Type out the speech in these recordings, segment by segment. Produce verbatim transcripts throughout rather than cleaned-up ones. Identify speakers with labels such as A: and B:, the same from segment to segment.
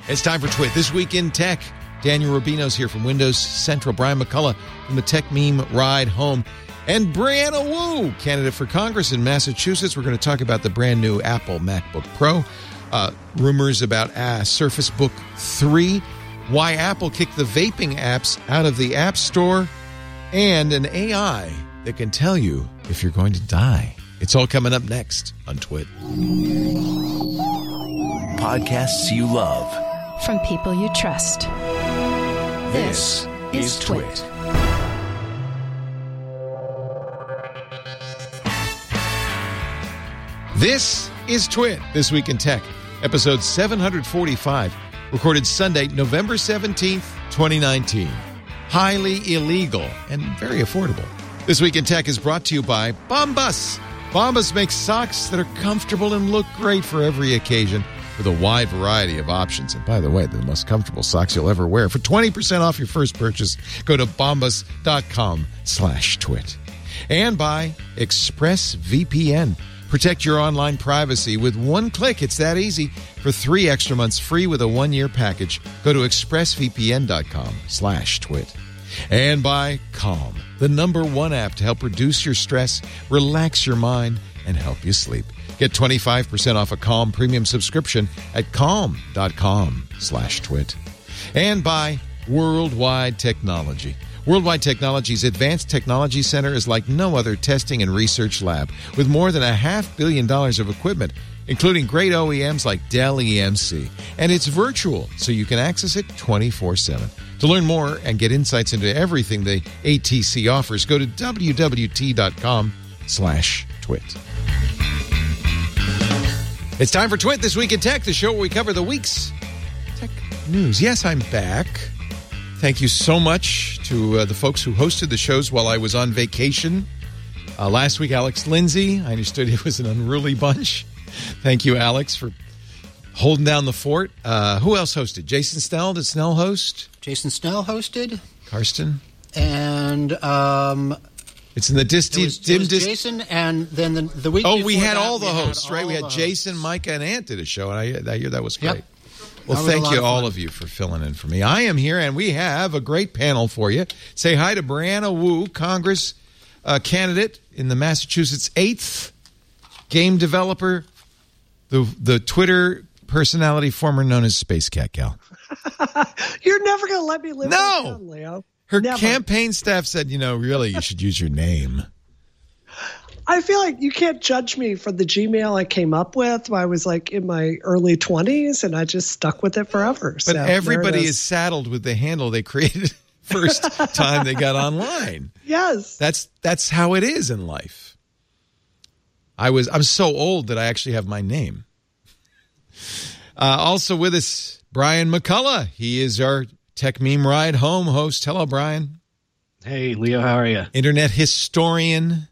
A: It's time for Twit. This Week in Tech. Daniel Rubino's here from Windows Central. Brian McCullough from the Tech Meme Ride Home. And Brianna Wu, candidate for Congress in Massachusetts. We're going to talk about the brand new Apple MacBook Pro. Uh, rumors about uh, Surface Book three. Why Apple kicked the vaping apps out of the App Store. And an A I that can tell you if you're going to die. It's all coming up next on Twit.
B: Podcasts you love.
C: From people you trust.
B: This, this is Twit. Twit.
A: This is Twit, This Week in Tech, episode seven forty-five, recorded Sunday, November seventeenth, twenty nineteen. Highly illegal and very affordable. This Week in Tech is brought to you by Bombas. Bombas makes socks that are comfortable and look great for every occasion with a wide variety of options. And by the way, they're the most comfortable socks you'll ever wear. For twenty percent off your first purchase, go to bombas.com slash twit. And by ExpressVPN. Protect your online privacy with one click. It's that easy. For three extra months free with a one-year package, go to expressvpn.com slash twit. And by Calm, the number one app to help reduce your stress, relax your mind, and help you sleep. Get twenty-five percent off a Calm premium subscription at calm.com slash twit. And by Worldwide Technology. Worldwide Technology's Advanced Technology Center is like no other testing and research lab, with more than a half billion dollars of equipment, including great O E Ms like Dell E M C. And it's virtual, so you can access it twenty-four seven. To learn more and get insights into everything the A T C offers, go to wwt.com slash twit. It's time for Twit, This Week in Tech, the show where we cover the week's tech news. Yes, I'm back. Thank you so much to uh, the folks who hosted the shows while I was on vacation. Uh, last week, Alex Lindsay. I understood it was an unruly bunch. Thank you, Alex, for holding down the fort. Uh, who else hosted? Jason Snell. Did Snell host?
D: Jason Snell hosted.
A: Karsten.
D: And um,
A: it's in the dis-
D: it was,
A: dim
D: it was
A: dis-
D: Jason, and then the, the week
A: Oh,
D: before
A: we had
D: that,
A: all the
D: we
A: hosts,
D: had
A: right?
D: all
A: We had
D: the
A: Jason,
D: hosts.
A: Micah, and Ant did a show, and I, that year that was great.
D: Yep.
A: Well,
D: That was
A: thank
D: a
A: you,
D: lot of
A: all
D: fun.
A: of you, for filling in for me. I am here, and we have a great panel for you. Say hi to Brianna Wu, Congress uh, candidate in the Massachusetts eighth, game developer, the the Twitter personality formerly known as Space Cat Gal.
E: You're never going to let me live
A: No.
E: that down, Leo.
A: Her
E: Never.
A: campaign staff said, you know, really, you should use your name.
E: I feel like you can't judge me for the Gmail I came up with when I was like in my early twenties, and I just stuck with it forever.
A: But
E: so
A: everybody
E: there it
A: is saddled with the handle they created first time they got online.
E: Yes.
A: That's that's how it is in life. I was I'm so old that I actually have my name. Uh, also with us, Brian McCullough. He is our Tech Meme Ride Home host. Hello, Brian.
F: Hey, Leo, how are you?
A: Internet historian.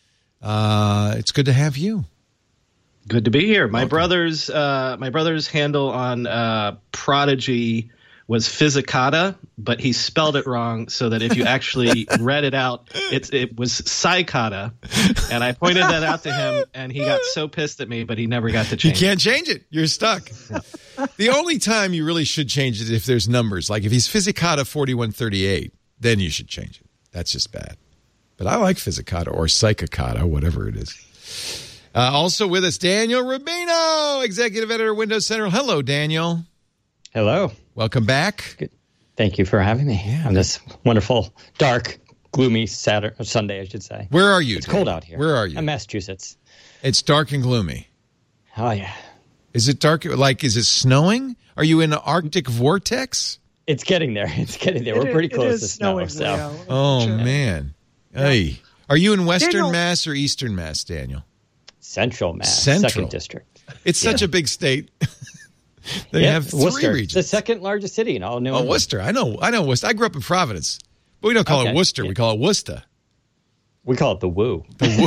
A: Uh, it's good to have you.
F: Good to be here. My
A: Welcome.
F: brother's uh, my brother's handle on uh, Prodigy was Physicata, but he spelled it wrong, so that if you actually read it out, it, it was Psychata. And I pointed that out to him, and he got so pissed at me, but he never got to
A: You
F: change
A: can't change it. You're stuck. The only time you really should change it is if there's numbers. Like if he's Physicata forty-one thirty-eight, then you should change it. That's just bad. But I like Physicata or Psychicata, whatever it is. Uh, also with us, Daniel Rubino, executive editor, Windows Central. Hello, Daniel.
G: Hello.
A: Welcome back.
G: Good. Thank you for having me
A: Yeah.
G: on this wonderful, dark, gloomy Saturday, Sunday, I should say.
A: Where are you?
G: It's
A: Daniel?
G: cold out here.
A: Where are you?
G: I'm Massachusetts.
A: It's dark and gloomy.
G: Oh, yeah.
A: Is it dark? Like, is it snowing? Are you in an Arctic vortex?
G: It's getting there. It's getting there.
E: It
G: We're
E: is-
G: pretty
E: it
G: close
E: is
G: to snow.
E: snowing,
G: So.
E: Leo.
A: Oh,
E: Sure.
A: man. Hey. Are you in Western
E: Daniel-
A: Mass or Eastern Mass, Daniel?
G: Central Mass,
A: Central.
G: second district.
A: It's such a big state. They
G: Yeah,
A: have three
G: Worcester.
A: regions.
G: The second largest city in all New
A: Oh,
G: England.
A: Worcester. I know. I know Worcester. I grew up in Providence, but we don't call
G: Okay.
A: it Worcester.
G: Yeah.
A: We call it Worcester.
G: We call it the Woo.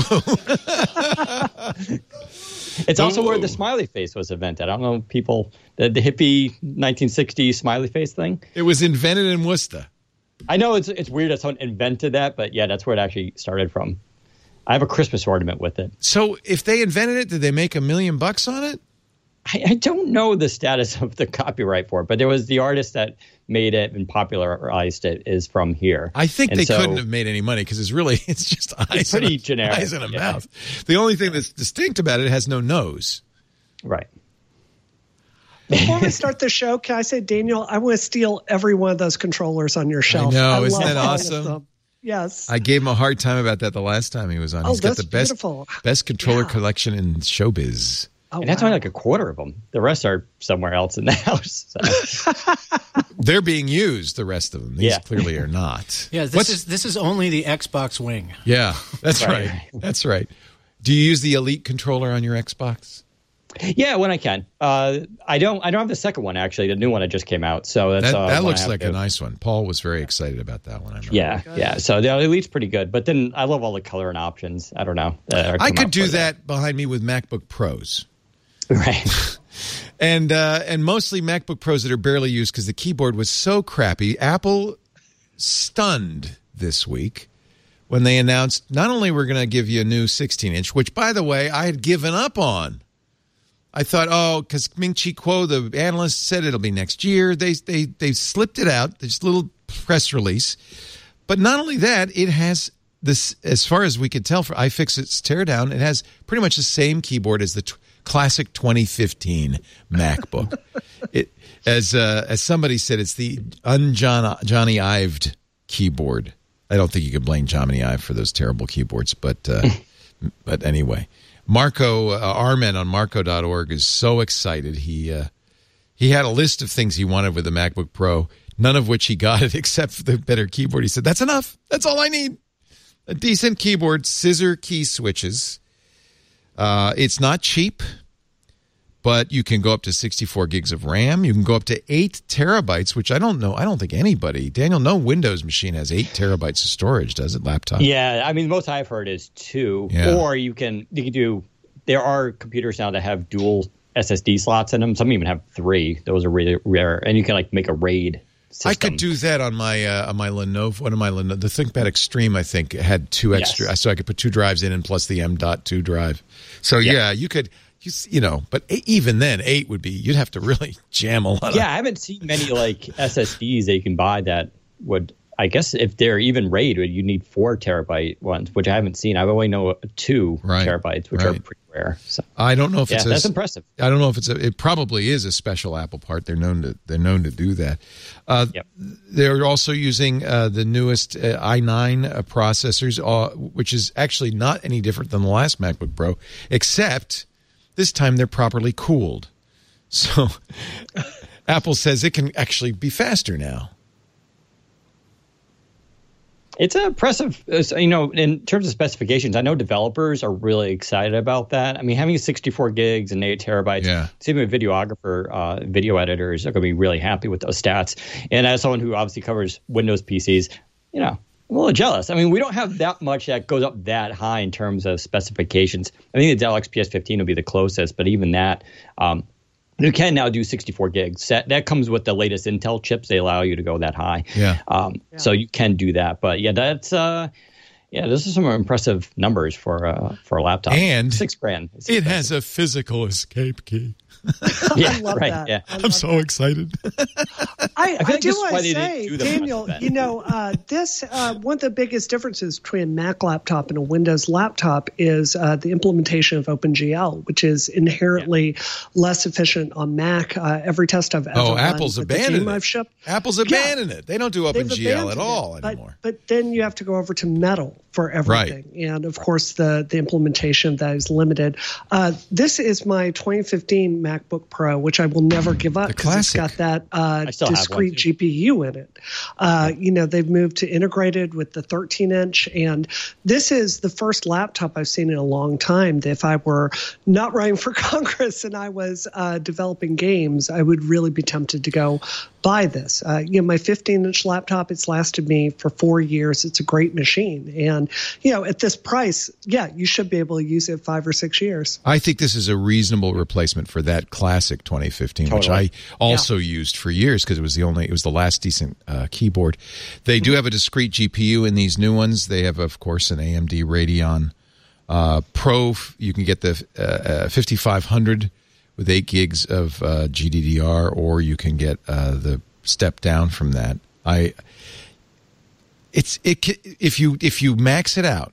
G: It's also where the smiley face was invented. I don't know people, the, the hippie nineteen sixties smiley face thing.
A: It was invented in Worcester.
G: I know it's it's weird that someone invented that, but yeah, that's where it actually started from. I have a Christmas ornament with it.
A: So if they invented it, did they make a million bucks on it?
G: I, I don't know the status of the copyright for it, but there was the artist that made it and popularized it is from here.
A: I think
G: and
A: they
G: so,
A: couldn't have made any money because it's really it's just eyes,
G: it's pretty
A: and a,
G: generic.
A: eyes in a
G: yeah.
A: mouth. The only thing that's distinct about it, it has no nose.
G: Right.
E: Before we start the show, can I say, Daniel, I want to steal every one of those controllers on your shelf.
A: I know,
E: I
A: isn't
E: love
A: that
E: all of
A: awesome?
E: them. Yes.
A: I gave him a hard time about that the last time he was on.
E: Oh,
A: He's got
E: that's
A: the best
E: beautiful.
A: best controller
E: Yeah.
A: collection in showbiz.
E: Oh,
G: And that's
E: wow.
G: only like a quarter of them. The rest are somewhere else in the house. So.
A: They're being used, the rest of them. These
G: Yeah.
A: clearly are not.
D: Yeah, this
A: What's-
D: is this is only the Xbox Wing.
A: Yeah, that's
G: Right.
A: right. That's right. Do you use the Elite controller on your Xbox?
G: Yeah, when I can. Uh, I don't. I don't have the second one actually. The new one that just came out. So that's
A: That,
G: uh,
A: that
G: one I
A: looks
G: have
A: like
G: to-
A: a nice one. Paul was very excited about that one. I remember.
G: Yeah, yeah. So the Elite's pretty good, but then I love all the color and options. I don't know. that are
A: I
G: come
A: could
G: out
A: do
G: for
A: that behind me with MacBook Pros.
G: Right.
A: And uh, and mostly MacBook Pros that are barely used because the keyboard was so crappy. Apple stunned this week when they announced not only we're going to give you a new sixteen inch, which, by the way, I had given up on. I thought, oh, because Ming-Chi Kuo, the analyst, said it'll be next year. They they they slipped it out, this little press release. But not only that, it has this, as far as we could tell for iFixit's teardown, it has pretty much the same keyboard as the t- classic twenty fifteen MacBook. It as uh, as somebody said, it's the un-John, Johnny Ived keyboard. I don't think you could blame Johnny Ive for those terrible keyboards, but uh, but anyway. Marco uh, Armen on Marco dot org is so excited. He uh, he had a list of things he wanted with the MacBook Pro, none of which he got it except for the better keyboard. He said, that's enough. That's all I need. A decent keyboard, scissor key switches. Uh, it's not cheap, but you can go up to sixty-four gigs of RAM. You can go up to eight terabytes, which I don't know. I don't think anybody, Daniel, no Windows machine has eight terabytes of storage, does it, laptop?
G: Yeah, I mean, the most I've heard is two.
A: Yeah.
G: Or you can you can do. There are computers now that have dual S S D slots in them. Some even have three. Those are really rare, and you can like make a RAID system.
A: I could do that on my uh, on my Lenovo. One of my Lenovo, the ThinkPad Extreme, I think, had two extra,
G: Yes.
A: so I could put two drives in and plus the M dot two drive. So yeah,
G: Yeah.
A: you could, you, s- you know, but e- even then, eight would be. You'd have to really jam a lot.
G: Yeah,
A: of,
G: I haven't seen many like S S Ds that you can buy that would. I guess if they're even RAID, you need four terabyte ones, which I haven't seen. I only know two
A: Right,
G: terabytes, which
A: right.
G: are pretty rare. So
A: I don't know if
G: yeah,
A: it's a,
G: that's impressive.
A: I don't know if it's a. It probably is a special Apple part. They're known to. They're known to do that. Uh,
G: Yep.
A: They're also using uh, the newest uh, i nine uh, processors, uh, which is actually not any different than the last MacBook Pro, except this time they're properly cooled. So Apple says it can actually be faster now.
G: It's impressive, uh, you know, in terms of specifications. I know developers are really excited about that. I mean, having sixty-four gigs and eight terabytes,
A: Yeah.
G: even with videographer, uh, video editors are going to be really happy with those stats. And as someone who obviously covers Windows P Cs, you know, I'm a little jealous. I mean, we don't have that much that goes up that high in terms of specifications. I think the Dell X P S fifteen will be the closest, but even that, um, you can now do sixty-four gigs. That, that comes with the latest Intel chips. They allow you to go that high.
A: Yeah.
G: Um, So you can do that. But yeah, that's uh, yeah, this is some impressive numbers for uh, for a laptop.
A: And
G: six grand. It's
A: It
G: expensive.
A: has a physical escape key.
G: yeah,
E: I love
G: right.
E: that.
G: Yeah.
E: I
A: I'm
E: love
A: so excited.
E: I,
G: I
E: I,
G: feel like
E: do
G: this is
E: want
G: why
E: to
G: they didn't
E: say,
G: do the press
E: Daniel,
G: event.
E: you know, uh, this uh, one of the biggest differences between a Mac laptop and a Windows laptop is uh, the implementation of OpenGL, which is inherently less efficient on Mac. Uh, every test I've ever
A: Oh,
E: run
A: Apple's
E: with the
A: abandoned
E: team
A: it.
E: I've shipped,
A: Apple's
E: Yeah.
A: abandoned it. They don't do
E: they've
A: OpenGL at
E: abandoned
A: all
E: it. But,
A: anymore.
E: but then you have to go over to Metal for everything, and of course the the implementation of that is limited. Uh, this is my twenty fifteen MacBook Pro, which I will never give up
A: The
E: because it's
A: classic.
E: got that uh,
G: I still have one,
E: discrete
G: too.
E: G P U in it. Uh, you know, they've moved to integrated with the thirteen inch, and this is the first laptop I've seen in a long time that if I were not running for Congress and I was uh, developing games, I would really be tempted to go buy this. Uh, you know, my fifteen inch laptop, it's lasted me for four years. It's a great machine. And, you know, at this price, yeah, you should be able to use it five or six years.
A: I think this is a reasonable replacement for that classic twenty fifteen, which
G: Totally.
A: I also used for years because it was the only, it was the last decent uh, keyboard. They do have a discrete G P U in these new ones. They have, of course, an A M D Radeon uh, Pro. You can get the uh, uh, fifty-five hundred with eight gigs of uh, G D D R, or you can get uh, the step down from that. I it's it if you if you max it out,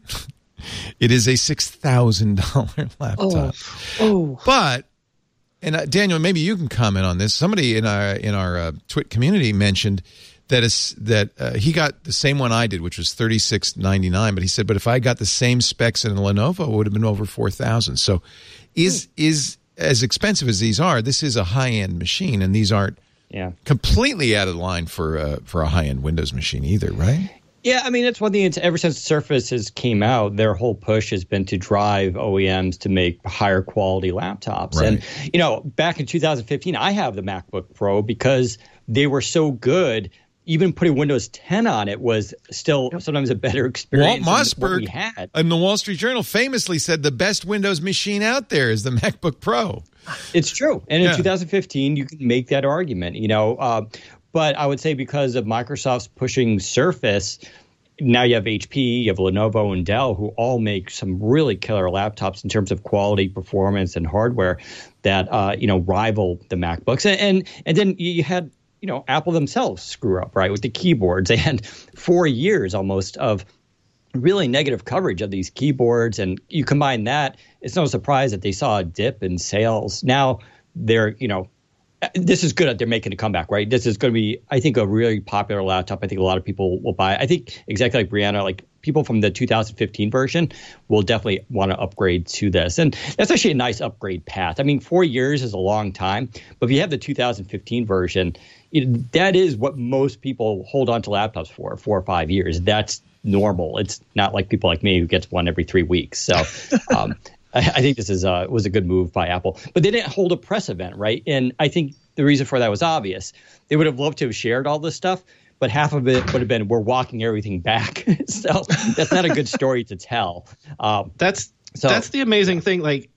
A: it is a six thousand dollar laptop.
E: Oh, oh.
A: But and uh, Daniel, maybe you can comment on this. Somebody in our in our uh, Twit community mentioned that is that uh, he got the same one I did, which was thirty-six ninety-nine. But he said, but if I got the same specs in a Lenovo, it would have been over four thousand. So, is mm. is as expensive as these are, this is a high end machine, and these aren't
G: yeah.
A: completely out of line for uh, for a high end Windows machine either, right?
G: Yeah, I mean, that's one thing. It's, ever since Surface has came out, their whole push has been to drive O E Ms to make higher quality laptops.
A: Right.
G: And, you know, back in two thousand fifteen, I have the MacBook Pro because they were so good. Even putting Windows ten on it was still sometimes a better experience
A: Walt
G: than what
A: Mossberg
G: we had.
A: in the Wall Street Journal famously said the best Windows machine out there is the MacBook Pro.
G: It's true. And in
A: Yeah.
G: two thousand fifteen, you can make that argument, you know. Uh, but I would say because of Microsoft's pushing Surface, now you have H P, you have Lenovo and Dell, who all make some really killer laptops in terms of quality, performance, and hardware that, uh, you know, rival the MacBooks. And, and, and then you had, you know, Apple themselves screw up, right, with the keyboards. They had four years almost of really negative coverage of these keyboards. And you combine that, it's no surprise that they saw a dip in sales. Now they're, you know, this is good that they're making a comeback, right? This is going to be, I think, a really popular laptop. I think a lot of people will buy it. I think exactly like Brianna, like people from the two thousand fifteen version will definitely want to upgrade to this. And that's actually a nice upgrade path. I mean, four years is a long time, but if you have the two thousand fifteen version, it, that is what most people hold on to laptops for, four or five years. That's normal. It's not like people like me who gets one every three weeks. So um, I, I think this is uh, was a good move by Apple. But they didn't hold a press event, right? And I think the reason for that was obvious. They would have loved to have shared all this stuff, but half of it would have been, we're walking everything back. So that's not a good story to tell. Um,
F: That's
G: so,
F: that's the amazing thing. Like,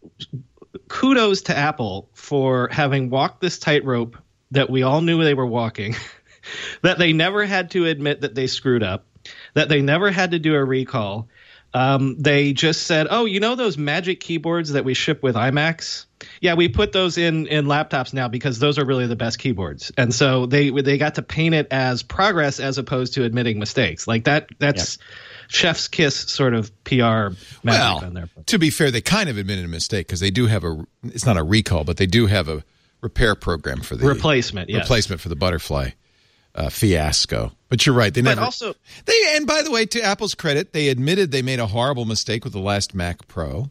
F: kudos to Apple for having walked this tightrope that we all knew they were walking, that they never had to admit that they screwed up, that they never had to do a recall. Um, they just said, oh, you know those magic keyboards that we ship with iMacs? Yeah, we put those in in laptops now because those are really the best keyboards. And so they they got to paint it as progress as opposed to admitting mistakes. Like that that's yep. chef's kiss sort of P R magic
A: well,
F: on there.
A: To be fair, they kind of admitted a mistake because they do have a, it's not a recall, but they do have a repair program for the
F: replacement, yes.
A: replacement for the butterfly uh, fiasco. But you're right. They
F: but
A: never.
F: Also,
A: they and by the way, to Apple's credit, they admitted they made a horrible mistake with the last Mac Pro.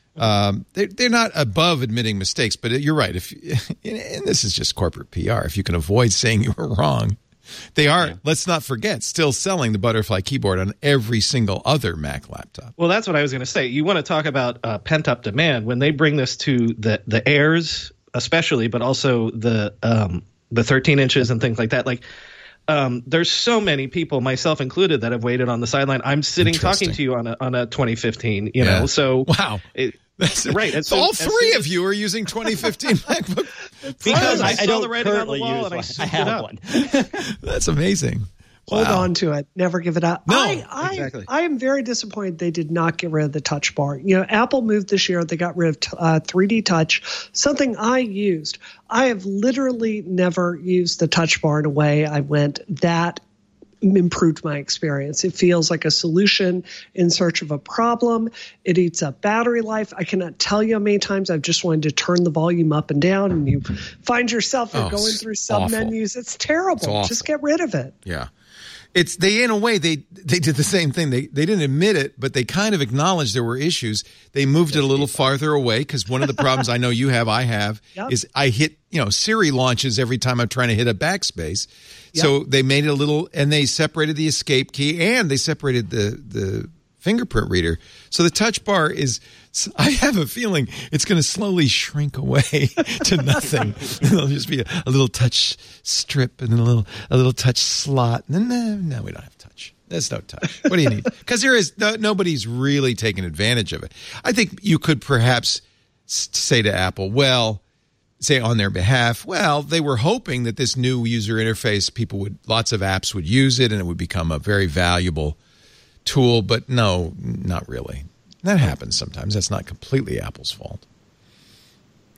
A: Um, they, they're not above admitting mistakes, but you're right. If and this is just corporate P R. If you can avoid saying you were wrong, they are. Yeah. Let's not forget, still selling the butterfly keyboard on every single other Mac laptop.
F: Well, that's what I was going to say. You want to talk about uh, pent up demand when they bring this to the the Airs, especially, but also the um, the thirteen inches and things like that. Like. Um, there's so many people, myself included, that have waited on the sideline. I'm sitting talking to you on a on a twenty fifteen, you
A: yeah.
F: know. So
A: wow,
F: it,
A: That's
F: right. And
A: so, all three of you are using twenty fifteen MacBook
F: because I, I
G: I
F: saw
G: don't
F: the writing on the wall and I,
G: I have
F: up.
G: one.
A: That's amazing.
E: Hold
A: Wow.
E: on to it. Never give it up.
A: No,
E: I, I,
A: exactly.
E: I am very disappointed they did not get rid of the touch bar. You know, Apple moved this year. They got rid of uh, three D Touch, something I used. I have literally never used the touch bar in a way I went, that improved my experience. It feels like a solution in search of a problem. It eats up battery life. I cannot tell you how many times I've just wanted to turn the volume up and down, and you find yourself
A: Oh,
E: going
A: it's
E: through sub
A: awful.
E: menus. It's terrible.
A: It's awful.
E: Just get rid of it.
A: Yeah. It's they in a way they they did the same thing. They they didn't admit it, but they kind of acknowledged there were issues. They moved it a little farther away because one of the problems I know you have, I have,
E: Yep.
A: is I hit, you know, Siri launches every time I'm trying to hit a backspace. So they made it a little, and they separated the escape key and they separated the the fingerprint reader. So the touch bar is, I have a feeling it's going to slowly shrink away to nothing. There'll just be a, a little touch strip and then a little a little touch slot. No, no, no, we don't have touch. There's no touch. What do you need? Because there is no, nobody's really taking advantage of it. I think you could perhaps s- say to Apple, well, say on their behalf, well, they were hoping that this new user interface, people would, lots of apps would use it and it would become a very valuable tool, but no, not really. That happens sometimes. That's not completely Apple's fault.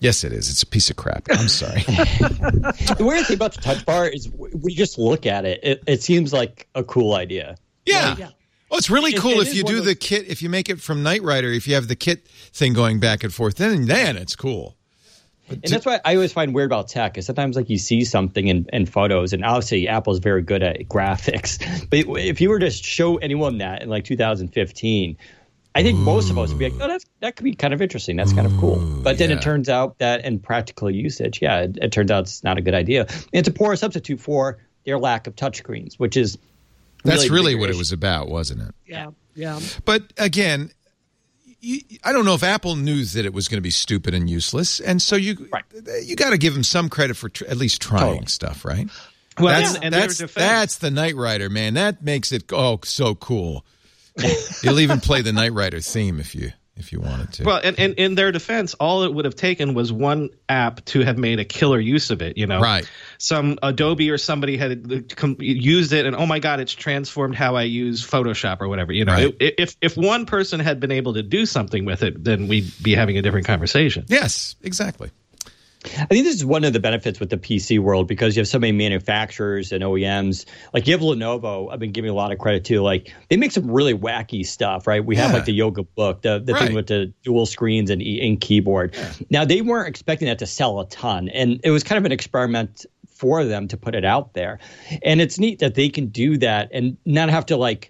A: Yes, it is. It's a piece of crap. I'm sorry.
G: The weird thing about the touch bar is we just look at it. It, it seems like a cool idea.
A: Yeah.
G: Like,
E: Yeah.
A: Well, it's really
G: It-
A: cool
G: it
A: if
G: is
A: you
G: one
A: do
G: of
A: the
G: those-
A: kit, if you make it from Knight Rider, if you have the kit thing going back and forth, then then it's cool. But
G: And
A: to-
G: that's what I always find weird about tech is sometimes like you see something in, in photos, and obviously Apple's very good at graphics. But if you were to show anyone that in like two thousand fifteen, I think most of us would be like, oh, that's, that could be kind of interesting. That's kind of cool. But then
A: yeah.
G: it turns out that in practical usage, yeah, it, it turns out it's not a good idea. And it's a poor substitute for their lack of touchscreens, which is
A: that's
G: really the
A: really
G: bigger
A: what it
G: issue.
A: was about, wasn't it?
E: Yeah. Yeah.
A: But again, you, I don't know if Apple knew that it was going to be stupid and useless, and so you
G: Right.
A: you got to give them some credit for tr- at least trying
G: Totally.
A: stuff, right?
F: Well,
A: that's
F: and- and their
A: that's,
F: defense-
A: that's the Knight Rider, man. That makes it oh so cool. You'll even play the Knight Rider theme if you if you wanted to.
F: Well, and, and in their defense, all it would have taken was one app to have made a killer use of it. You know,
A: Right.
F: Some Adobe or somebody had com- used it, and oh my God, it's transformed how I use Photoshop or whatever. You know,
A: Right.
F: It- if if one person had been able to do something with it, then we'd be having a different conversation.
A: Yes, exactly.
G: I think this is one of the benefits with the P C world because you have so many manufacturers and O E Ms. Like you have Lenovo, I've been giving a lot of credit to. Like they make some really wacky stuff, right? We have
A: Yeah.
G: like the Yoga Book, the, the
A: Right.
G: thing with the dual screens and, e- and keyboard. Now they weren't expecting that to sell a ton, and it was kind of an experiment for them to put it out there. And it's neat that they can do that and not have to like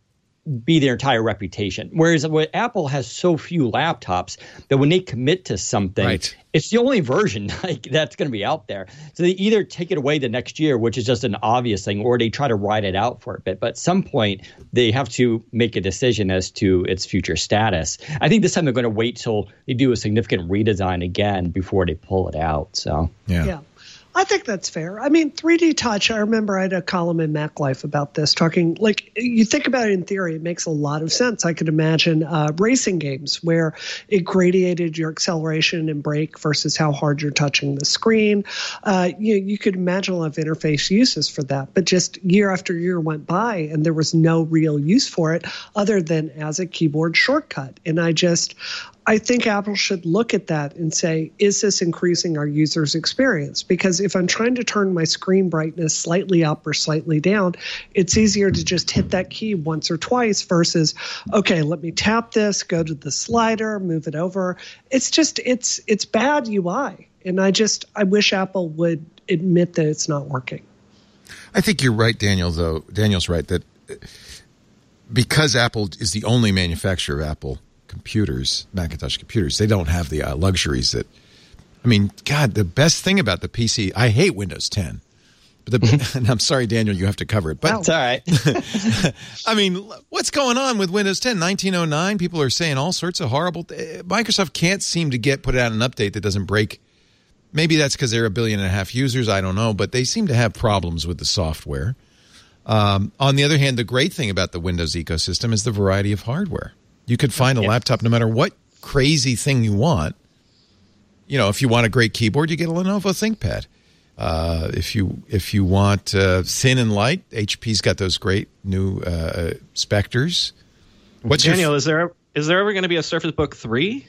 G: be their entire reputation. Whereas what Apple has so few laptops that when they commit to something,
A: Right.
G: it's the only version like that's going to be out there. So they either take it away the next year, which is just an obvious thing, or they try to ride it out for a bit. But at some point, they have to make a decision as to its future status. I think this time they're going to wait till they do a significant redesign again before they pull it out. So
A: Yeah.
E: Yeah. I think that's fair. I mean, three D touch, I remember I had a column in Mac Life about this, talking like you think about it in theory, it makes a lot of sense. I could imagine uh, racing games where it gradiated your acceleration and brake versus how hard you're touching the screen. Uh, you, you could imagine a lot of interface uses for that, but just year after year went by and there was no real use for it other than as a keyboard shortcut. And I just, I think Apple should look at that and say, is this increasing our users' experience? Because if I'm trying to turn my screen brightness slightly up or slightly down, it's easier to just hit that key once or twice versus, okay, let me tap this, go to the slider, move it over. It's just, it's it's bad U I. And I just, I wish Apple would admit that it's not working.
A: I think you're right, Daniel, though. Daniel's right that because Apple is the only manufacturer of Apple computers, Macintosh computers, they don't have the uh, luxuries that, I mean, God, the best thing about the P C, I hate Windows ten. But the, and I'm sorry, Daniel, you have to cover it. But
G: it's all right.
A: I mean, what's going on with Windows ten? nineteen oh nine, people are saying all sorts of horrible th- Microsoft can't seem to get put out an update that doesn't break. Maybe that's because they're a billion and a half users. I don't know. But they seem to have problems with the software. Um, on the other hand, the great thing about the Windows ecosystem is the variety of hardware. You could find a
G: Yeah.
A: laptop no matter what crazy thing you want. You know, if you want a great keyboard, you get a Lenovo ThinkPad. Uh, if you if you want uh, thin and light, H P's got those great new uh, Spectres. What's your
F: Daniel, is there is there ever going to be a Surface Book three?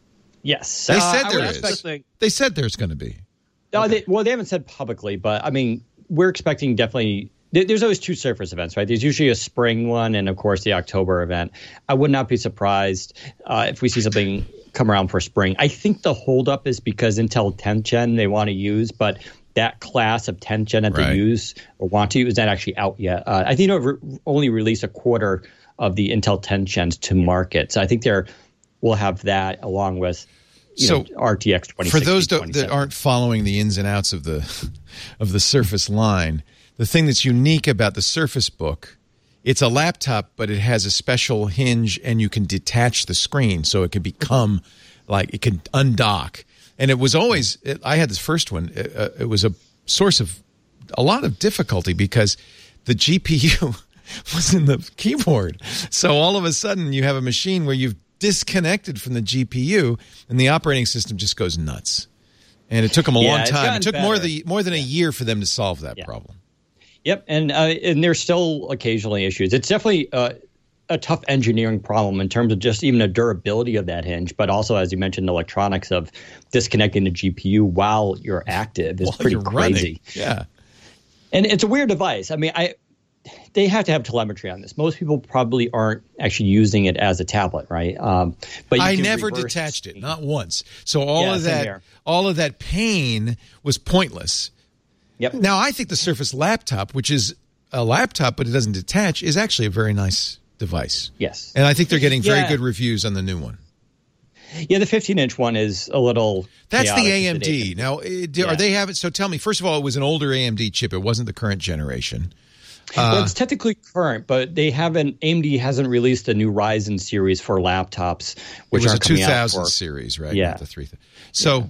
G: Yes.
A: They
G: Uh,
A: said
G: I
A: there
G: would
A: is.
G: expect-
F: Thing.
A: They said there's going to be.
G: No, they, well, they haven't said publicly, but I mean, we're expecting definitely. there- There's always two Surface events, right? There's usually a spring one, and of course the October event. I would not be surprised uh, if we see something come around for spring. I think the holdup is because Intel tenth gen they want to use, but that class of tenth gen that
A: Right.
G: they use or want to use is not actually out yet. Uh, I think they've re- only released a quarter of the Intel tenth gens to market, so I think they're we'll have that along with. You
A: So,
G: know, R T X twenty
A: For
G: sixty,
A: those that, that
G: twenty seventy.
A: aren't following the ins and outs of the of the Surface line, the thing that's unique about the Surface Book, it's a laptop, but it has a special hinge, and you can detach the screen, so it can become like it can undock. And it was always it, I had this first one. It, uh, it was a source of a lot of difficulty because the G P U was in the keyboard. So all of a sudden, you have a machine where you've disconnected from the G P U, and the operating system just goes nuts. And it took them a
G: Yeah,
A: long
G: it's
A: time. It
G: gotten
A: took more,
G: better.
A: the, more than a year for them to solve that
G: Yeah.
A: problem.
G: Yep, and uh, and there's still occasionally issues. It's definitely uh, a tough engineering problem in terms of just even the durability of that hinge, but also, as you mentioned, the electronics of disconnecting the G P U while you're active is
A: While
G: pretty
A: you're
G: crazy.
A: running. Yeah.
G: And it's a weird device. I mean, I they have to have telemetry on this. Most people probably aren't actually using it as a tablet, right? Um, but you
A: I
G: can
A: never
G: reverse-
A: detached it, not once. So all
G: Yeah,
A: of
G: same
A: that,
G: here.
A: all of that pain was pointless.
G: Yep.
A: Now I think the Surface Laptop, which is a laptop but it doesn't detach, is actually a very nice device.
G: Yes.
A: And I think they're getting very
G: Yeah.
A: good reviews on the new one.
G: Yeah, the fifteen-inch one is a little.
A: That's the
G: chaotic
A: A M D.
G: today.
A: Now, uh, do-
G: Yeah.
A: are they have it? So tell me, first of all, it was an older A M D chip. It wasn't the current generation.
G: Well, it's technically current, but they haven't. A M D hasn't released a new Ryzen series for laptops, which
A: it was
G: are
A: a
G: coming
A: two
G: out
A: thousand
G: for-
A: series, right?
G: Yeah.
A: Not the three thousand. So,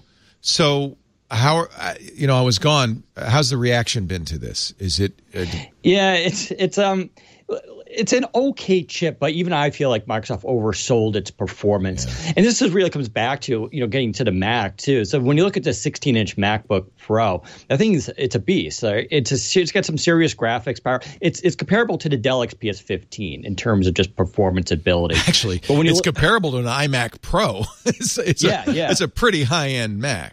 A: so how? uh, You know, I was gone. How's the reaction been to this? Is it? Uh,
G: Yeah, it's it's um it's an okay chip, but even I feel like Microsoft oversold its performance. And this is really comes back to, you know, getting to the Mac too. So when you look at the sixteen-inch MacBook Pro, I think it's, it's a beast. Uh, It's a, it's got some serious graphics power. It's it's comparable to the Dell X P S fifteen in terms of just performance ability.
A: actually,
G: but when you
A: it's
G: look,
A: comparable to an iMac Pro. it's it's
G: Yeah,
A: a,
G: yeah.
A: It's a pretty high end Mac.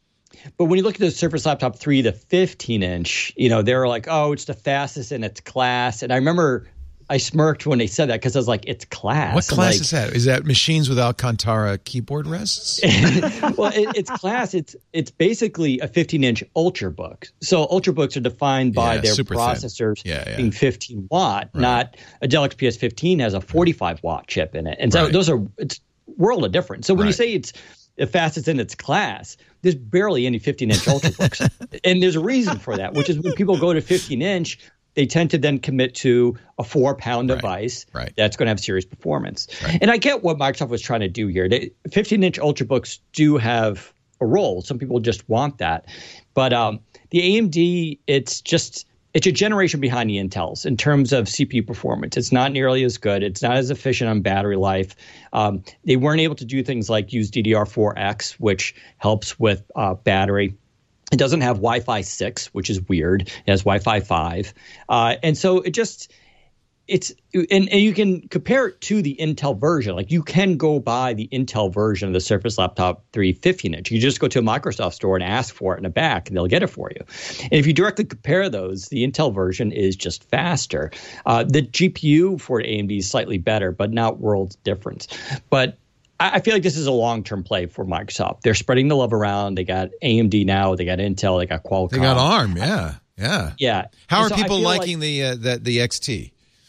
G: But when you look at the Surface Laptop three, the fifteen-inch, you know, they're like, oh, it's the fastest in its class. And I remember I smirked when they said that because I was like, it's class.
A: What
G: I'm
A: class
G: like,
A: is that? Is that machines with Alcantara keyboard rests?
G: well, it, it's class. It's it's basically a fifteen-inch Ultrabook. So Ultrabooks are defined by
A: Yeah,
G: their
A: super thin.
G: processors
A: Yeah, yeah.
G: being fifteen watt. Not a Dell X P S fifteen has a forty-five watt chip in it, and so
A: Right.
G: those are it's world of difference. So when you
A: Right.
G: say it's the fastest in its class, there's barely any fifteen-inch Ultrabooks, and there's a reason for that, which is when people go to fifteen-inch. They tend to then commit to a four-pound
A: Right,
G: device
A: right.
G: that's going to have serious performance.
A: Right.
G: And I get what Microsoft was trying to do here. They, fifteen-inch Ultrabooks do have a role. Some people just want that. But um, the A M D, it's just it's a generation behind the Intels in terms of C P U performance. It's not nearly as good. It's not as efficient on battery life. Um, they weren't able to do things like use D D R four X, which helps with uh, battery. It doesn't have Wi-Fi six, which is weird. It has Wi-Fi five. Uh, and so it just it's and, and you can compare it to the Intel version. Like you can go buy the Intel version of the Surface Laptop three fifteen-inch. You just go to a Microsoft store and ask for it in the back, and they'll get it for you. And if you directly compare those, the Intel version is just faster. Uh, the G P U for the A M D is slightly better, but not worlds difference. But I feel like this is a long-term play for Microsoft. They're spreading the love around. They got A M D now. They got Intel. They got Qualcomm.
A: They got ARM, yeah, yeah.
G: Yeah.
A: How
G: And
A: are
G: so I
A: people
G: feel
A: liking
G: like-
A: the uh, the the X T?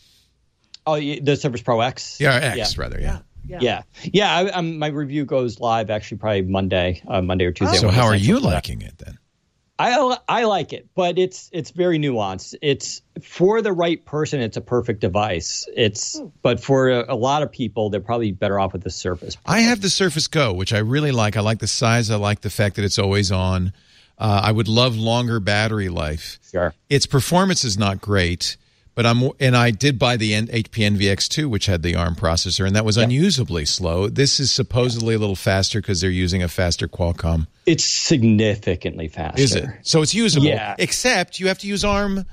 G: Oh, y- the Surface Pro X?
A: Yeah, X rather, yeah.
E: Yeah.
G: Yeah. Yeah. I, I'm, my review goes live actually probably Monday, uh, Monday or Tuesday.
A: So
G: when
A: how
G: it's
A: are
G: actually
A: you
G: put out.
A: liking it then?
G: I I like it, but it's it's very nuanced. It's for the right person, it's a perfect device. It's but for a, a lot of people, they're probably better off with the Surface.
A: I have the Surface Go, which I really like. I like the size. I like the fact that it's always on. Uh, I would love longer battery life.
G: Sure.
A: Its performance is not great, but I'm and I did buy the N- H P N V X two, which had the ARM processor, and that was unusably slow. This is supposedly a little faster because they're using a faster Qualcomm.
G: It's significantly faster.
A: Is it? So it's usable.
G: Yeah.
A: Except you have to use ARM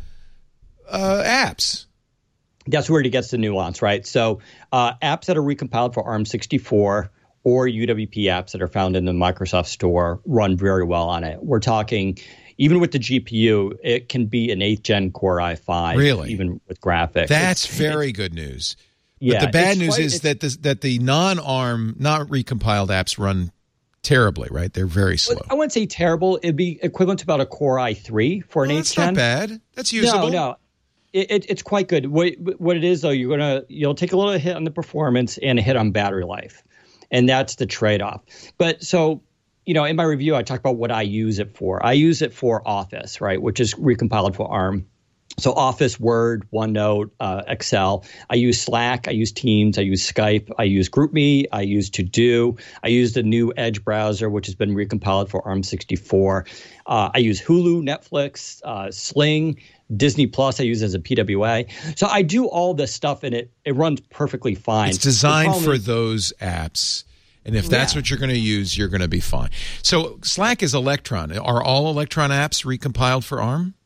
A: uh, apps.
G: That's where it gets the nuance, right? So uh, apps that are recompiled for ARM sixty-four or U W P apps that are found in the Microsoft Store run very well on it. We're talking, even with the G P U, it can be an eighth gen Core i five,
A: Really?
G: even with graphics.
A: That's
G: It's-
A: very good news.
G: Yeah,
A: but the bad
G: it's
A: news
G: quite-
A: is
G: it's-
A: that the, that the non-ARM, not recompiled apps run terribly, right? They're very slow.
G: I wouldn't say terrible. It'd be equivalent to about a Core i three for an
A: Well,
G: eighth
A: that's
G: gen.
A: not bad. That's usable.
G: No, no. It, it, it's quite good. What, what it is, though, you're gonna you'll take a little hit on the performance and a hit on battery life, and that's the trade-off. But so, you know, in my review, I talk about what I use it for. I use it for Office, right, which is recompiled for ARM. So Office, Word, OneNote, uh, Excel. I use Slack. I use Teams. I use Skype. I use GroupMe. I use To-Do. I use the new Edge browser, which has been recompiled for ARM sixty-four. Uh, I use Hulu, Netflix, uh, Sling, Disney Plus. I use as a P W A. So I do all this stuff, and it it runs perfectly fine.
A: It's designed
G: The problem
A: for
G: is-
A: those apps. And if that's
G: Yeah.
A: what you're going to use, you're going to be fine. So Slack is Electron. Are all Electron apps recompiled for ARM?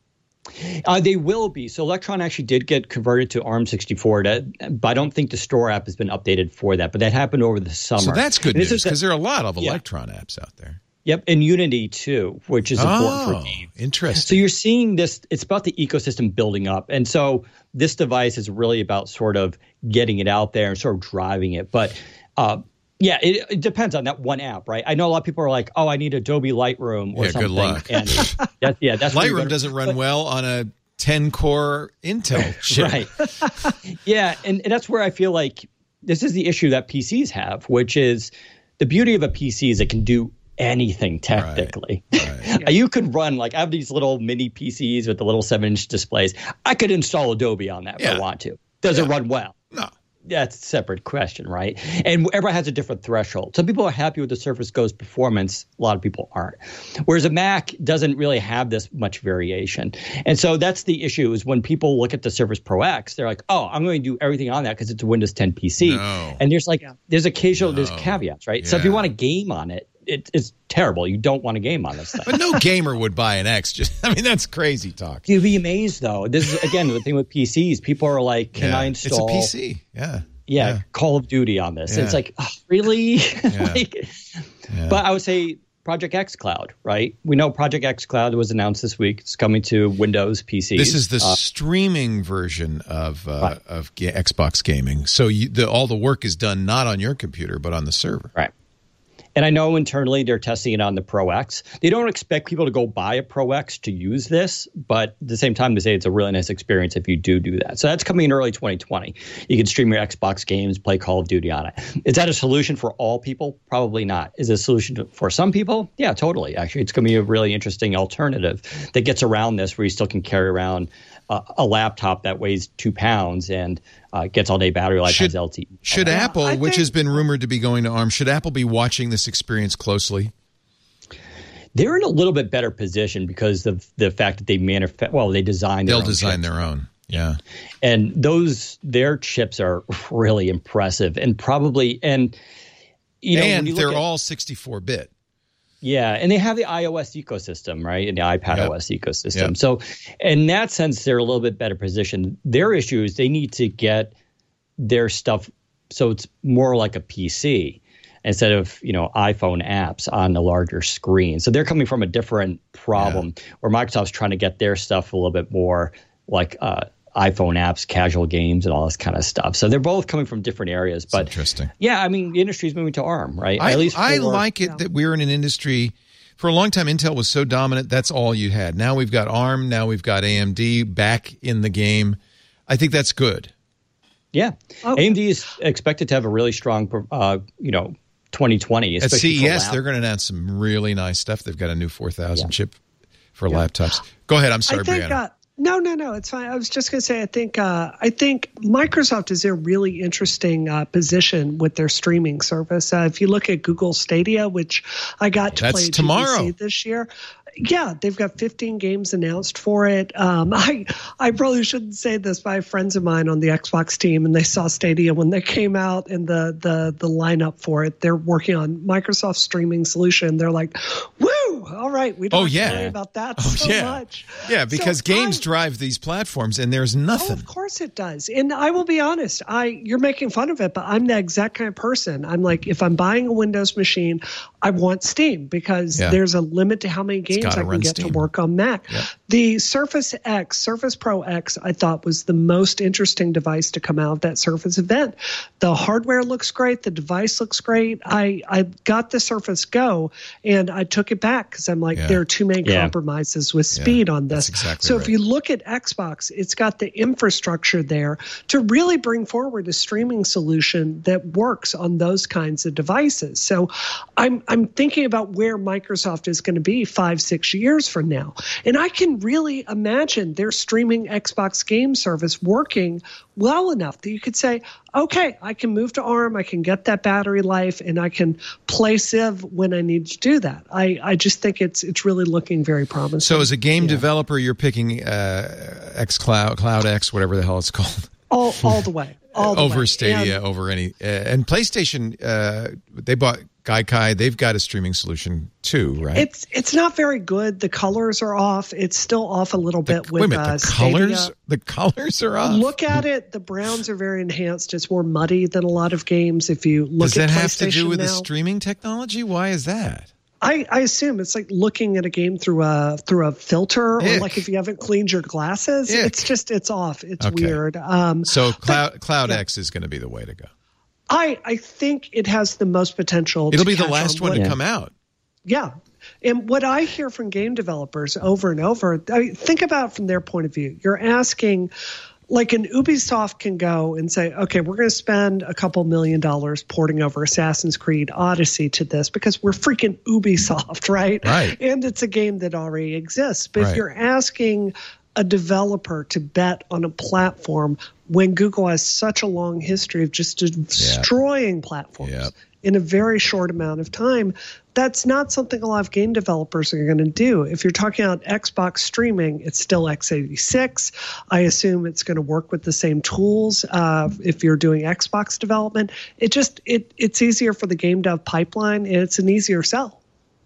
G: Uh, they will be. So Electron actually did get converted to ARM sixty-four, to, but I don't think the store app has been updated for that. But that happened over the summer.
A: So that's good
G: and
A: news because there are a lot of
G: yeah.
A: Electron apps out there.
G: Yep, and Unity too, which is important
A: oh,
G: for games.
A: Interesting.
G: So you're seeing this, it's about the ecosystem building up. And so this device is really about sort of getting it out there and sort of driving it. But uh, yeah, it, it depends on that one app, right? I know a lot of people are like, oh, I need Adobe Lightroom or
A: yeah,
G: something.
A: Good luck.
G: And that, yeah, that's
A: Lightroom doesn't run but, well on a ten-core Intel chip.
G: Right. Yeah, and, and that's where I feel like this is the issue that P Cs have, which is the beauty of a P C is it can do anything technically. Right, right. You could run, like, I have these little mini P Cs with the little seven inch displays. I could install Adobe on that yeah. if I want to. Does yeah. it run well?
A: No.
G: That's a separate question, right? And everyone has a different threshold. Some people are happy with the Surface Go's performance. A lot of people aren't. Whereas a Mac doesn't really have this much variation. And so that's the issue is when people look at the Surface Pro X, they're like, oh, I'm going to do everything on that because it's a Windows ten P C.
A: No.
G: And there's like, yeah. there's occasional,
A: no.
G: there's caveats, right?
A: Yeah.
G: So if you want to game on it, It, it's terrible. You don't want a game on this thing.
A: But no gamer would buy an X. Just, I mean, that's crazy talk.
G: You'd be amazed, though. This is, again, the thing with P Cs. People are like, can
A: yeah.
G: I install...
A: It's a P C, yeah.
G: Yeah,
A: yeah.
G: Call of Duty on this.
A: Yeah.
G: It's like, oh, really?
A: Yeah.
G: like,
A: yeah.
G: But I would say Project X Cloud, right? We know Project X Cloud was announced this week. It's coming to Windows P Cs.
A: This is the
G: uh,
A: streaming version of uh,
G: right.
A: of ga- Xbox gaming. So you, the, all the work is done not on your computer, but on the server.
G: Right. And I know internally they're testing it on the Pro X. They don't expect people to go buy a Pro X to use this, but at the same time, they say it's a really nice experience if you do do that. So that's coming in early twenty twenty. You can stream your Xbox games, play Call of Duty on it. Is that a solution for all people? Probably not. Is it a solution to, for some people? Yeah, totally. Actually, it's going to be a really interesting alternative that gets around this where you still can carry around uh, a laptop that weighs two pounds and Uh, gets all day battery life,
A: should,
G: has L T E.
A: Should
E: yeah,
A: Apple,
E: I
A: which
E: think,
A: has been rumored to be going to ARM, should Apple be watching this experience closely?
G: They're in a little bit better position because of the fact that they manufacture, well, they design their
A: They'll
G: own
A: design
G: chips.
A: their own, yeah.
G: And those, their chips are really impressive and probably, and, you know,
A: and
G: when you
A: they're
G: look at,
A: all sixty-four bit.
G: Yeah, and they have the iOS ecosystem, right, and the iPad
A: Yep.
G: O S ecosystem.
A: Yep.
G: So in that sense, they're a little bit better positioned. Their issue is they need to get their stuff so it's more like a P C instead of, you know, iPhone apps on a larger screen. So they're coming from a different problem yeah. where Microsoft's trying to get their stuff a little bit more like uh, iPhone apps, casual games, and all this kind of stuff. So they're both coming from different areas.
A: That's
G: but
A: interesting.
G: Yeah, I mean, the industry's moving to ARM, right?
A: I,
G: At least
A: I
G: for,
A: like it
E: yeah.
A: that we're in an industry. For a long time, Intel was so dominant, that's all you had. Now we've got ARM, now we've got A M D back in the game. I think that's good.
G: Yeah.
E: Oh.
G: A M D is expected to have a really strong, uh, you know, twenty twenty.
A: At C E S, they're going to announce some really nice stuff. They've got a new four thousand yeah. chip for yeah. laptops. Go ahead. I'm sorry,
E: I think,
A: Brianna.
E: Uh, no, no, no. It's fine. I was just going to say, I think, uh, I think Microsoft is in a really interesting uh, position with their streaming service. Uh, if you look at Google Stadia, which I got to
A: That's
E: play
A: tomorrow.
E: G D C this year. Yeah, they've got fifteen games announced for it. Um, I I probably shouldn't say this, but I have friends of mine on the Xbox team, and they saw Stadia when they came out and the the the lineup for it. They're working on Microsoft's streaming solution. They're like, woo! All right, we don't
A: Oh,
E: have
A: yeah.
E: to worry about that
A: Oh,
E: so
A: yeah.
E: much.
A: Yeah, because
E: So
A: games
E: I'm-
A: drive these platforms, and there's
E: Oh,
A: nothing.
E: of course it does. And I will be honest, I you're making fun of it, but I'm the exact kind of person. I'm like, if I'm buying a Windows machine, I want Steam because
A: Yeah.
E: there's a limit to how many games
A: gotta
E: I can
A: run
E: get
A: Steam.
E: to work on Mac.
A: Yeah.
E: The Surface X, Surface Pro X, I thought was the most interesting device to come out of that Surface event. The hardware looks great. The device looks great. I, I got the Surface Go, and I took it back because I'm like,
A: Yeah.
E: there are too many
G: Yeah.
E: compromises with speed on this.
A: that's exactly
E: so
A: right.
E: if you look at Xbox, it's got the infrastructure there to really bring forward a streaming solution that works on those kinds of devices. So I'm I'm thinking about where Microsoft is going to be five, six years from now. And I can really imagine their streaming Xbox game service working well enough that you could say, okay, I can move to ARM, I can get that battery life, and I can play Civ when I need to do that. I, I just think it's it's really looking very promising.
A: So as a game developer, you're picking uh, X Cloud, Cloud X, whatever the hell it's called.
E: all all the way. All the
A: over
E: way.
A: Stadia,
E: And-
A: over any. Uh, and PlayStation, uh, they bought Gaikai, they've got a streaming solution too, right?
E: It's it's not very good. The colors are off. It's still off a little
A: the,
E: bit with
A: wait a minute,
E: uh,
A: the colors.
E: Stadia.
A: The colors are off.
E: Look at it. The browns are very enhanced. It's more muddy than a lot of games. If you look
A: Does
E: at
A: that
E: PlayStation
A: have to do with
E: now,
A: the streaming technology? Why is that?
E: I, I assume it's like looking at a game through a through a filter,
A: Ick.
E: or like if you haven't cleaned your glasses.
A: Ick.
E: It's just it's off. It's
A: Okay.
E: weird. Um,
A: So Cloud Cloud
E: yeah.
A: X is going to be the way to go.
E: I I think it has the most potential.
A: It'll
E: to
A: be the
E: catch
A: last
E: on
A: one to
E: what-
A: come out.
E: Yeah. And what I hear from game developers over and over, I mean, think about it from their point of view. You're asking, like an Ubisoft can go and say, okay, we're going to spend a couple million dollars porting over Assassin's Creed Odyssey to this because we're freaking Ubisoft, right?
A: Right.
E: And it's a game that already exists. But
A: Right.
E: if you're asking a developer to bet on a platform when Google has such a long history of just destroying platforms
A: Yep.
E: in a very short amount of time, that's not something a lot of game developers are going to do. If you're talking about Xbox streaming, it's still x eighty-six. I assume it's going to work with the same tools uh, if you're doing Xbox development. It just it it's easier for the game dev pipeline, and it's an easier sell.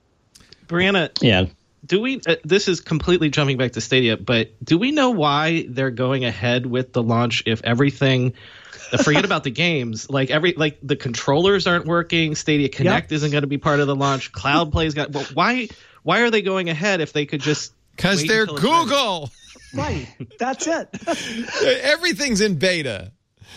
F: Brianna,
G: Yeah.
F: do we? Uh, this is completely jumping back to Stadia, but do we know why they're going ahead with the launch if everything? Forget about the games. Like every like the controllers aren't working. Stadia Connect
E: Yep.
F: isn't going to be part of the launch. Cloud Play's got. Well, why? Why are they going ahead if they could just?
A: Because
F: wait
A: they're
F: until it's ready?
A: Google.
E: Right. That's it.
A: Everything's in beta.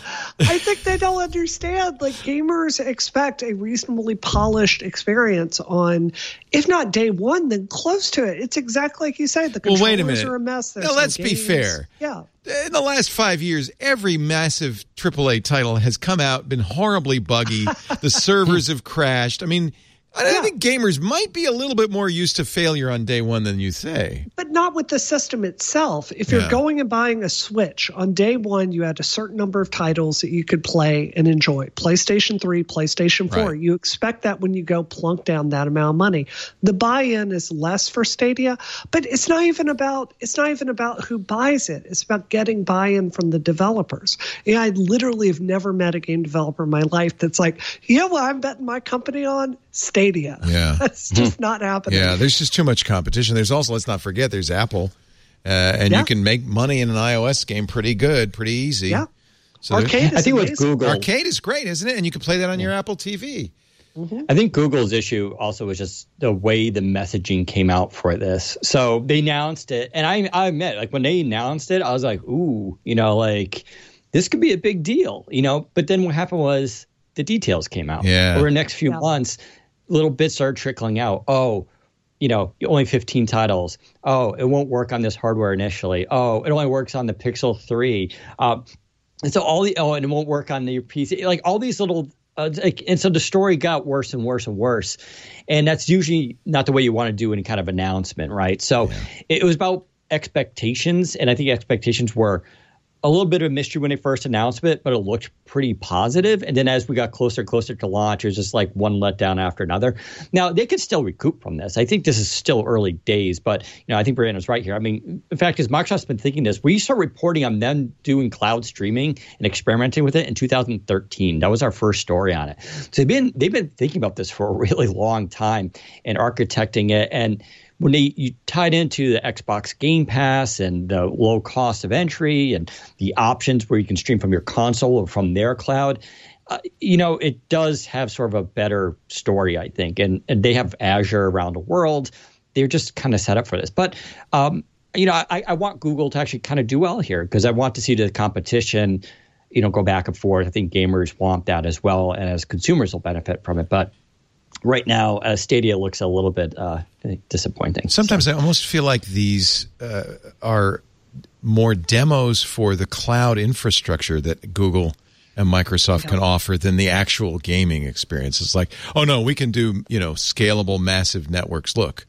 E: I think they don't understand. Like gamers expect a reasonably polished experience on, if not day one, then close to it. It's exactly like you said. The
A: Well,
E: controllers
A: wait a minute.
E: are a mess. There's
A: Now,
E: no
A: let's be
E: games.
A: fair.
E: Yeah.
A: In the last five years, every massive triple A title has come out, been horribly buggy. The servers have crashed. I mean, I
E: Yeah.
A: think gamers might be a little bit more used to failure on day one than you say.
E: But not with the system itself. If you're
A: Yeah.
E: going and buying a Switch, on day one, you had a certain number of titles that you could play and enjoy. PlayStation three, PlayStation four.
A: Right.
E: You expect that when you go plunk down that amount of money. The buy-in is less for Stadia, but it's not even about it's not even about who buys it. It's about getting buy-in from the developers. Yeah, I literally have never met a game developer in my life that's like, you know what I'm betting my company on? Stadia.
A: Yeah.
E: It's just not happening.
A: Yeah, there's just too much competition. There's also, let's not forget, there's Apple. Uh, and
E: Yeah.
A: you can make money in an iOS game pretty good, pretty easy.
E: Yeah.
A: So there-
E: Arcade is
G: I think with
E: amazing.
G: Google,
A: Arcade is great, isn't it? And you can play that on your Apple T V.
G: I think Google's issue also was just the way the messaging came out for this. So they announced it, and I, I admit, like when they announced it, I was like, ooh, you know, like this could be a big deal, you know. But then what happened was the details came out.
A: Yeah.
G: Over the next few
E: Yeah.
G: months, little bits started trickling out. Oh, you know, only fifteen titles. Oh, it won't work on this hardware initially. Oh, it only works on the Pixel three. Uh, and so all the oh, and it won't work on the P C. Like all these little. Uh, like, and so the story got worse and worse and worse, and that's usually not the way you want to do any kind of announcement, right? So
A: Yeah.
G: it was about expectations, and I think expectations were a little bit of a mystery when they first announced it, but it looked pretty positive. And then as we got closer and closer to launch, it was just like one letdown after another. Now, they could still recoup from this. I think this is still early days, but you know, I think Brianna's right here. I mean, in fact, as Microsoft's been thinking this, we started reporting on them doing cloud streaming and experimenting with it in two thousand thirteen. That was our first story on it. So they've been they've been thinking about this for a really long time and architecting it. And when they you tied into the Xbox Game Pass and the low cost of entry and the options where you can stream from your console or from their cloud, uh, you know, it does have sort of a better story, I think. And, and they have Azure around the world. They're just kind of set up for this. But, um, you know, I, I want Google to actually kind of do well here because I want to see the competition, you know, go back and forth. I think gamers want that as well, and as consumers will benefit from it. But right now, uh, Stadia looks a little bit uh, disappointing.
A: Sometimes I almost feel like these uh, are more demos for the cloud infrastructure that Google and Microsoft can offer than the actual gaming experience. It's like, oh no, we can do, you know, scalable, massive networks. Look,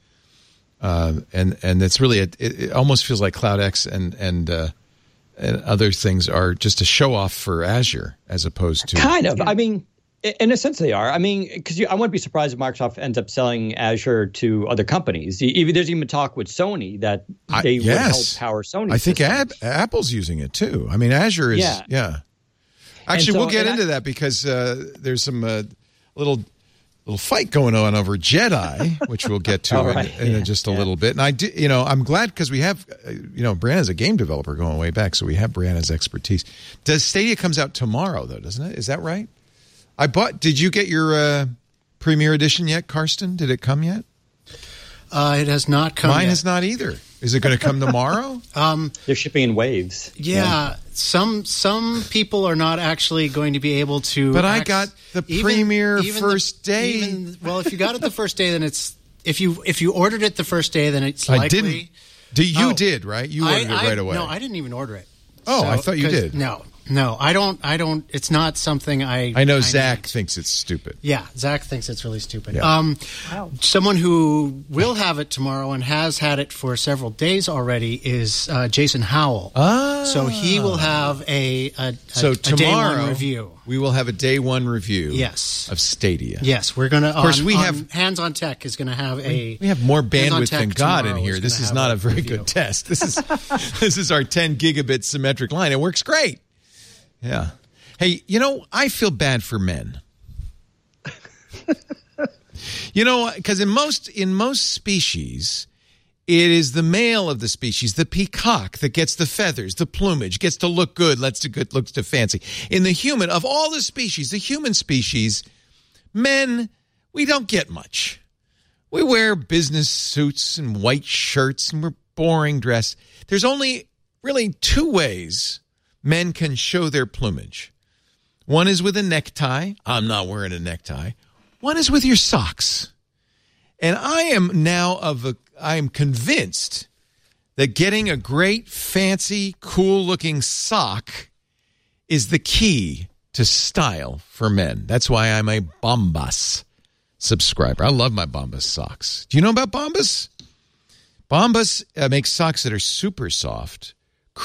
A: uh, and and it's really a, it, it almost feels like CloudX and and uh, and other things are just a show off for Azure as opposed to
G: Kind of. I mean, in a sense, they are. I mean, because I wouldn't be surprised if Microsoft ends up selling Azure to other companies. Even there's even talk with Sony that they
A: I,
G: would
A: yes.
G: help power Sony.
A: I think Ab,
G: systems.
A: Apple's using it too. I mean, Azure is yeah.
G: Yeah.
A: Actually,
G: so-
A: we'll get
G: and
A: into
G: I-
A: that because uh, there's some uh, little little fight going on over Jedi, which we'll get to in,
G: right.
A: in
G: yeah.
A: just a
G: yeah.
A: little bit. And I do, you know, I'm glad because we have, uh, you know, Brianna's a game developer going way back, so we have Brianna's expertise. Does Stadia comes out tomorrow though, doesn't it? Is that right? I bought. Did you get your uh, Premier Edition yet, Karsten? Did it come yet?
D: Uh, it has not come.
A: Mine
D: yet.
A: has not either. Is it going to come tomorrow?
D: Um,
G: They're shipping in waves.
D: yeah,
G: yeah.
D: some some people are not actually going to be able to.
A: But I
D: act-
A: got the
D: even-
A: Premier
D: even
A: first
D: the,
A: day.
D: Even, well, if you got it the first day, then it's if you if you ordered it the first day, then it's
A: I
D: likely.
A: didn't. Do you
D: Oh.
A: did right? You ordered
D: I,
A: it right
D: I,
A: away.
D: No, I didn't even order it.
A: Oh, I thought you
D: 'cause-
A: did.
D: No, no, I don't. I don't. It's not something I.
A: I know Zach
D: need.
A: thinks it's stupid.
D: Yeah, Zach thinks it's really stupid.
A: Yeah.
D: Um, Someone who will have it tomorrow and has had it for several days already is uh, Jason Howell.
A: Ah.
D: So he will have a, a, a,
A: So
D: a day
A: tomorrow
D: one review.
A: we will have a day one review.
D: Yes.
A: Of Stadia.
D: Yes, we're going to. Of
A: course, we have-
D: Hands on Tech is going to have a.
A: We have more
D: Hands on
A: bandwidth
D: Tech
A: than God in
D: tomorrow
A: here.
D: is
A: This
D: gonna
A: is
D: have
A: not a very
D: review.
A: good test. This is this is our ten gigabit symmetric line. It works great. Yeah. Hey, you know, I feel bad for men. You know, because in most in most species, it is the male of the species, the peacock, that gets the feathers, the plumage, gets to look good, lets to good, looks to fancy. In the human, of all the species, the human species, men, we don't get much. We wear business suits and white shirts, and we're boring dressed. There's only really two ways men can show their plumage. One is with a necktie. I'm not wearing a necktie. One is with your socks. And I am now of a, I am convinced that getting a great, fancy, cool-looking sock is the key to style for men. That's why I'm a Bombas subscriber. I love my Bombas socks. Do you know about Bombas? Bombas uh, makes socks that are super soft,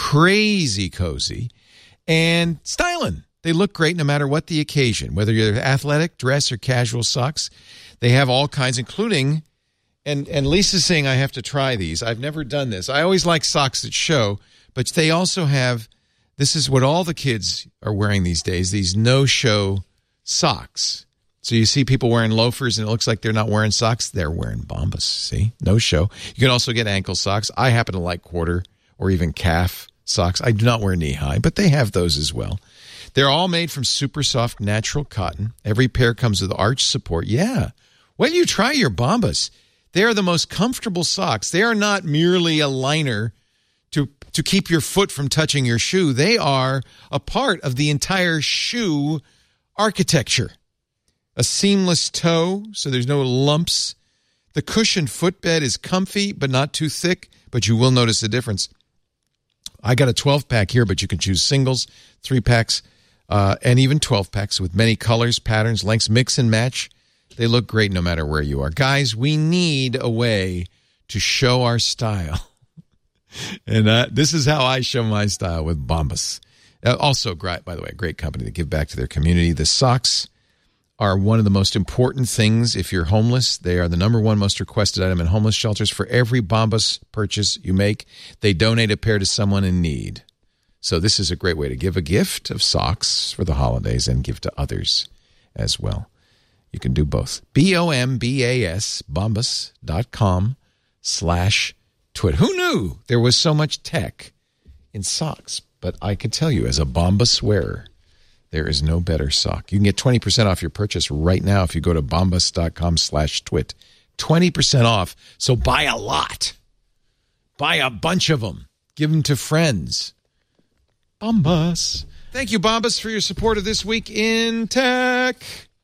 A: crazy cozy, and styling. They look great no matter what the occasion, whether you're athletic, dress, or casual socks. They have all kinds, including, and, and Lisa's saying I have to try these. I've never done this. I always like socks that show, but they also have, this is what all the kids are wearing these days, these no-show socks. So you see people wearing loafers and it looks like they're not wearing socks. They're wearing Bombas, see? No show. You can also get ankle socks. I happen to like quarter or even calf socks. I do not wear knee-high, but they have those as well. They're all made from super soft natural cotton. Every pair comes with arch support. Yeah. When you try your Bombas, they are the most comfortable socks. They are not merely a liner to, to keep your foot from touching your shoe. They are a part of the entire shoe architecture. A seamless toe, so there's no lumps. The cushioned footbed is comfy, but not too thick, but you will notice the difference. I got a twelve-pack here, but you can choose singles, three-packs, uh, and even twelve-packs with many colors, patterns, lengths, mix and match. They look great no matter where you are. Guys, we need a way to show our style. and uh, this is how I show my style with Bombas. Uh, also, great, by the way, a great company to give back to their community. The socks are one of the most important things if you're homeless. They are the number one most requested item in homeless shelters. For every Bombas purchase you make, they donate a pair to someone in need. So this is a great way to give a gift of socks for the holidays and give to others as well. You can do both. B O M B A S, bombas.com slash twit. Who knew there was so much tech in socks? But I can tell you, as a Bombas wearer, there is no better sock. You can get twenty percent off your purchase right now if you go to bombas.com slash twit. twenty percent off. So buy a lot. Buy a bunch of them. Give them to friends. Bombas. Thank you, Bombas, for your support of This Week in Tech.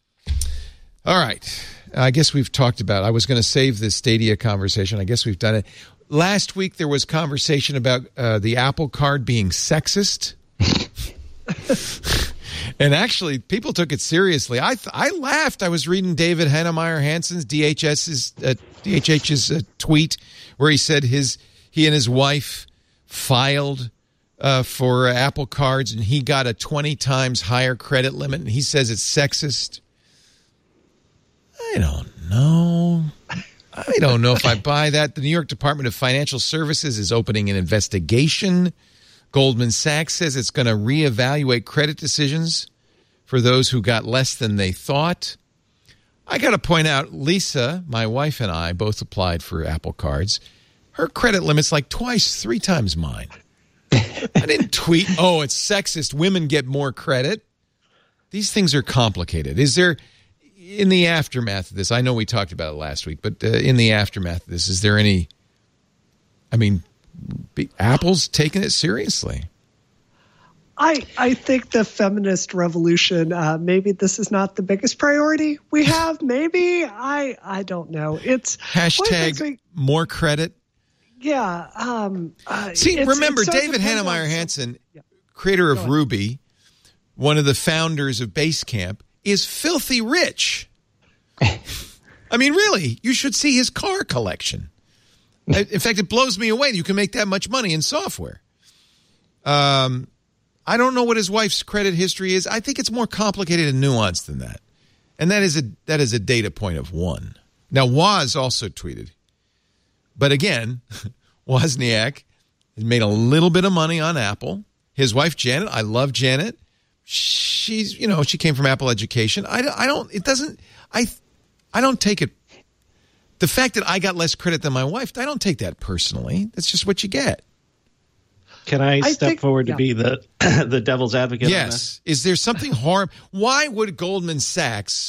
A: All right. I guess we've talked about, I was going to save this Stadia conversation. I guess we've done it. Last week, there was conversation about uh, the Apple Card being sexist. And actually, people took it seriously. I th- I laughed. I was reading David Heinemeier Hanson's DHS's uh, D H H's uh, tweet where he said his he and his wife filed uh, for uh, Apple Cards and he got a twenty times higher credit limit, and he says it's sexist. I don't know. I don't know if I buy that. The New York Department of Financial Services is opening an investigation. Goldman Sachs says it's going to reevaluate credit decisions for those who got less than they thought. I got to point out, Lisa, my wife, and I both applied for Apple Cards. Her credit limit's like twice, three times mine. I didn't tweet, oh, it's sexist. Women get more credit. These things are complicated. Is there, in the aftermath of this, I know we talked about it last week, but uh, in the aftermath of this, is there any, I mean, Apple's taking it seriously.
E: I, I think the feminist revolution, uh, maybe this is not the biggest priority we have. Maybe. I I don't know. It's
A: hashtag we, more credit.
E: Yeah. Um, uh,
A: See,
E: it's,
A: remember,
E: it's so
A: David Heinemeier Hansson,
E: yeah.
A: creator of Ruby, one of the founders of Basecamp, is filthy rich. I mean, really, you should see his car collection. In fact, it blows me away that you can make that much money in software. Um. I don't know what his wife's credit history is. I think it's more complicated and nuanced than that. And that is a that is a data point of one. Now, Woz also tweeted. But again, Wozniak has made a little bit of money on Apple. His wife, Janet, I love Janet. She's, you know, she came from Apple Education. I, I don't, it doesn't, I, I don't take it. The fact that I got less credit than my wife, I don't take that personally. That's just what you get.
F: Can I step
E: I think,
F: forward
E: yeah.
F: to be the the devil's advocate?
A: Yes.
F: On this?
A: Is there something harm? Why would Goldman Sachs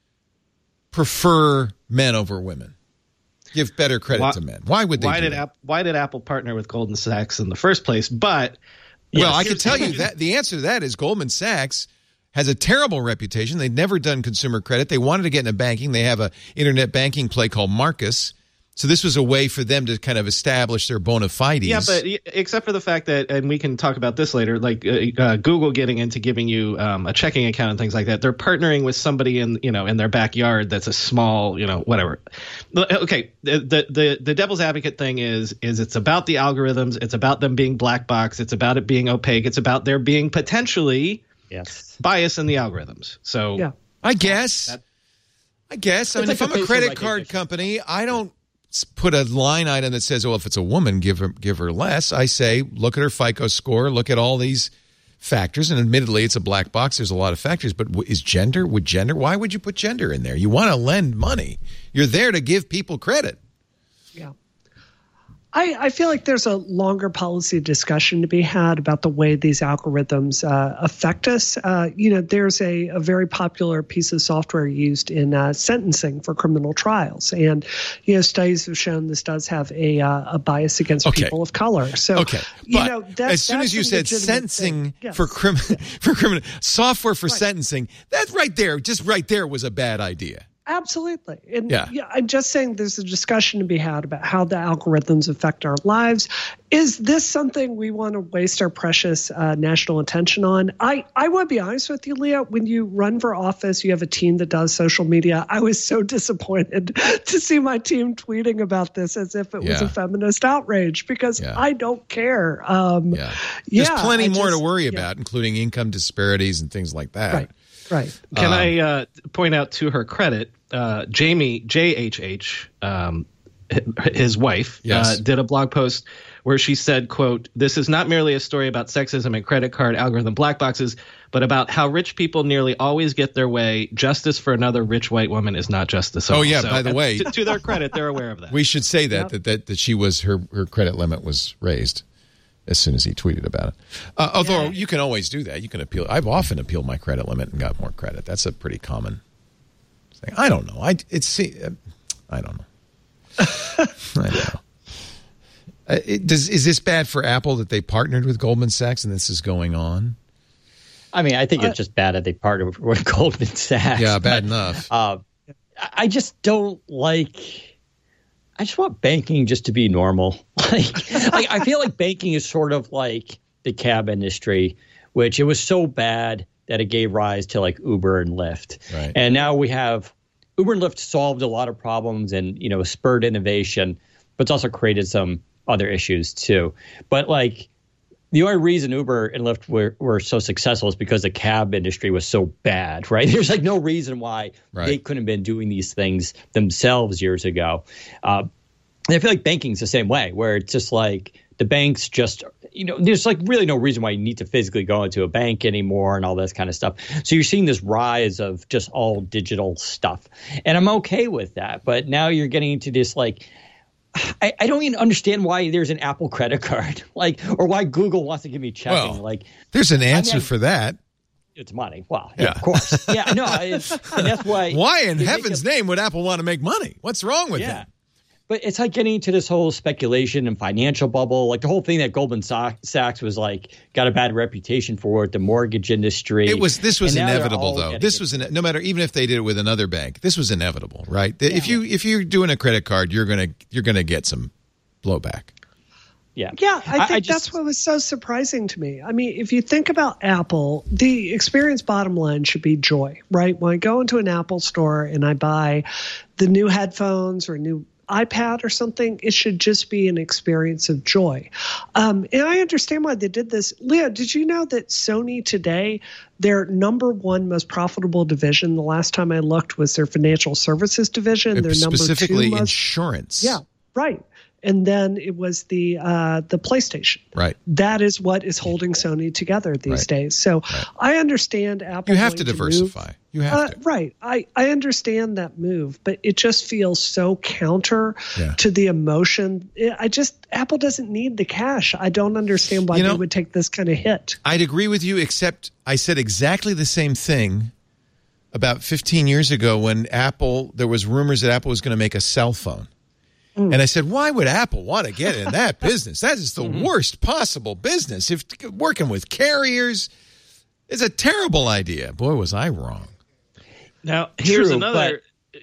A: prefer men over women? Give better credit
F: why,
A: to men. Why would they?
F: Why
A: do
F: did
A: that?
F: App, Why did Apple partner with Goldman Sachs in the first place? But
A: well,
F: yes,
A: I can tell you that the answer to that is Goldman Sachs has a terrible reputation. They've never done consumer credit. They wanted to get into banking. They have a internet banking play called Marcus. So this was a way for them to kind of establish their bona fides.
F: Yeah, but except for the fact that, and we can talk about this later, like uh, uh, Google getting into giving you um, a checking account and things like that, they're partnering with somebody in, you know, in their backyard that's a small, you know, whatever. Okay, the the the devil's advocate thing is is it's about the algorithms, it's about them being black box, it's about it being opaque, it's about there being potentially
G: yes.
F: bias in the algorithms. So
E: Yeah.
A: I guess.
F: That,
A: I guess. I mean,
G: like
A: if I'm
G: a
A: a credit
G: facial
A: card
G: recognition.
A: company, I don't put a line item that says, "Oh, if it's a woman, give her give her less." I say, look at her FICO score, look at all these factors, and admittedly, it's a black box. There's a lot of factors, but is gender? Would gender? Why would you put gender in there? You want to lend money. You're there to give people credit.
E: Yeah. I, I feel like there's a longer policy discussion to be had about the way these algorithms uh, affect us. Uh, you know, there's a, a very popular piece of software used in uh, sentencing for criminal trials. And, you know, studies have shown this does have a, uh, a bias against
A: Okay.
E: people of color. So,
A: Okay,
E: you
A: but
E: know, that,
A: as soon
E: that's
A: as you
E: a
A: said
E: legitimate
A: sentencing
E: thing. Yes.
A: for crim- for criminal software for
E: Right.
A: sentencing, that right there, just right there, was a bad idea.
E: Absolutely. And
A: Yeah.
E: yeah. I'm just saying there's a discussion to be had about how the algorithms affect our lives. Is this something we want to waste our precious uh, national attention on? I, I want to be honest with you, Leah. When you run for office, you have a team that does social media. I was so disappointed to see my team tweeting about this as if it was
A: Yeah.
E: a feminist outrage because
A: Yeah.
E: I don't care. Um,
A: Yeah,
E: yeah,
A: there's plenty
E: I
A: more
E: just-
A: to worry
E: yeah.
A: about, including income disparities and things like that.
E: Right. Right.
F: Can
A: Um,
F: I uh, point out to her credit, uh, Jamie J H H, um, his wife,
A: Yes.
F: uh, did a blog post where she said, quote, "This is not merely a story about sexism and credit card algorithm black boxes, but about how rich people nearly always get their way. Justice for another rich white woman is not justice at all."
A: Oh, yeah,
F: So,
A: by the
F: uh,
A: way-
F: to, to their credit, they're aware of that.
A: We should say that
E: Yep.
A: that, that that she was her her credit limit was raised as soon as he tweeted about it. Uh, although
E: Yeah.
A: you can always do that. You can appeal. I've often appealed my credit limit and got more credit. That's a pretty common thing. I don't know. I it's uh, I don't know. I don't know. Uh, it, does is this bad for Apple that they partnered with Goldman Sachs and this is going on?
G: I mean, I think
E: Uh,
G: it's just bad that they partnered with, with Goldman Sachs.
A: Yeah, bad
G: but,
A: enough.
G: Uh, I I just don't like. I just want banking just to be normal. Like, like I feel like banking is sort of like the cab industry, which it was so bad that it gave rise to like Uber and Lyft.
A: Right.
G: And now we have Uber and Lyft solved a lot of problems and, you know, spurred innovation, but it's also created some other issues too. But like the only reason Uber and Lyft were, were so successful is because the cab industry was so bad, right? There's like no reason why
A: Right.
G: they couldn't have been doing these things themselves years ago. Uh, and I feel like banking's the same way, where it's just like the banks just, you know, there's like really no reason why you need to physically go into a bank anymore and all this kind of stuff. So you're seeing this rise of just all digital stuff. And I'm okay with that. But now you're getting into this like, I, I don't even understand why there's an Apple credit card, like, or why Google wants to give me checking.
A: Well,
G: like,
A: there's an answer
G: I mean,
A: for that.
G: It's money. Well, yeah,
A: Yeah.
G: of course. Yeah, no, it's, and that's why.
A: Why in
G: they make
A: heaven's
G: a-
A: name would Apple want to make money? What's wrong with
G: Yeah.
A: that?
G: But it's like getting into this whole speculation and financial bubble, like the whole thing that Goldman Sachs was like got a bad reputation for it, the mortgage industry.
A: It was this was
G: And now they're
A: inevitable
G: all
A: though.
G: getting
A: This
G: it.
A: was an, no matter even if they did it with another bank, this was inevitable, right? If you if you're doing a credit card, you're gonna you're gonna get some blowback.
G: Yeah,
E: Yeah, I think
G: I just-
E: that's what was so surprising to me. I mean, if you think about Apple, the experience bottom line should be joy, right? When I go into an Apple store and I buy the new headphones or a new iPad or something, it should just be an experience of joy. Um, and I understand why they did this. Leah, did you know that Sony today, their number one most profitable division, the last time I looked, was their financial services division. Their number
A: Specifically
E: two most,
A: insurance.
E: Yeah, right. And then it was the uh, the PlayStation.
A: Right.
E: That is what is holding Sony together these
A: Right.
E: days. So I understand Apple.
A: You have to
E: wanting
A: diversify.
E: move.
A: You have
E: Uh,
A: to.
E: right. I, I understand that move, but it just feels so counter
A: Yeah.
E: to the emotion. It- I just, Apple doesn't need the cash. I don't understand why
A: You know-
E: they would take this kind of hit.
A: I'd agree with you, except I said exactly the same thing about fifteen years ago when Apple, there was rumors that Apple was going to make a cell phone. And I said, why would Apple want to get in that business? That is the worst possible business. If working with carriers is a terrible idea. Boy, was I wrong.
F: Now, here's
G: True,
F: another.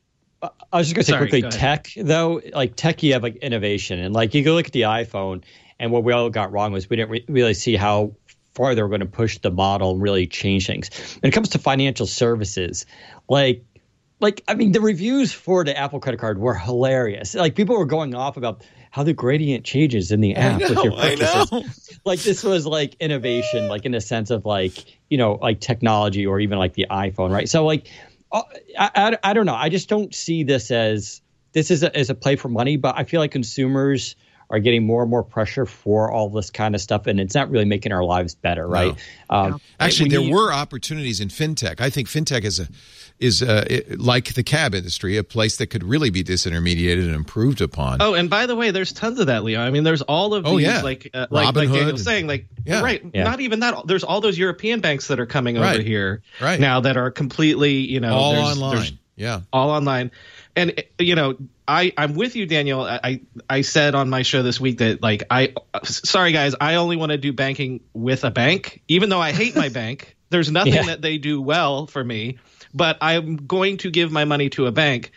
G: I was just going to say
F: Sorry,
G: quickly,
F: go ahead.
G: tech, though, like tech, you have like innovation. And like you go look at the iPhone, and what we all got wrong was we didn't re- really see how far they were going to push the model and really change things. When it comes to financial services, like, like I mean, the reviews for the Apple credit card were hilarious. Like people were going off about how the gradient changes in the app
A: I
G: with your
A: know, I
G: purchases.
A: know.
G: Like this was like innovation, like in the sense of like, you know, like technology or even like the iPhone, right? So like, uh, I, I, I don't know. I just don't see this as this is a, as a play for money, but I feel like consumers are getting more and more pressure for all this kind of stuff, and it's not really making our lives better, right? Um,
A: Actually,
G: we
A: there
G: need-
A: were opportunities in fintech. I think fintech is a is uh, it, like the cab industry, a place that could really be disintermediated and improved upon.
F: Oh, and by the way, there's tons of that, Leo. I mean, there's all of these,
A: Oh, yeah.
F: like, uh, like, like
A: Robinhood
F: Daniel
A: and-
F: was saying, like,
A: Yeah.
F: right,
G: Yeah.
F: not even that. There's all those European banks that are coming
A: Right.
F: over here
A: Right.
F: now that are completely, you know,
A: All
F: there's,
A: online.
F: there's
A: Yeah.
F: all online. And, you know, I, I'm with you, Daniel. I, I said on my show this week that, like, I, sorry, guys, I only want to do banking with a bank, even though I hate my bank. There's nothing
G: Yeah.
F: that they do well for me, but I'm going to give my money to a bank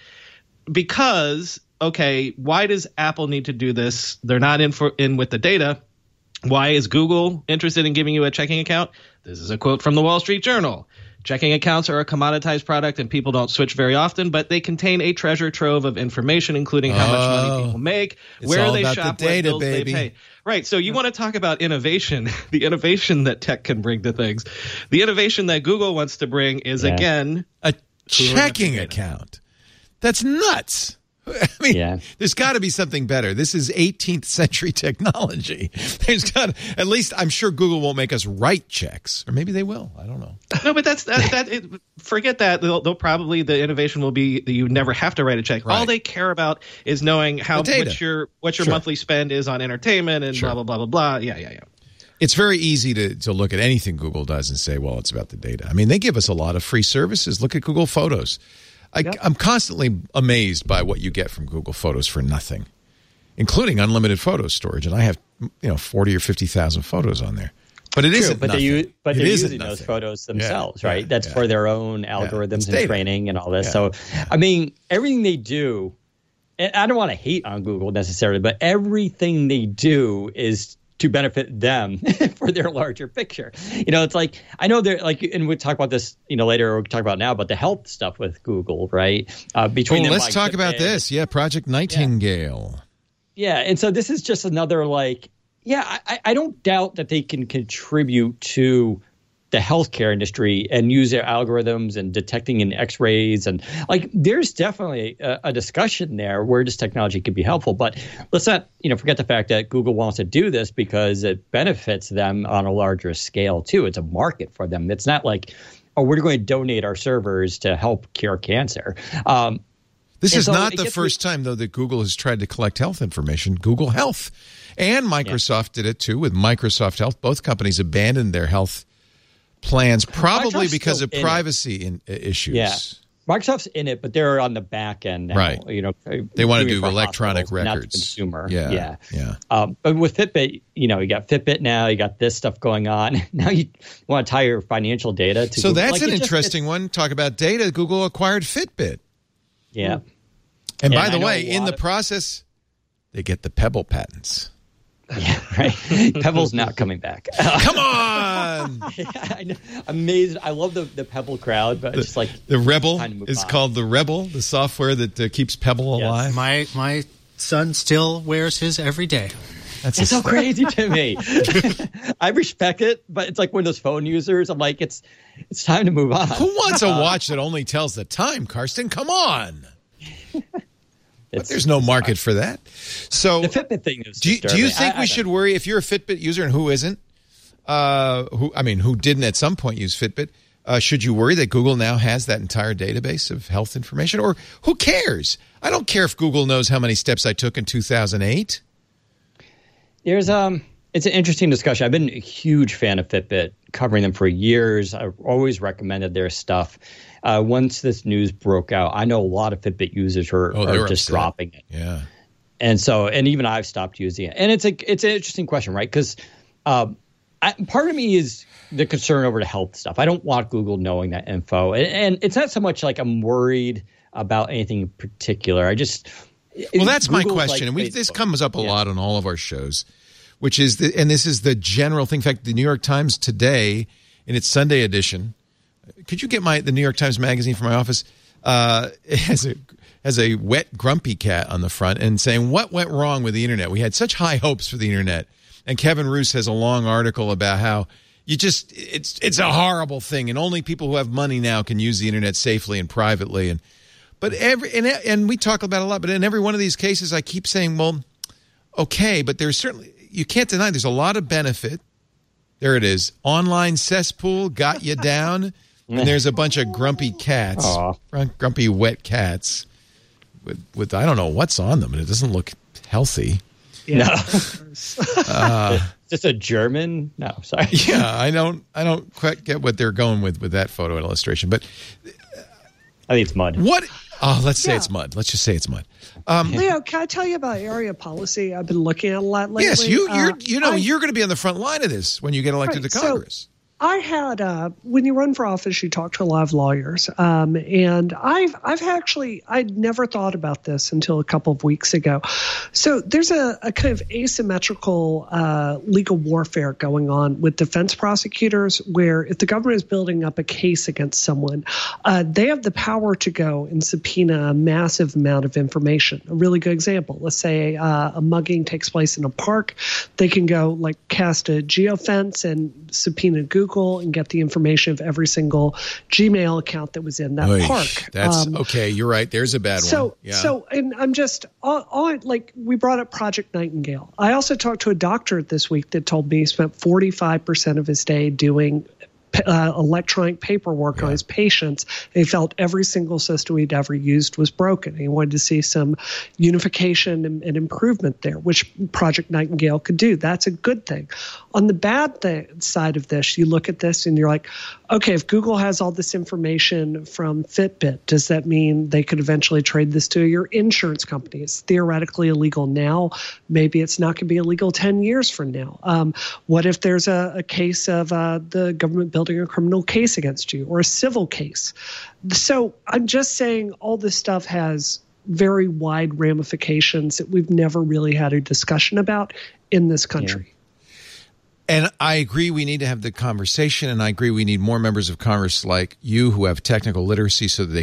F: because, okay, why does Apple need to do this? They're not in for in with the data. Why is Google interested in giving you a checking account? This is a quote from the Wall Street Journal. Checking accounts are a commoditized product and people don't switch very often, but they contain a treasure trove of information, including how much
A: Oh.
F: money people make,
A: It's
F: where
A: all
F: they
A: about the
F: shop,
A: data,
F: what bills
A: baby.
F: they pay. Right. So you want to talk about innovation, the innovation that tech can bring to things. The innovation that Google wants to bring is,
G: Yeah.
F: again,
A: A checking
F: data.
A: account. That's nuts. I mean,
G: Yeah.
A: there's got to be something better. This is eighteenth century technology. There's got at least I'm sure Google won't make us write checks, or maybe they will. I don't know.
F: no, but that's that. that it, forget that. They'll, they'll probably the innovation will be that you never have to write a check.
A: Right.
F: All they care about is knowing how
A: The data.
F: what your what your
A: Sure.
F: monthly spend is on entertainment and
A: Sure.
F: blah blah blah blah blah. Yeah, yeah, yeah.
A: It's very easy to, to look at anything Google does and say, well, it's about the data. I mean, they give us a lot of free services. Look at Google Photos. I,
E: Yep.
A: I'm constantly amazed by what you get from Google Photos for nothing, including unlimited photo storage. And I have, you know, forty or fifty thousand photos on there. But it
G: True,
A: isn't
G: but
A: nothing.
G: they use, but
A: It
G: they're
A: isn't
G: using those
A: nothing.
G: photos
A: Yeah,
G: themselves,
A: yeah,
G: right? That's
A: yeah.
G: for their own
A: It's
G: algorithms and
A: data.
G: training and all this.
A: Yeah,
G: So,
A: yeah.
G: I mean, everything they do, and I don't want to hate on Google necessarily, but everything they do is to benefit them for their larger picture. You know, it's like, I know they're like, and we'll talk about this, you know, later, or we'll talk about now, but the health stuff with Google, right? Uh, between
A: Well,
G: them,
A: let's
G: like,
A: talk about
G: Fitbit.
A: this. Yeah, Project Nightingale.
G: Yeah, and so this is just another like, yeah, I, I don't doubt that they can contribute to the healthcare industry and use their algorithms and detecting in X-rays. And like, there's definitely a, a discussion there where this technology could be helpful. But let's not, you know, forget the fact that Google wants to do this because it benefits them on a larger scale too. It's a market for them. It's not like, oh, we're going to donate our servers to help cure cancer. Um,
A: This is
G: so
A: not the
G: gets
A: first
G: me-
A: time, though, that Google has tried to collect health information. Google Health and Microsoft yeah. did it, too, with Microsoft Health. Both companies abandoned their health plans, probably
G: Microsoft's
A: because of
G: in
A: privacy in, uh, issues.
G: Yeah. Microsoft's in it, but they're on the back end now.
A: Right.
G: You know,
A: they want to
G: doing
A: do
G: it for
A: electronic
G: hospitals,
A: records.
G: not the consumer.
A: Yeah.
G: Yeah.
A: yeah.
G: Um, but with Fitbit, you know, you got Fitbit now, you got this stuff going on. Now you want to tie your financial data to
A: So
G: Google.
A: that's
G: Like,
A: an
G: it just-
A: interesting one. Talk about data. Google acquired Fitbit.
G: Yeah.
A: And,
G: And
A: by
G: I
A: the
G: know
A: way,
G: a
A: in
G: lot
A: the
G: of-
A: process, they get the Pebble patents.
G: Yeah, right. Pebble's not coming back.
A: Come on!
G: I know. Amazed. I love the, the Pebble crowd, but
A: The,
G: it's like
A: the Rebel
G: time to move
A: is
G: on.
A: called the Rebel, the software that uh, keeps Pebble
G: Yes.
A: alive.
D: My my son still wears his every day.
A: That's
G: It's
A: a-
G: so crazy to me. I respect it, but it's like Windows Phone users. I'm like, it's it's time to move on.
A: Who wants a watch that only tells the time, Karsten? Come on. But
G: It's-
A: there's no market for that. So,
G: The Fitbit thing is
A: do you, do you
G: disturbing.
A: think
G: I- I
A: we
G: don't
A: should
G: know.
A: worry if you're a Fitbit user and who isn't? Uh, who I mean, who didn't at some point use Fitbit? Uh, should you worry that Google now has that entire database of health information, or who cares? I don't care if Google knows how many steps I took in two thousand eight.
G: There's um, it's an interesting discussion. I've been a huge fan of Fitbit, covering them for years. I've always recommended their stuff. Uh, once this news broke out, I know a lot of Fitbit users are,
A: Oh, they
G: are
A: were
G: just
A: upset.
G: dropping it.
A: Yeah.
G: And so, and even I've stopped using it. And it's a, it's an interesting question, right? Because um, I, part of me is the concern over the health stuff. I don't want Google knowing that info. And, and it's not so much like I'm worried about anything in particular. I just...
A: Well, that's my
G: Google's
A: question,
G: like
A: and we, this
G: Facebook.
A: comes up a
G: Yeah.
A: lot on all of our shows, which is, the, and this is the general thing. In fact, the New York Times today, in its Sunday edition, could you get my the New York Times magazine from my office? Uh, it has a has a wet, grumpy cat on the front, and saying what went wrong with the internet. We had such high hopes for the internet, and Kevin Roos has a long article about how you just it's it's a horrible thing, and only people who have money now can use the internet safely and privately. And but every and and we talk about it a lot, but in every one of these cases, I keep saying, well, okay, but there's certainly you can't deny there's a lot of benefit. There it is, online cesspool got you down. And there's a bunch of grumpy cats,
G: Aw.
A: grun- grumpy wet cats with, with I don't know what's on them, and it doesn't look healthy.
G: No. Just a German? No, sorry.
A: Yeah, I don't I don't quite get what they're going with with that photo illustration. But
G: I think it's mud.
A: what? Oh, let's say
E: Yeah.
A: it's mud. Let's just say it's mud. Um,
E: Leo, can I tell you about area policy? I've been looking at a lot lately.
A: yes, you you're
E: Uh,
A: you know
E: I-
A: you're going to be on the front line of this when you get elected
E: Right,
A: to
E: so-
A: Congress.
E: I had uh, when you run for office, you talk to a lot of lawyers, um, and I've I've actually I'd never thought about this until a couple of weeks ago. So there's a, a kind of asymmetrical uh, legal warfare going on with defense prosecutors, where if the government is building up a case against someone, uh, they have the power to go and subpoena a massive amount of information. A really good example: let's say uh, a mugging takes place in a park, they can go like cast a geofence and subpoena Google and get the information of every single Gmail account that was in that
A: Oy,
E: park.
A: That's
E: Um,
A: okay. You're right. There's a bad
E: so,
A: one. Yeah.
E: so, and I'm just all, all like we brought up Project Nightingale. I also talked to a doctor this week that told me he spent forty-five percent of his day doing uh, electronic paperwork
A: Yeah.
E: on his patients. He felt every single system he'd ever used was broken. He wanted to see some unification and, and improvement there, which Project Nightingale could do. That's a good thing. On the bad th- side of this, you look at this and you're like, okay, if Google has all this information from Fitbit, does that mean they could eventually trade this to your insurance company? It's theoretically illegal now. Maybe it's not going to be illegal ten years from now. Um, what if there's a, a case of uh, the government building a criminal case against you or a civil case? So I'm just saying all this stuff has very wide ramifications that we've never really had a discussion about in this country.
A: And I agree we need to have the conversation, and I agree we need more members of Congress like you who have technical literacy so that they can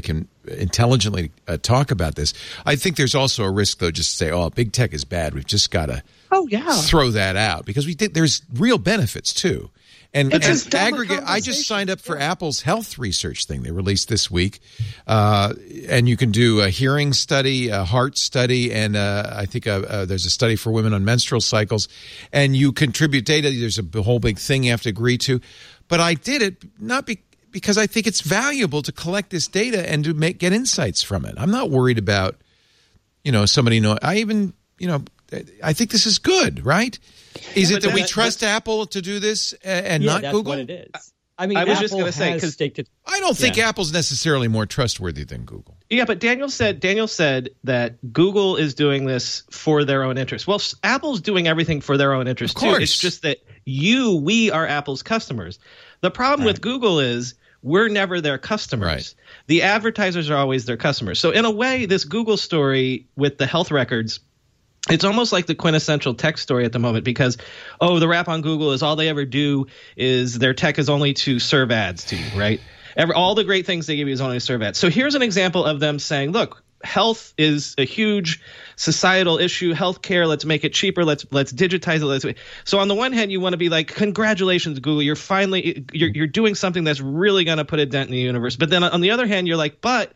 A: intelligently uh, talk about this. I think there's also a risk, though, just to say, oh, big tech is bad. We've just got to
E: oh, yeah.
A: throw that out because we did, there's real benefits, too. And,
E: It's
A: and
E: just dumb
A: aggregate, I just
E: conversation.
A: signed up for Apple's health research thing they released this week. Uh, and you can do a hearing study, a heart study, and uh, I think uh uh there's a study for women on menstrual cycles. And you contribute data. There's a whole big thing you have to agree to. But I did it not be, because I think it's valuable to collect this data and to make get insights from it. I'm not worried about, you know, somebody know. I even, you know, I think this is good, right? Is
F: Yeah,
A: it that
F: but
A: we
F: that-
A: trust Apple to do this and
G: yeah,
A: not
G: that's
A: Google?
G: what it is. I mean,
F: I was
G: Apple
F: just gonna say,
G: has
F: 'cause-
G: staked it.
A: I don't think
G: Yeah.
A: Apple's necessarily more trustworthy than Google.
F: Yeah, but Daniel said Daniel said that Google is doing this for their own interest. Well, s- Apple's doing everything for their own interest
A: Of
F: too.
A: course.
F: It's just that you, we are Apple's customers. The problem with Google is we're never their customers.
A: Right.
F: The advertisers are always their customers. So in a way, this Google story with the health records, it's almost like the quintessential tech story at the moment because, oh, the rap on Google is all they ever do is their tech is only to serve ads to you, right? Every, all the great things they give you is only to serve ads. So here's an example of them saying, look, health is a huge societal issue. Healthcare, let's make it cheaper. Let's let's digitize it. Let's. So on the one hand, you want to be like, congratulations, Google, you're finally you're you're doing something that's really going to put a dent in the universe. But then on the other hand, you're like, but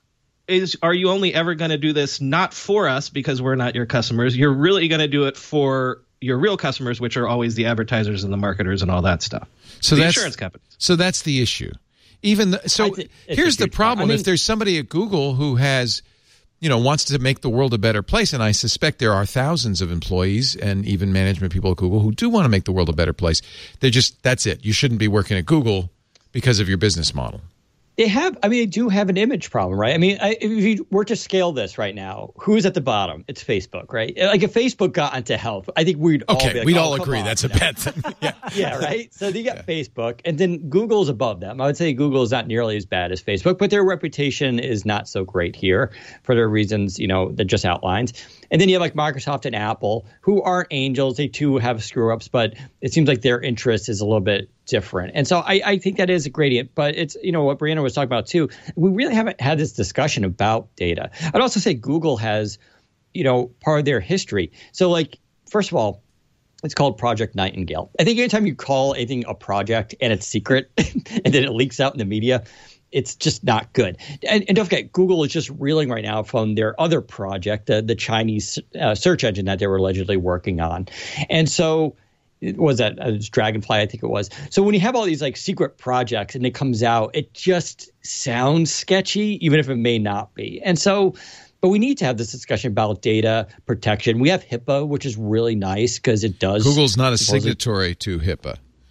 F: is are you only ever going to do this not for us because we're not your customers? You're really going to do it for your real customers, which are always the advertisers and the marketers and all that stuff.
A: So
F: the
A: that's
F: insurance companies.
A: So that's the issue. Even the, so,
G: I thi- it's
A: here's
G: a
A: the
G: huge
A: problem:
G: problem. I mean-
A: if there's somebody at Google who has, you know, wants to make the world a better place, and I suspect there are thousands of employees and even management people at Google who do want to make the world a better place. They're just that's it. You shouldn't be working at Google because of your business model.
G: They have, I mean, they do have an image problem, right? I mean, I, if you were to scale this right now, who's at the bottom? It's Facebook, right? Like if Facebook got into health, I think we'd all
A: Okay,
G: be like,
A: we'd
G: oh,
A: all
G: come
A: agree
G: on,
A: that's
G: you
A: a
G: know?
A: bad thing. Yeah.
G: Yeah, right? So you got Facebook, and then Google's above them. I would say Google is not nearly as bad as Facebook, but their reputation is not so great here for the reasons, you know, that just outlined. And then you have like Microsoft and Apple, who aren't angels. They too have screw-ups, but it seems like their interest is a little bit different. And so I, I think that is a gradient. But it's, you know, what Brianna was talking about too, we really haven't had this discussion about data. I'd also say Google has, you know, part of their history. So like, first of all, it's called Project Nightingale. I think anytime you call anything a project and it's secret and then it leaks out in the media, it's just not good. And, and don't forget, Google is just reeling right now from their other project, uh, the Chinese uh, search engine that they were allegedly working on. And so it was that uh, it was Dragonfly, I think it was. So when you have all these like secret projects and it comes out, it just sounds sketchy, even if it may not be. And so, but we need to have this discussion about data protection. We have HIPAA, which is really nice because it does.
A: Google's not a
G: supposedly-
A: signatory to HIPAA.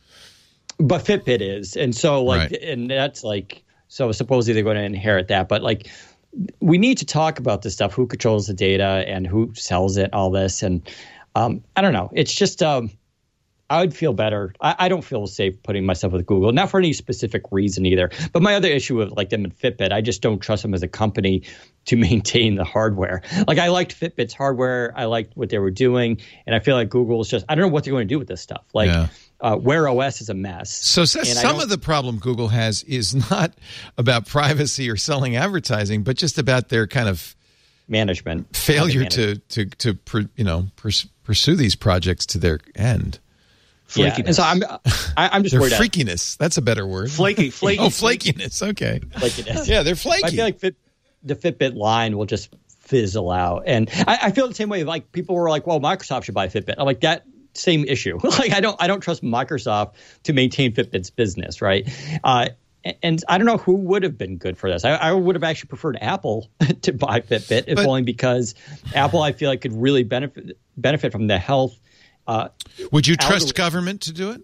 G: But Fitbit is. And so like,
A: Right.
G: and that's like, so supposedly they're going to inherit that. But like, we need to talk about this stuff, who controls the data and who sells it, all this. And um, I don't know. It's just, um, I would feel better. I, I don't feel safe putting myself with Google, not for any specific reason either. But my other issue with like them and Fitbit, I just don't trust them as a company to maintain the hardware. Like I liked Fitbit's hardware. I liked what they were doing. And I feel like Google is just, I don't know what they're going to do with this stuff. Like
A: Yeah.
G: uh, Wear O S is a mess.
A: So s-
G: And I
A: some
G: don't-
A: of the problem Google has is not about privacy or selling advertising, but just about their kind of
G: management
A: failure
G: management.
A: to to to pr- you know pers- pursue these projects to their end.
G: Yeah.
F: Flakiness.
G: And so I'm I, I'm just
A: Their
G: worried about
A: freakiness. That's a better word.
F: Flaky, flaky.
A: Oh, flakiness. Okay.
G: flakiness.
A: Yeah, they're flaky.
G: I feel like Fit, the Fitbit line will just fizzle out. And I, I feel the same way. Like people were like, well, Microsoft should buy Fitbit. I'm like, that same issue. Like I don't I don't trust Microsoft to maintain Fitbit's business, right? Uh, and, and I don't know who would have been good for this. I, I would have actually preferred Apple to buy Fitbit, if
A: But-
G: only because Apple, I feel like, could really benefit benefit from the health. Uh,
A: Would you trust
G: algorithm.
A: government to do it?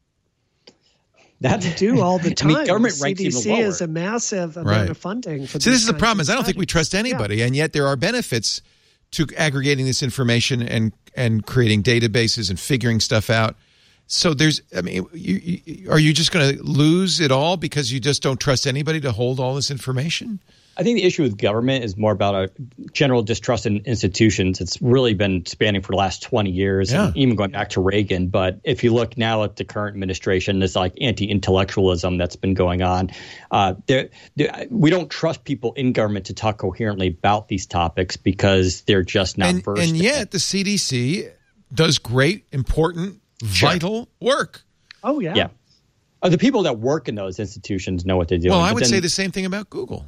G: that
E: They do all the time.
G: I mean, government
E: the
G: ranks
E: C D C
G: even lower.
E: is a massive amount
A: Right.
E: of funding for
A: See, this
E: these
A: is the
E: kinds
A: problem.
E: of
A: Is I don't think we
E: studies.
A: trust anybody, and yet there are benefits to aggregating this information and and creating databases and figuring stuff out. So there's, I mean, you, you, are you just going to lose it all because you just don't trust anybody to hold all this information?
G: I think the issue with government is more about a general distrust in institutions. It's really been spanning for the last twenty years,
A: yeah.
G: and even going back to Reagan. But if you look now at the current administration, this like anti-intellectualism that's been going on. Uh, they're, they're, we don't trust people in government to talk coherently about these topics because they're just not
A: and,
G: versed.
A: And
G: in
A: yet
G: it.
A: the C D C does great, important,
G: Sure.
A: vital work.
E: Oh, yeah.
G: Yeah. Uh, the people that work in those institutions know what they're doing.
A: Well, I
G: but
A: would
G: then,
A: say the same thing about Google.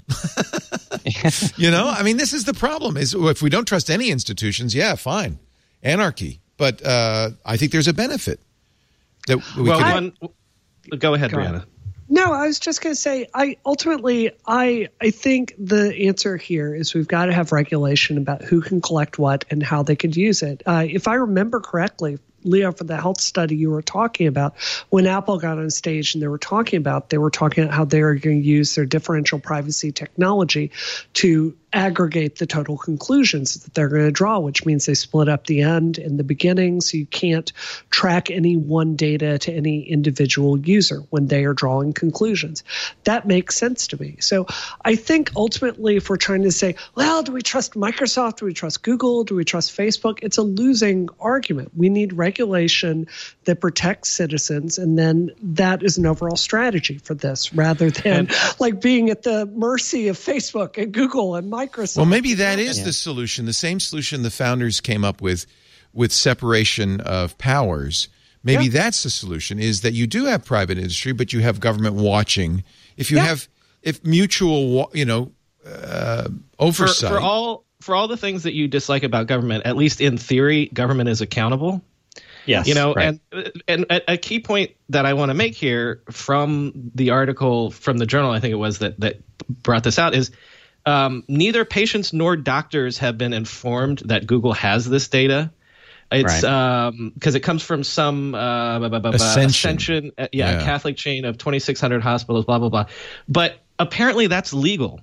A: You know, I mean, this is the problem is if we don't trust any institutions, yeah, fine. Anarchy. But uh, I think there's a benefit. That we
F: well,
A: can,
F: one, go ahead,
E: Go
F: Brianna.
E: ahead. No, I was just going to say, I ultimately, I I think the answer here is we've got to have regulation about who can collect what and how they could use it. Uh, if I remember correctly, Leo, for the health study you were talking about, when Apple got on stage and they were talking about, they were talking about how they were going to use their differential privacy technology to aggregate the total conclusions that they're going to draw, which means they split up the end and the beginning, so you can't track any one data to any individual user when they are drawing conclusions. That makes sense to me. So I think ultimately if we're trying to say, well, do we trust Microsoft? Do we trust Google? Do we trust Facebook? It's a losing argument. We need regulation that protects citizens, and then that is an overall strategy for this rather than like being at the mercy of Facebook and Google and Microsoft.
A: well, maybe that is
G: Yeah.
A: the solution. The same solution the founders came up with, with separation of powers. Maybe
E: Yeah.
A: that's the solution, is that you do have private industry, but you have government watching. If you
E: Yeah.
A: have, if mutual, wa- you know, uh,
F: For,
A: oversight.
F: for all for all the things that you dislike about government, at least in theory, government is accountable.
G: yes,
F: You know,
G: right.
F: and and a, a key point that I want to make here from the article from the journal, I think it was that that brought this out, is um, neither patients nor doctors have been informed that Google has this data. It's
G: Right.
F: um because it comes from some uh, blah, blah, blah, blah,
A: Ascension.
F: Ascension, uh, yeah,
A: Yeah.
F: a Catholic chain of twenty-six hundred hospitals, blah blah blah. But apparently that's legal.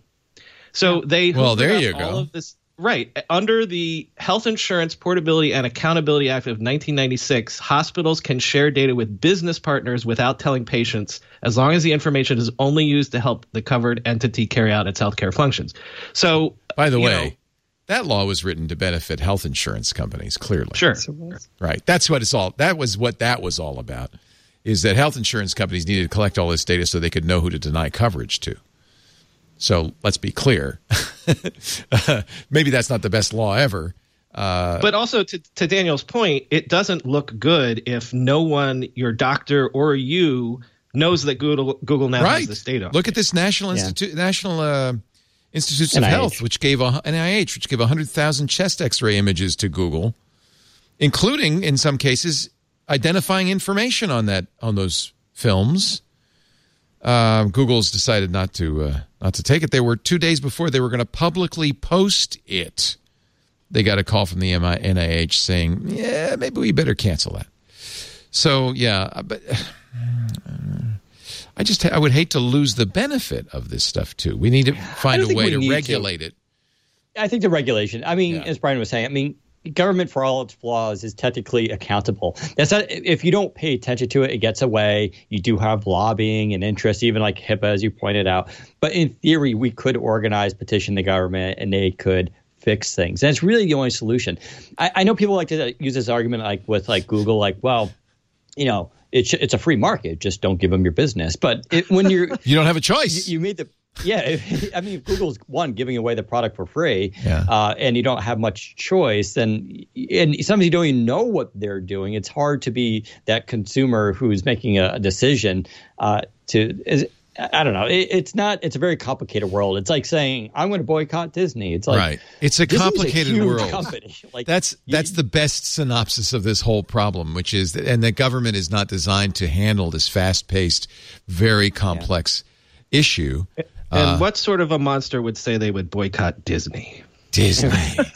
F: So they
A: Well, there
F: hoovered
A: you
F: up
A: go.
F: all of this. Right. Under the Health Insurance Portability and Accountability Act of nineteen ninety-six, hospitals can share data with business partners without telling patients, as long as the information is only used to help the covered entity carry out its healthcare functions. So,
A: By the
F: you
A: way,
F: know,
A: that law was written to benefit health insurance companies, clearly.
F: sure.
E: So it was.
A: Right. That's what it's all. That was what that was all about. Is that health insurance companies needed to collect all this data so they could know who to deny coverage to. So let's be clear. Maybe that's not the best law ever. Uh,
F: But also, to, to Daniel's point, it doesn't look good if no one, your doctor or you, knows that Google Google now
A: right.
F: has this data.
A: Look at this National
G: Yeah.
A: Institute, National uh, Institutes of
G: N I H.
A: Health, which gave a, N I H, which gave one hundred thousand chest X-ray images to Google, including in some cases identifying information on that on those films. Uh, Google's decided not to uh, not to take it. They were two days before they were going to publicly post it. They got a call from the N I H saying, "Yeah, maybe we better cancel that." So yeah, but uh, I just I would hate to lose the benefit of this stuff too. We need to find
G: don't
A: a
G: think
A: way
G: we
A: to
G: need to.
A: regulate it.
G: I think the regulation. I mean,
A: Yeah.
G: as Brian was saying, I mean, government for all its flaws is technically accountable. That's not, if you don't pay attention to it, it gets away. You do have lobbying and interest, even like HIPAA, as you pointed out. But in theory, we could organize, petition the government, and they could fix things. And it's really the only solution. I, I know people like to use this argument, like with like Google, like, well, you know, it's it's a free market. Just don't give them your business. But it, when you're
A: You don't have a choice.
G: you, you made the yeah. If, I mean, if Google's one giving away the product for free,
A: Yeah.
G: uh, and you don't have much choice, then and sometimes you don't even know what they're doing. It's hard to be that consumer who's making a, a decision. Uh, to is, I don't know. It, it's not. It's a very complicated world. It's like saying I'm going to boycott Disney. It's like
A: Right. It's a
G: Disney's
A: complicated
G: huge
A: world.
G: company. Like
A: That's that's the best synopsis of this whole problem, which is that, and the government is not designed to handle this fast-paced, very complex issue.
F: And
A: Uh,
F: what sort of a monster would say they would boycott Disney?
A: Disney.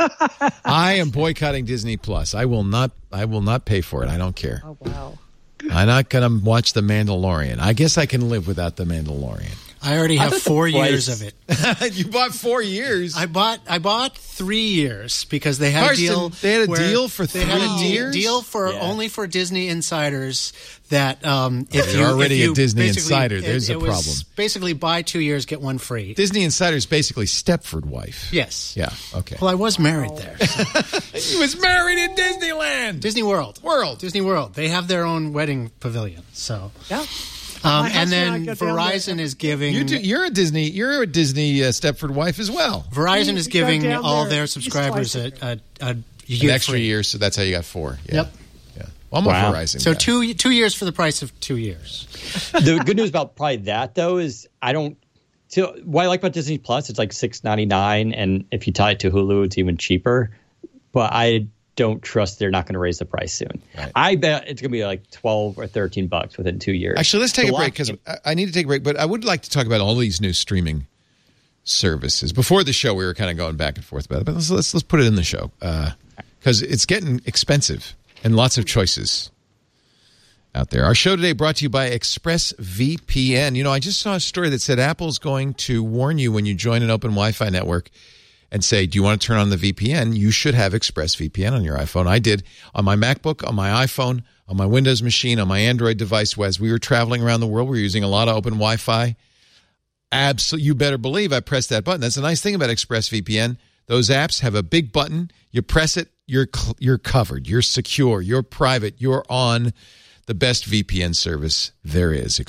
A: I am boycotting Disney Plus. I will not. I will not pay for it. I don't care.
E: Oh, wow.
A: I'm not going to watch The Mandalorian. I guess I can live without The Mandalorian.
D: I already have
G: thought the
D: four
G: price-
D: years of it.
A: You bought four years.
D: I bought I bought three years because they had
A: Carson,
D: a deal.
A: they had a
D: where
A: deal for
D: they had a
A: three
D: de-
A: years?
D: Deal for
G: Yeah.
D: only for Disney insiders. That um, if
A: you're
D: you
A: already
D: if
A: a
D: you
A: Disney
D: basically-
A: insider.
D: it-
A: There's
D: it
A: a
D: was
A: problem.
D: Basically, buy two years, get one free.
A: Disney Insider is basically Stepford wife.
D: Yes.
A: Yeah. Okay.
D: Well, I was married there. So.
A: He was married in Disneyland.
D: Disney World.
A: World.
D: Disney World. They have their own wedding pavilion. So.
E: Yeah.
D: Um,
E: My
D: and
E: husband
D: then
E: and I go down
D: Verizon
E: there.
D: is giving.
A: You do, you're a Disney. You're a Disney uh, Stepford wife as well.
D: Verizon
E: We
D: is
E: go
D: giving
E: down
D: all
E: there
D: their
E: at least
D: subscribers
E: twice
D: a,
E: a
D: a, a
A: An
D: year
A: extra
D: free.
A: year, so that's how you got four. Yeah.
D: Yep.
A: Yeah. Well, I'm
G: Wow.
A: a Verizon.
D: So
A: guy.
D: two two years for the price of two years.
G: The good news about probably that though is I don't. So what I like about Disney Plus, it's like six ninety-nine, and if you tie it to Hulu, it's even cheaper. But I don't trust they're not going to raise the price soon.
A: Right.
G: I bet it's going to be like twelve or thirteen bucks within two years.
A: Actually, let's take
G: To
A: a break
G: watch
A: because
G: it.
A: I I need to take a break. But I would like to talk about all these new streaming services. Before the show, we were kind of going back and forth about it, but let's let's, let's put it in the show because it's getting expensive and lots of choices out there. Our show today brought to you by ExpressVPN. You know, I just saw a story that said Apple's going to warn you when you join an open Wi-Fi network and say, do you want to turn on the V P N? You should have ExpressVPN on your iPhone. I did on my MacBook, on my iPhone, on my Windows machine, on my Android device. As we were traveling around the world, we were using a lot of open Wi-Fi. Absolutely, you better believe I pressed that button. That's the nice thing about ExpressVPN. Those apps have a big button. You press it, you're you're covered. You're secure. You're private. You're on the best V P N service there is,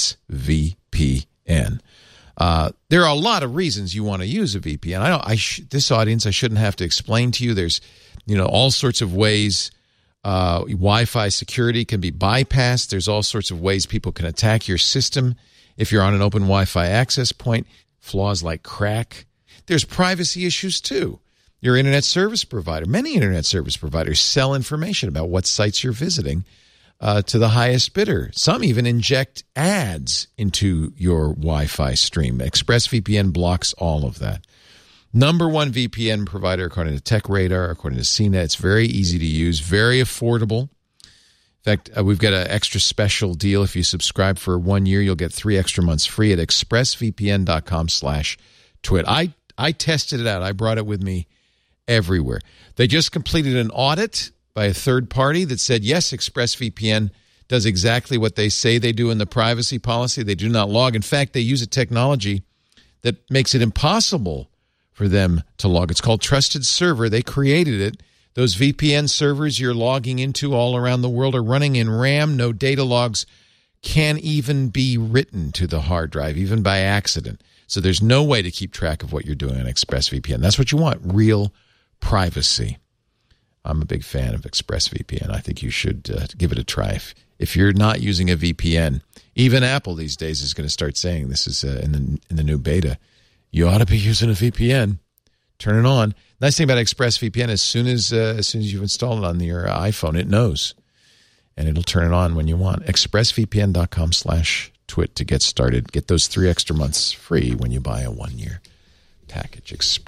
A: ExpressVPN. Uh, there are a lot of reasons you want to use a V P N. I don't. I sh- this audience, I shouldn't have to explain to you. There's, you know, all sorts of ways. Uh, Wi-Fi security can be bypassed. There's all sorts of ways people can attack your system if you're on an open Wi-Fi access point. Flaws like crack. There's privacy issues too. Your internet service provider, many internet service providers sell information about what sites you're visiting uh, to the highest bidder. Some even inject ads into your Wi-Fi stream. ExpressVPN blocks all of that. Number one V P N provider, according to TechRadar, according to C net. It's very easy to use, very affordable. In fact, uh, we've got an extra special deal. If you subscribe for one year, you'll get three extra months free at expressvpn.com slash twit. I, I tested it out. I brought it with me everywhere. They just completed an audit by a third party that said, yes, ExpressVPN does exactly what they say they do in the privacy policy. They do not log. In fact, they use a technology that makes it impossible for them to log. It's called Trusted Server. They created it. Those V P N servers you're logging into all around the world are running in RAM. No data logs can even be written to the hard drive, even by accident. So there's no way to keep track of what you're doing on ExpressVPN. That's what you want, real privacy. I'm a big fan of ExpressVPN. I think you should uh, give it a try. If, if you're not using a V P N, even Apple these days is going to start saying this is uh, in the in the new beta. You ought to be using a V P N. Turn it on. Nice thing about ExpressVPN, as soon as uh, as soon as you've installed it on your iPhone, it knows, and it'll turn it on when you want. ExpressVPN.com slash twit to get started. Get those three extra months free when you buy a one-year package.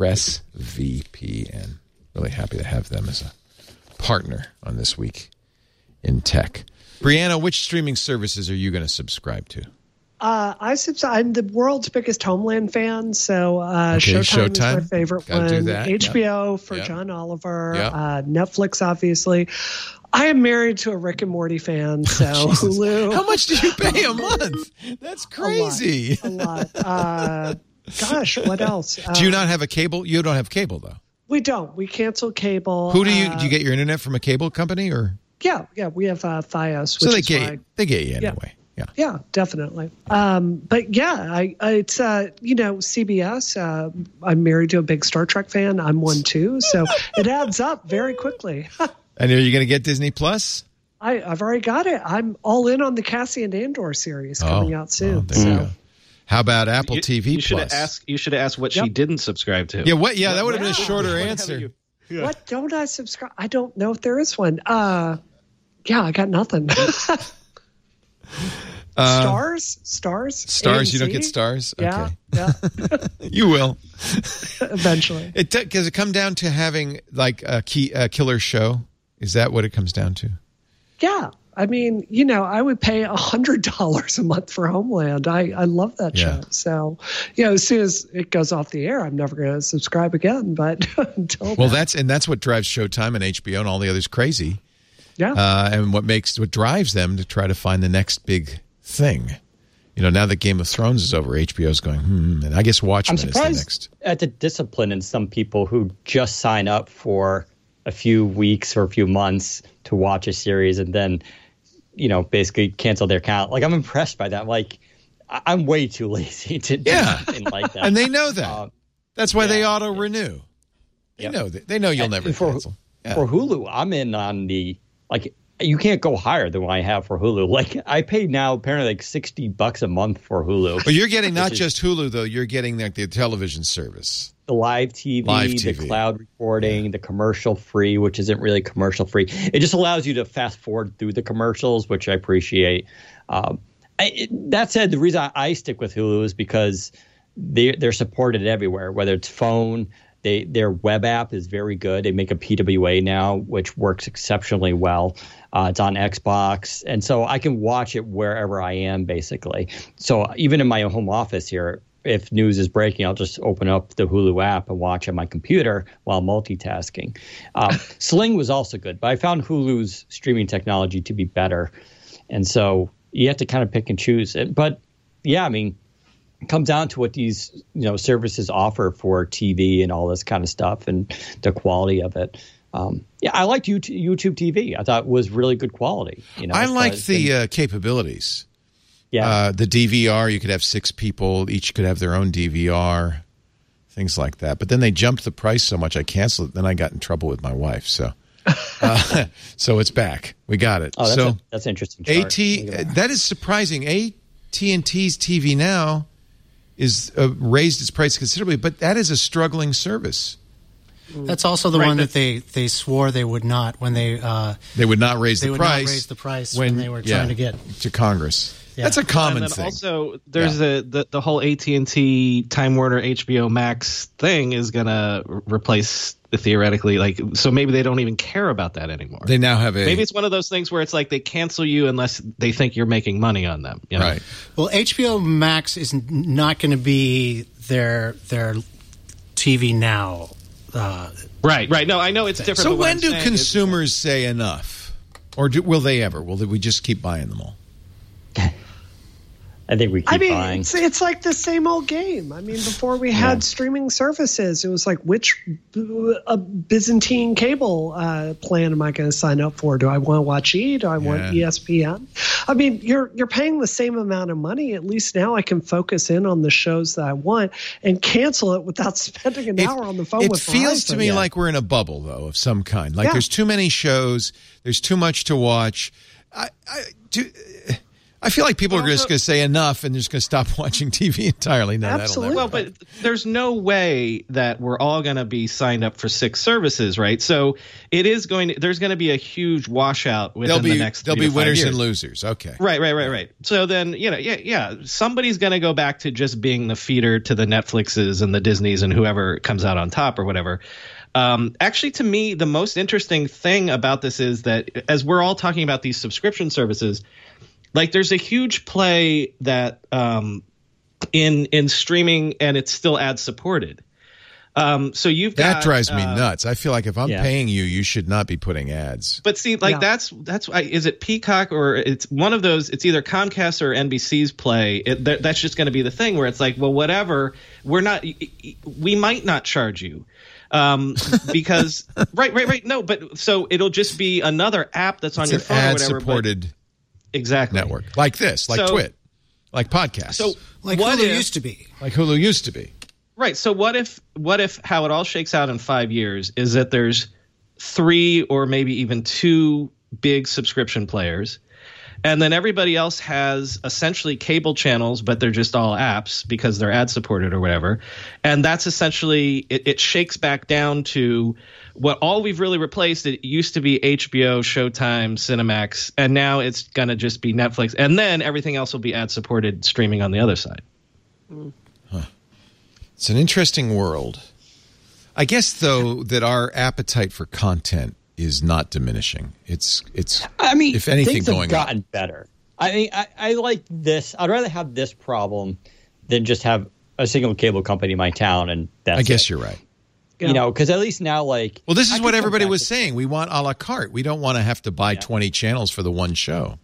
A: ExpressVPN. Really happy to have them as a partner on This Week in Tech. Brianna, which streaming services are you going to subscribe to?
E: Uh, I subscribe. I'm the world's biggest Homeland fan, so uh,
A: Okay,
E: Showtime,
A: Showtime.
E: is my favorite
A: Gotta
E: one.
A: do that.
E: H B O
A: Yep.
E: for
A: Yep.
E: John Oliver.
A: Yep.
E: Uh, Netflix, obviously. I am married to a Rick and Morty fan, so Hulu.
A: How much do you pay a month? That's crazy.
E: A lot. A lot. Uh, gosh, what else? Uh,
A: Do you not have a cable? You don't have cable, though.
E: We don't. We canceled cable.
A: Who do you
E: uh,
A: do? You get your internet from a cable company, or
E: Yeah, yeah. We have uh, Fios.
A: so
E: which
A: they
E: is
A: get
E: why-
A: they get you
E: Yeah.
A: anyway? Yeah.
E: Yeah, definitely. Um, but yeah, I, I it's uh, you know C B S. Uh, I'm married to a big Star Trek fan. I'm one too, so it adds up very quickly.
A: And are you going to get Disney Plus?
E: I, I've already got it. I'm all in on the Cassian Andor series coming out soon.
A: Oh, there you
E: so.
A: go. How about Apple
F: You,
A: T V
F: you should
A: Plus?
F: have asked. You should have asked what she
E: Yep.
F: didn't subscribe to.
A: Yeah, what? Yeah, that would have been a
E: Yeah.
A: shorter
F: What
A: answer.
F: have you-
E: What don't I subscribe? I don't know if there is one. Uh, yeah, I got nothing.
A: Uh,
E: stars, stars,
A: Stars. You don't
E: A M C?
A: get stars.
E: Yeah,
A: Okay.
E: yeah.
A: You will.
E: Eventually.
A: It does does it come down to having like a key a killer show? Is that what it comes down to?
E: Yeah, I mean, you know, I would pay one hundred dollars a month for Homeland. I, I love that
A: Yeah.
E: show. So, you know, as soon as it goes off the air, I'm never going to subscribe again. But until
A: Well,
E: then,
A: that's and that's what drives Showtime and H B O and all the others crazy.
E: yeah.
A: Uh, and what makes what drives them to try to find the next big thing. You know, now that Game of Thrones is over, H B O's going, hmm, and I guess
G: I'm
A: Watchmen is the
G: surprised
A: next.
G: at the discipline in some people who just sign up for a few weeks or a few months to watch a series and then, you know, basically cancel their account. Like, I'm impressed by that. Like, I- I'm way too lazy to do
A: Yeah.
G: something like that.
A: And they know that.
G: Uh,
A: That's why they
G: yeah,
A: auto renew. They
G: Yep.
A: know that. They know you'll
G: And
A: never
G: for,
A: cancel. Yeah.
G: For Hulu, I'm in on the, like, you can't go higher than what I have for Hulu. Like, I pay now apparently like sixty bucks a month for Hulu.
A: But you're getting not
G: Which is-
A: just Hulu, though. You're getting like the television service.
G: The live T V,
A: Live
G: the
A: T V.
G: cloud recording, the commercial free, which isn't really commercial free. It just allows you to fast forward through the commercials, which I appreciate. Um, I, it, that said, the reason I, I stick with Hulu is because they, they're supported everywhere, whether it's phone. They, their web app is very good. They make a P W A now, which works exceptionally well. Uh, it's on Xbox. And so I can watch it wherever I am, basically. So even in my home office here, if news is breaking, I'll just open up the Hulu app and watch on my computer while multitasking. Um, Sling was also good, but I found Hulu's streaming technology to be better. And so you have to kind of pick and choose it. But yeah, I mean, it comes down to what these, you know, services offer for T V and all this kind of stuff and the quality of it. Um, yeah, I liked YouTube, YouTube T V. I thought it was really good quality. You know,
A: I
G: thought
A: like
G: it's
A: the
G: been-
A: uh, capabilities.
G: yeah.
A: Uh, the D V R, you could have six people. Each could have their own D V R, things like that. But then they jumped the price so much, I canceled it. Then I got in trouble with my wife. So uh, so it's back. We got it.
G: oh, that's,
A: so
G: a, that's an interesting chart.
A: AT, that is surprising. A T and T's T V Now is uh, raised its price considerably, but that is a struggling service.
D: That's also the
F: Right,
D: one that
F: that's-
D: they, they swore they would not when they uh,
A: They would not raise
D: they
A: the
D: would
A: price.
D: not raise the price when, they were trying to get.
A: to Congress.
D: Yeah.
A: That's a common
F: and then
A: thing.
F: also there's a the, the whole A T and T Time Warner H B O Max thing is gonna r- replace theoretically, like, so maybe they don't even care about that anymore.
A: They now have a
F: Maybe it's one of those things where it's like they cancel you unless they think you're making money on them. You know?
A: right.
D: Well, H B O Max is n- not going to be their their T V Now. Uh,
F: Right, right. No, I know it's different.
A: So
F: but what
A: when
F: I'm
A: do
F: saying is-
A: consumers say enough, or do, will they ever? Will we just keep buying them all?
G: I think we keep
E: I mean,
G: buying.
E: it's, it's like the same old game. I mean, before we had
G: Yeah.
E: streaming services, it was like, which uh, Byzantine cable uh, plan am I going to sign up for? Do I want to watch E? Do I want
A: Yeah.
E: E S P N? I mean, you're you're paying the same amount of money. At least now I can focus in on the shows that I want and cancel it without spending an
A: It-
E: hour on the phone
A: It
E: with
A: feels to
E: Verizon.
A: me
G: Yeah.
A: like we're in a bubble, though, of some kind. Like
E: Yeah.
A: there's too many shows. There's too much to watch. I, I do. I feel like people are
F: Well,
A: just
F: so-
A: going to say enough and just going to stop watching T V entirely. No,
E: Absolutely.
A: that'll
F: Well,
A: never.
F: but there's no way that we're all going to be signed up for six services, right? So it is going to, there's going to be a huge washout within
A: There'll be
F: the next
A: there'll
F: three
A: be
F: to five
A: winners
F: years.
A: and losers. Okay.
F: Right, right, right, right. So then, you know, yeah, yeah, somebody's going to go back to just being the feeder to the Netflixes and the Disneys and whoever comes out on top or whatever. Um, actually, to me, the most interesting thing about this is that as we're all talking about these subscription services, like there's a huge play that um, in in streaming, and it's still ad supported. Um, so you've
A: That
F: got,
A: drives me
F: uh,
A: nuts. I feel like if I'm
G: Yeah.
A: paying you, you should not be putting ads.
F: But see, like
E: Yeah.
F: that's that's why is it Peacock or it's one of those? It's either Comcast or N B C's play. It, that, that's just going to be the thing where it's like, well, whatever. We're not. We might not charge you. Um, because right, right, right. No, but so it'll just be another app that's on
A: It's
F: your
A: an
F: phone or whatever. but-
A: ad-supported
F: exactly.
A: network like this, like
F: So-
A: Twit, like podcasts,
F: So
D: like
F: what
D: Hulu
F: if,
D: used to be.
A: like Hulu used to be.
F: Right. So what if what if how it all shakes out in five years is that there's three or maybe even two big subscription players, and then everybody else has essentially cable channels, but they're just all apps because they're ad supported or whatever. And that's essentially it, it shakes back down to what all we've really replaced. It used to be H B O, Showtime, Cinemax, and now it's gonna just be Netflix, and then everything else will be ad supported streaming on the other side.
A: It's an interesting world. I guess, though, that our appetite for content is not diminishing. It's it's.
G: I mean,
A: if anything,
G: things
A: going
G: have gotten
A: up.
G: better. I mean, I, I like this. I'd rather have this problem than just have a single cable company in my town, and that's
A: I guess
G: it.
A: you're right.
G: You know, because at least now, like,
A: well, this is
G: I
A: what
G: can
A: everybody
G: come
A: was
G: back to-
A: saying. We want a la carte. We don't want to have to buy
G: Yeah.
A: twenty channels for the one show.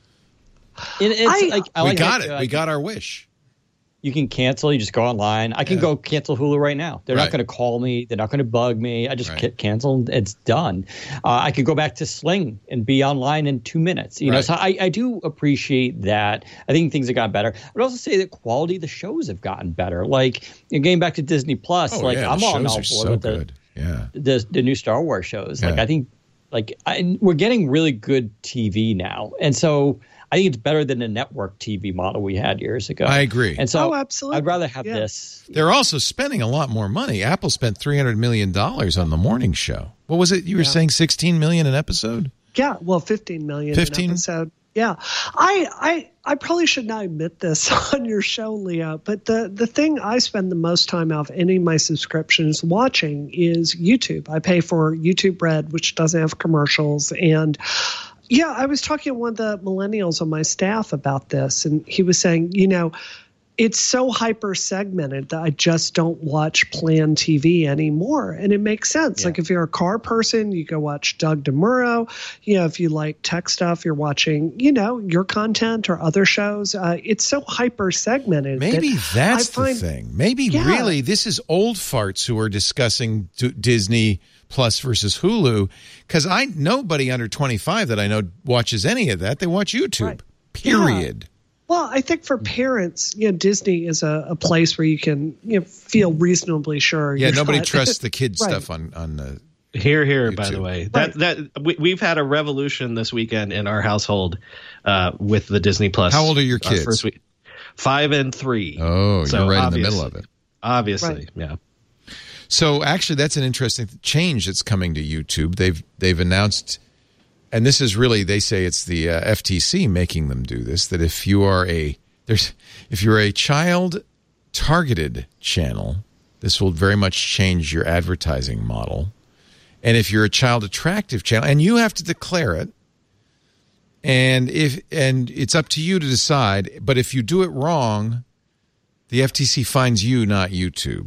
G: It, it's
E: I-
G: like I
A: we
G: like
A: got
G: that,
A: it.
G: like,
A: we got our wish.
G: You can cancel. You just go online. I can
A: Yeah.
G: go cancel Hulu right now. They're
A: Right.
G: not going to call me. They're not going to bug me. I just
A: Right.
G: ca- cancel. It's done. Uh, I could go back to Sling and be online in two minutes. You know,
A: Right.
G: so I, I do appreciate that. I think things have gotten better. I would also say that quality of the shows have gotten better. Like getting back to Disney Plus.
A: Oh
G: like
A: yeah,
G: I'm
A: the
G: all
A: shows
G: all
A: are
G: for
A: so
G: with the,
A: good. Yeah.
G: the the new Star Wars shows. Like
A: Yeah.
G: I think, like I, we're getting really good T V now, and so. I think it's better than the network T V model we had years ago.
A: I agree.
G: And so
E: Oh, absolutely.
G: I'd rather have
E: Yeah.
G: this.
A: They're also spending a lot more money. Apple spent three hundred million dollars on the morning show. What was it? You were saying sixteen million dollars an episode?
E: Yeah, well, fifteen million
A: fifteen?
E: an episode. Yeah, I, I, I probably should not admit this on your show, Leo, but the the thing I spend the most time out of any of my subscriptions watching is YouTube. I pay for YouTube Red, which doesn't have commercials, and yeah, I was talking to one of the millennials on my staff about this, and he was saying, you know, it's so hyper segmented that I just don't watch planned T V anymore. And it makes sense.
G: Yeah.
E: Like if you're a car person, you go watch Doug DeMuro. You know, if you like tech stuff, you're watching, you know, your content or other shows. Uh, it's so hyper segmented.
A: Maybe
E: that
A: that's
E: I find,
A: the thing. Maybe
E: Yeah.
A: really this is old farts who are discussing d- Disney Plus versus Hulu, because I nobody under twenty-five that I know watches any of that. They watch YouTube.
E: Right.
A: Period.
E: Well, I think for parents, you know, Disney is a, a place where you can, you know, feel reasonably sure.
A: Yeah,
E: you're
A: nobody
E: not-
A: trusts the kid
E: Right.
A: stuff on on the.
F: Here, here. By
A: YouTube.
F: the way, that that we, we've had a revolution this weekend in our household uh, with the Disney Plus.
A: How old are your
F: our
A: kids?
F: First week, five and three.
A: Oh,
F: So
A: you're right in the
F: obvious-
A: middle of it.
F: Obviously,
E: Right.
F: yeah.
A: So actually, that's an interesting change that's coming to YouTube. They've they've announced, and this is really they say it's the uh, F T C making them do this. That if you are a there's if you're a child targeted channel, this will very much change your advertising model. And if you're a child attractive channel, and you have to declare it, and if and it's up to you to decide. But if you do it wrong, the F T C fines you, not YouTube.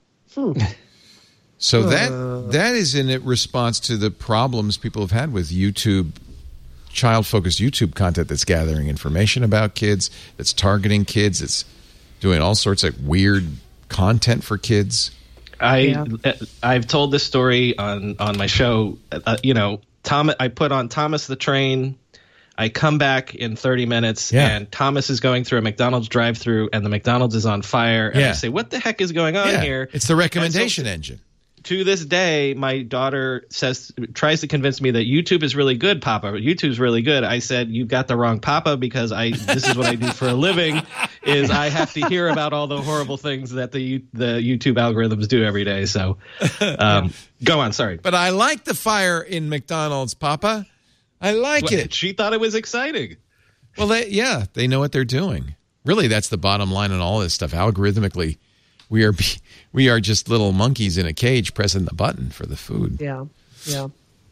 A: So that that is in response to the problems people have had with YouTube, child-focused YouTube content that's gathering information about kids, that's targeting kids, it's doing all sorts of weird content for kids.
F: I
E: Yeah.
F: I've told this story on on my show. Uh, you know, Tom. I put on Thomas the Train. I come back in thirty minutes,
A: Yeah.
F: and Thomas is going through a McDonald's drive-through, and the McDonald's is on fire. And
A: Yeah.
F: I say, "What the heck is going on
A: Yeah,
F: here?"
A: it's the recommendation
F: And so-
A: engine.
F: To this day, my daughter says tries to convince me that YouTube is really good, Papa. YouTube's really good. I said, "You've got the wrong Papa, because I this is what I do for a living. Is I have to hear about all the horrible things that the the YouTube algorithms do every day." So, um, go on. Sorry,
A: But I like the fire in McDonald's, Papa. I like
F: Well,
A: it.
F: she thought it was exciting.
A: Well, they, yeah, they know what they're doing. Really, that's the bottom line on all this stuff. Algorithmically, we are be- we are just little monkeys in a cage pressing the button for the food.
E: Yeah, yeah.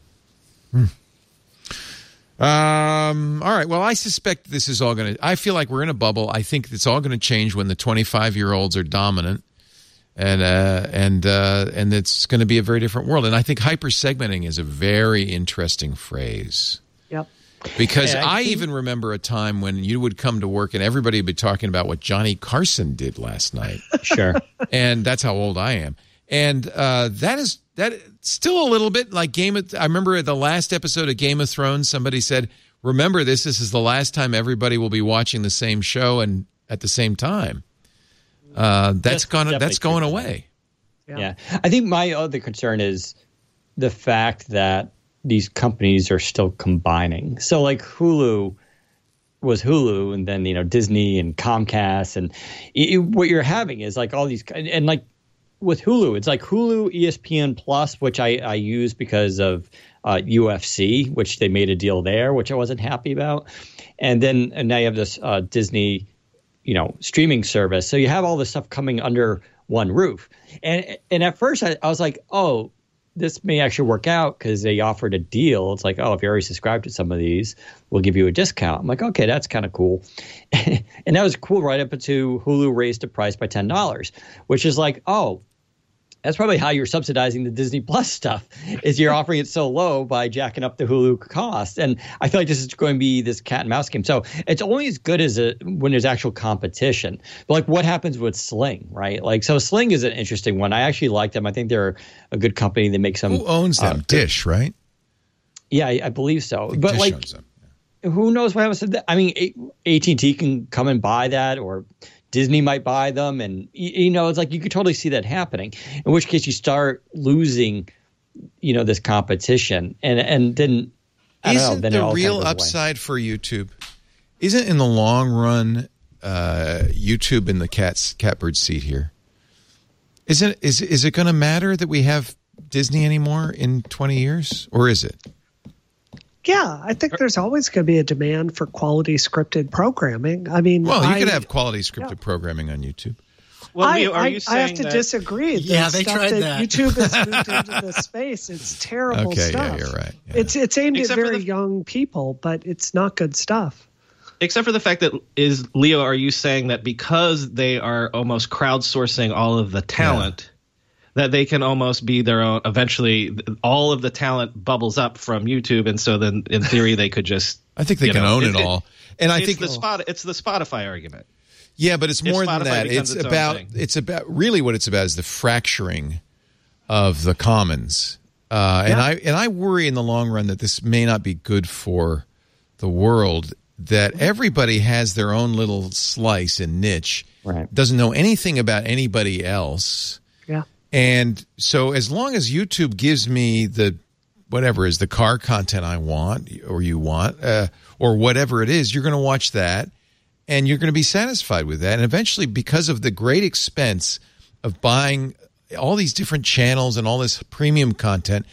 A: Um, all right. Well, I suspect this is all going to. I feel like we're in a bubble. I think it's all going to change when the twenty-five-year-olds are dominant, and uh, and uh, and it's going to be a very different world. And I think hyper segmenting is a very interesting phrase.
E: Yep.
A: Because
G: Yeah, I
A: I
G: think-
A: even remember a time when you would come to work and everybody would be talking about what Johnny Carson did last night.
G: Sure.
A: And that's how old I am. And uh, that is that still a little bit like Game of. I remember at the last episode of Game of Thrones, somebody said, "Remember this. This is the last time everybody will be watching the same show and at the same time." Uh, that's
G: That's
A: gone.
G: definitely
A: That's going
G: true.
A: away.
E: Yeah.
G: Yeah. I think my other concern is the fact that these companies are still combining. So like Hulu was Hulu, and then, you know, Disney and Comcast, and it, what you're having is like all these, and, and like with Hulu, it's like Hulu, E S P N Plus, which I, I use because of uh, U F C, which they made a deal there, which I wasn't happy about. And then and now you have this uh, Disney, you know, streaming service. So you have all this stuff coming under one roof. And and at first I, I was like, oh, this may actually work out because they offered a deal. It's like, oh, if you already subscribed to some of these, we'll give you a discount. I'm like, okay, that's kind of cool. And that was cool right up until Hulu raised the price by ten dollars, which is like, oh, that's probably how you're subsidizing the Disney Plus stuff, is you're offering it so low by jacking up the Hulu cost. And I feel like this is going to be this cat and mouse game. So it's only as good as a, when there's actual competition. But like what happens with Sling, right? Like, so Sling is an interesting one. I actually like them. I think they're a good company. They make some.
A: Who owns them? Uh, Dish, right?
G: Yeah, I, I believe so. I but
A: Dish
G: like,
A: owns them.
G: Yeah. Who knows what happens to that? I mean, A T and T can come and buy that, or Disney might buy them, and you know, it's like you could totally see that happening. In which case, you start losing, you know, this competition, and and then I
A: isn't
G: don't know, then
A: the
G: it all
A: real
G: kind of goes
A: upside for YouTube? Isn't in the long run, uh, YouTube in the cat's catbird seat here? Isn't is is it going to matter that we have Disney anymore in twenty years, or is it?
E: Yeah, I think there's always going to be a demand for quality scripted programming. I mean,
A: well, you
E: I,
A: could have quality scripted
E: yeah.
A: programming on YouTube.
F: Well,
E: I,
F: Leo, are
E: I,
F: you saying
E: I have to
F: that-
E: disagree. The
D: Yeah, they
E: stuff
D: tried
E: that,
D: that.
E: YouTube has moved into this space. It's terrible
A: Okay,
E: stuff.
A: yeah, you're right. Yeah.
E: It's it's aimed
F: Except
E: at
F: for
E: very
F: the-
E: young people, but it's not good stuff.
F: Except for the fact that is Leo, are you saying that because they are almost crowdsourcing all of the talent, that they can almost be their own? Eventually, all of the talent bubbles up from YouTube, and so then, in theory, they could just.
A: I think they
F: you
A: can
F: know,
A: own it,
F: it-
A: all. And I
F: it's
A: think
F: the spot. It's the Spotify argument.
A: yeah, but it's
F: if
A: more than
F: Spotify
A: that.
F: becomes
A: It's
F: its own
A: about
F: thing.
A: it's about really what it's about is the fracturing of the commons. Uh, and
E: Yeah.
A: I and I worry in the long run that this may not be good for the world. That everybody has their own little slice and niche,
G: Right.
A: doesn't know anything about anybody else.
E: Yeah.
A: And so as long as YouTube gives me the whatever is the car content I want or you want uh, or whatever it is, you're going to watch that and you're going to be satisfied with that. And eventually, because of the great expense of buying all these different channels and all this premium content,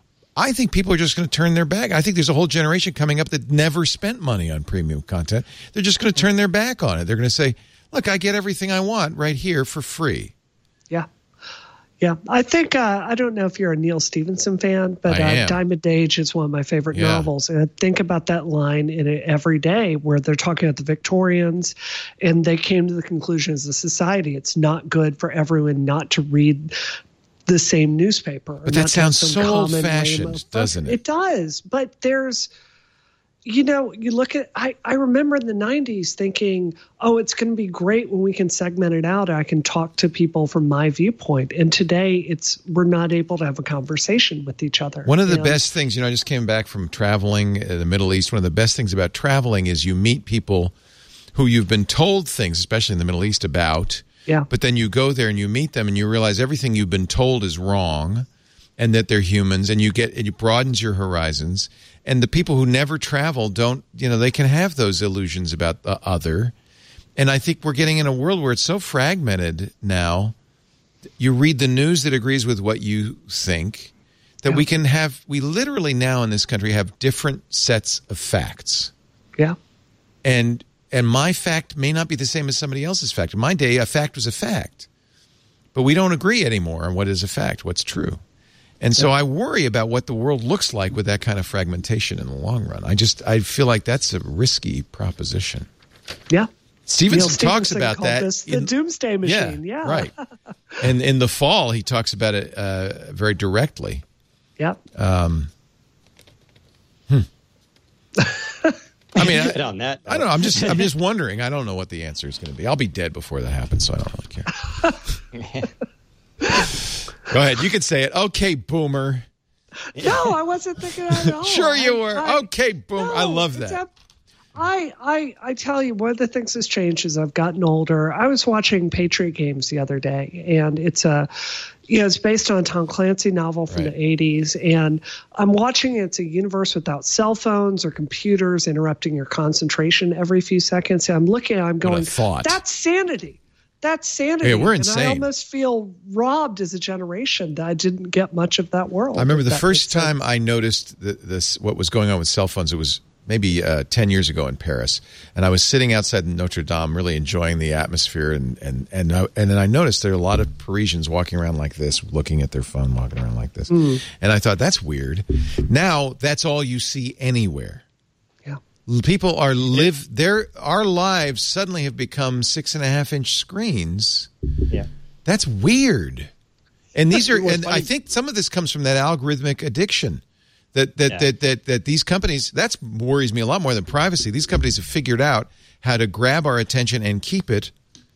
A: I think people are just going to turn their back. I think there's a whole generation coming up that never spent money on premium content. They're just going to turn their back on it. They're going to say, look, I get everything I want right here for free.
E: Yeah. Yeah. I think, uh, I don't know if you're a Neil Stephenson fan, but
A: I
E: uh,
A: am.
E: Diamond Age is one of my favorite
A: Yeah.
E: novels. And I think about that line in it every day where they're talking about the Victorians and they came to the conclusion as a society, it's not good for everyone not to read the same newspaper.
A: But that
E: not to have
A: sounds
E: some
A: so
E: common
A: old-fashioned,
E: way of-
A: doesn't it?
E: It does. But there's, you know, you look at, I, I remember in the nineties thinking, oh, it's going to be great when we can segment it out. I can talk to people from my viewpoint. And today it's, we're not able to have a conversation with each other.
A: One of the
E: And-
A: best things, you know, I just came back from traveling in the Middle East. One of the best things about traveling is you meet people who you've been told things, especially in the Middle East, about.
E: Yeah.
A: But then you go there and you meet them and you realize everything you've been told is wrong and that they're humans, and you get it broadens your horizons. And the people who never travel don't, you know, they can have those illusions about the other. And I think we're getting in a world where it's so fragmented now. You read the news that agrees with what you think, that
E: Yeah.
A: we can have, we literally now in this country have different sets of facts.
E: Yeah.
A: And and my fact may not be the same as somebody else's fact. In my day, a fact was a fact. But we don't agree anymore on what is a fact, what's true. And so I worry about what the world looks like with that kind of fragmentation in the long run. I just I feel like that's a risky proposition.
E: Yeah.
A: Stevenson
E: Neil
A: talks
E: Stephenson
A: about
E: called
A: that.
E: this the
A: in-
E: doomsday machine. Yeah.
A: right. And in the fall, he talks about it uh, very directly.
E: Yeah.
A: Um, hmm. I mean,
G: Get
A: I,
G: on that.
A: I don't know. I'm just I'm just wondering. I don't know what the answer is going to be. I'll be dead before that happens, so I don't really care. Go ahead. You can say it. Okay, boomer.
E: No, I wasn't thinking that at all.
A: Sure you
E: I-
A: were.
E: I-
A: Okay, boom. I
E: No,
A: love
E: it's
A: that.
E: ab- I, I I tell you, one of the things that's changed as I've gotten older. I was watching Patriot Games the other day, and it's a, you know, it's based on a Tom Clancy novel from
A: Right.
E: the eighties, and I'm watching it. It's a universe without cell phones or computers interrupting your concentration every few seconds. And I'm looking at it, I'm
A: What a
E: going,
A: thought.
E: that's sanity. That's sanity.
A: Yeah, we're
E: And I
A: insane.
E: almost feel robbed as a generation that I didn't get much of that world.
A: I remember
E: if
A: the
E: that
A: first
E: makes sense.
A: time I noticed the, this what was going on with cell phones. It was maybe uh, ten years ago in Paris, and I was sitting outside Notre Dame, really enjoying the atmosphere, and and and I, and then I noticed there are a lot of Parisians walking around like this, looking at their phone, walking around like this, mm. and I thought that's weird. Now that's all you see anywhere.
E: Yeah,
A: people are live their our lives suddenly have become six and a half inch screens.
G: Yeah,
A: that's weird. And these are, and I think some of this comes from that algorithmic addiction. That that, yeah. that that that these companies, that worries me a lot more than privacy. These companies have figured out how to grab our attention and keep it,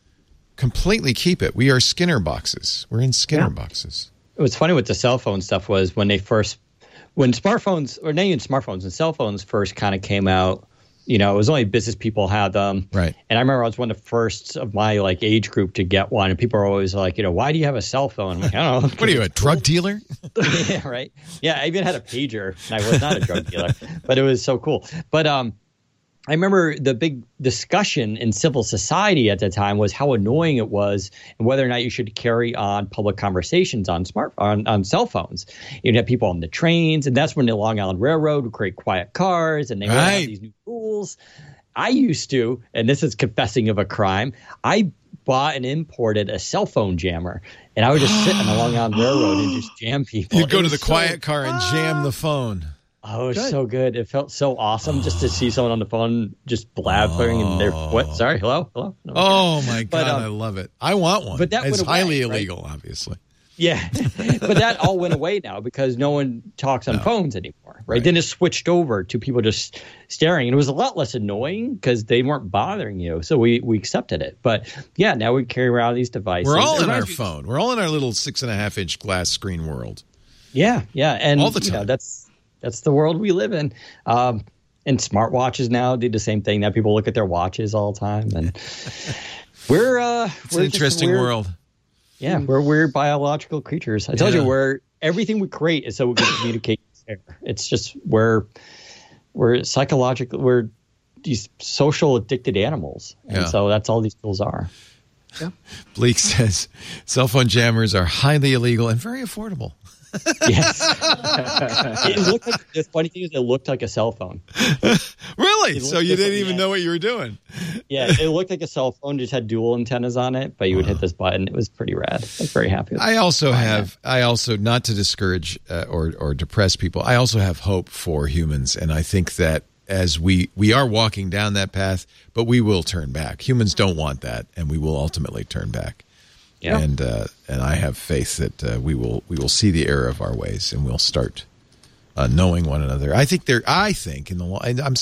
A: completely keep it. We are Skinner boxes. We're in Skinner yeah. boxes.
G: What's funny with the cell phone stuff was when they first, when smartphones, or not even smartphones, and cell phones first kind of came out, you know, it was only business people had them.
A: Right.
G: And I remember I was one of the first of my like age group to get one. And people are always like, you know, why do you have a cell phone? I'm like, I don't know.
A: What are you, a drug dealer?
G: Yeah, right. Yeah, I even had a pager, and I was not a drug dealer, but it was so cool. But um, I remember the big discussion in civil society at the time was how annoying it was and whether or not you should carry on public conversations on smart on, on cell phones. You'd have people on the trains, and that's when the Long Island Railroad would create quiet cars, and they would
A: right.
G: have these new rules. I used to, and this is confessing of a crime, I bought and imported a cell phone jammer, and I would just sit on the Long Island Railroad and just jam people.
A: You'd go
G: it
A: to the
G: so,
A: quiet car and jam the phone.
G: Oh, it was
E: good.
G: so good. It felt so awesome just to see someone on the phone just blabbering oh. and they're, what? Sorry, hello? Hello?
A: No, oh, my God,
G: but, um,
A: I love it. I want one.
G: But that
A: it's
G: went
A: highly
G: away,
A: illegal,
G: right?
A: obviously.
G: Yeah, but that all went away now because no one talks on
A: no.
G: phones anymore, right?
A: right?
G: Then it switched over to people just staring, and it was a lot less annoying because they weren't bothering you, so we, we accepted it. But yeah, now we carry around these devices.
A: We're all in our
G: you,
A: phone. We're all in our little six and a half inch glass screen world.
G: Yeah, yeah, and
A: all the time.
G: You know, that's that's the world we live in. Um, and smartwatches now do the same thing. Now people look at their watches all the time, and we're uh,
A: it's
G: we're
A: an interesting
G: weird,
A: world.
G: Yeah, we're weird biological creatures. I told
A: yeah.
G: you, we're everything we create is so we can communicate. It's just we're we're psychological. We're these social addicted animals, and
A: yeah.
G: so that's all these tools are.
E: Yeah.
A: Bleak says cell phone jammers are highly illegal and very affordable.
G: Yes. It looked like, the funny thing is, it looked like a cell phone.
A: Really? So you didn't
G: like,
A: even
G: yeah.
A: know what you were doing?
G: Yeah, it looked like a cell phone, just had dual antennas on it, but you would hit this button. It was pretty rad. I was very happy with it.
A: I also have, I also, not to discourage uh, or, or depress people, I also have hope for humans. And I think that as we, we are walking down that path, but we will turn back. Humans don't want that, and we will ultimately turn back. Yeah. And uh, and I have faith that uh, we will we will see the error of our ways, and we'll start uh, knowing one another. I think there. I think in the long. I'm.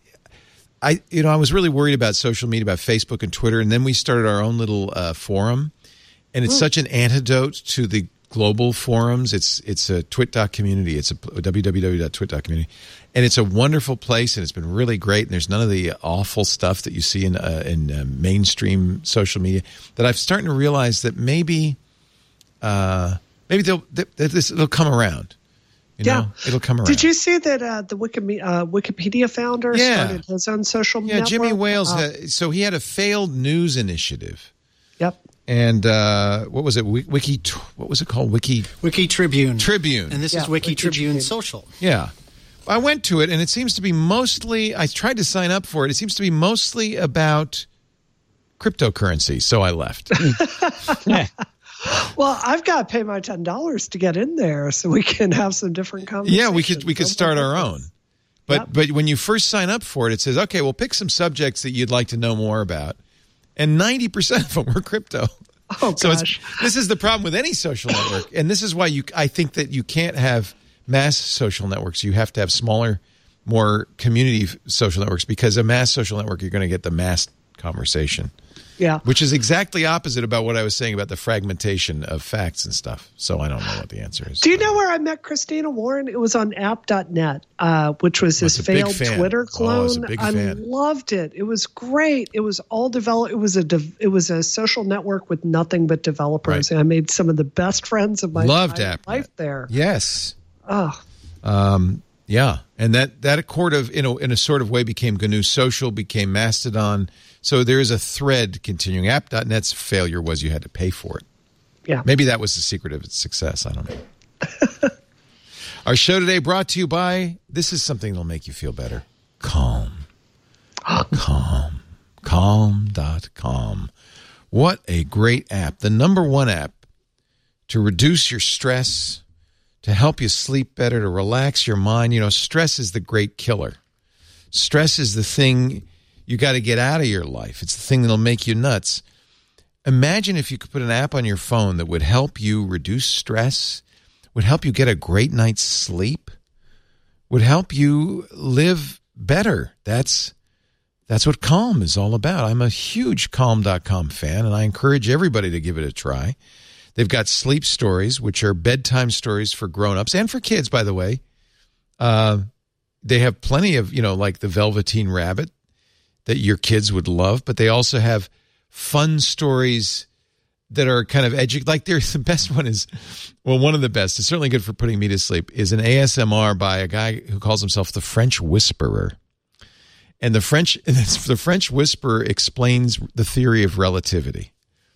A: I you know I was really worried about social media, about Facebook and Twitter, and then we started our own little uh, forum, and it's mm. such an antidote to the global forums. It's it's a twit dot community. It's a w w w dot twit dot community, and it's a wonderful place, and it's been really great. And there's none of the awful stuff that you see in uh, in uh, mainstream social media. That I'm starting to realize that maybe, uh, maybe they'll they, this it'll come around. You
E: yeah,
A: know? It'll come around.
E: Did you see that uh, the Wikimedia, uh, Wikipedia founder
A: yeah.
E: started his own social
A: yeah,
E: network?
A: Jimmy Wales.
E: Uh,
A: had, so he had a failed news initiative.
E: Yep.
A: And uh, what was it? Wiki, what was it called? Wiki
D: Wiki Tribune.
A: Tribune.
D: And this
E: yeah,
D: is Wiki,
E: Wiki
D: Tribune,
E: Tribune
D: Social.
A: Yeah. I went to it, and it seems to be mostly, I tried to sign up for it. It seems to be mostly about cryptocurrency, so I left.
E: Well, I've got to pay my ten dollars to get in there so we can have some different conversations.
A: Yeah, we could we could start our own. But yep. but when you first sign up for it, it says, okay, well, pick some subjects that you'd like to know more about. And ninety percent of them were crypto.
E: Oh,
A: so
E: gosh.
A: It's, this is the problem with any social network. And this is why you. I think that you can't have mass social networks. You have to have smaller, more community social networks, because a mass social network, you're going to get the mass conversation.
E: Yeah.
A: Which is exactly opposite about what I was saying about the fragmentation of facts and stuff. So I don't know what the answer is.
E: Do you know where I met Christina Warren? It was on app dot net, uh, which was his failed Twitter clone.
A: Oh, I was a big
E: I
A: fan.
E: loved it. It was great. It was all developed. It was a de- it was a social network with nothing but developers.
A: Right.
E: And I made some of the best friends of my
A: Loved
E: life
A: AppNet.
E: there.
A: Yes.
E: Oh.
A: Um, yeah. And that, that accord of, in a, in a sort of way, became G N U Social, became Mastodon. So there is a thread continuing. app dot net's failure was you had to pay for it.
E: Yeah.
A: Maybe that was the secret of its success. I don't know. Our show today brought to you by, this is something that'll make you feel better. Calm. Calm. Calm dot com. What a great app. The number one app to reduce your stress, to help you sleep better, to relax your mind. You know, stress is the great killer. Stress is the thing you got to get out of your life. It's the thing that'll make you nuts. Imagine if you could put an app on your phone that would help you reduce stress, would help you get a great night's sleep, would help you live better. That's that's what Calm is all about. I'm a huge Calm dot com fan, and I encourage everybody to give it a try. They've got sleep stories, which are bedtime stories for grown-ups and for kids, by the way. Uh, they have plenty of, you know, like the Velveteen Rabbit that your kids would love, but they also have fun stories that are kind of edgy. Like there's the best one is, well, one of the best, it's certainly good for putting me to sleep, is an A S M R by a guy who calls himself the French Whisperer. And the French, the French Whisperer explains the theory of relativity.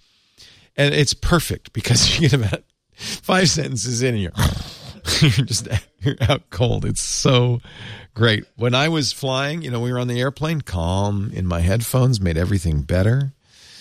A: And it's perfect because you get about five sentences in and you're, you're just you're out cold. It's so great. When I was flying, you know, we were on the airplane, Calm in my headphones made everything better.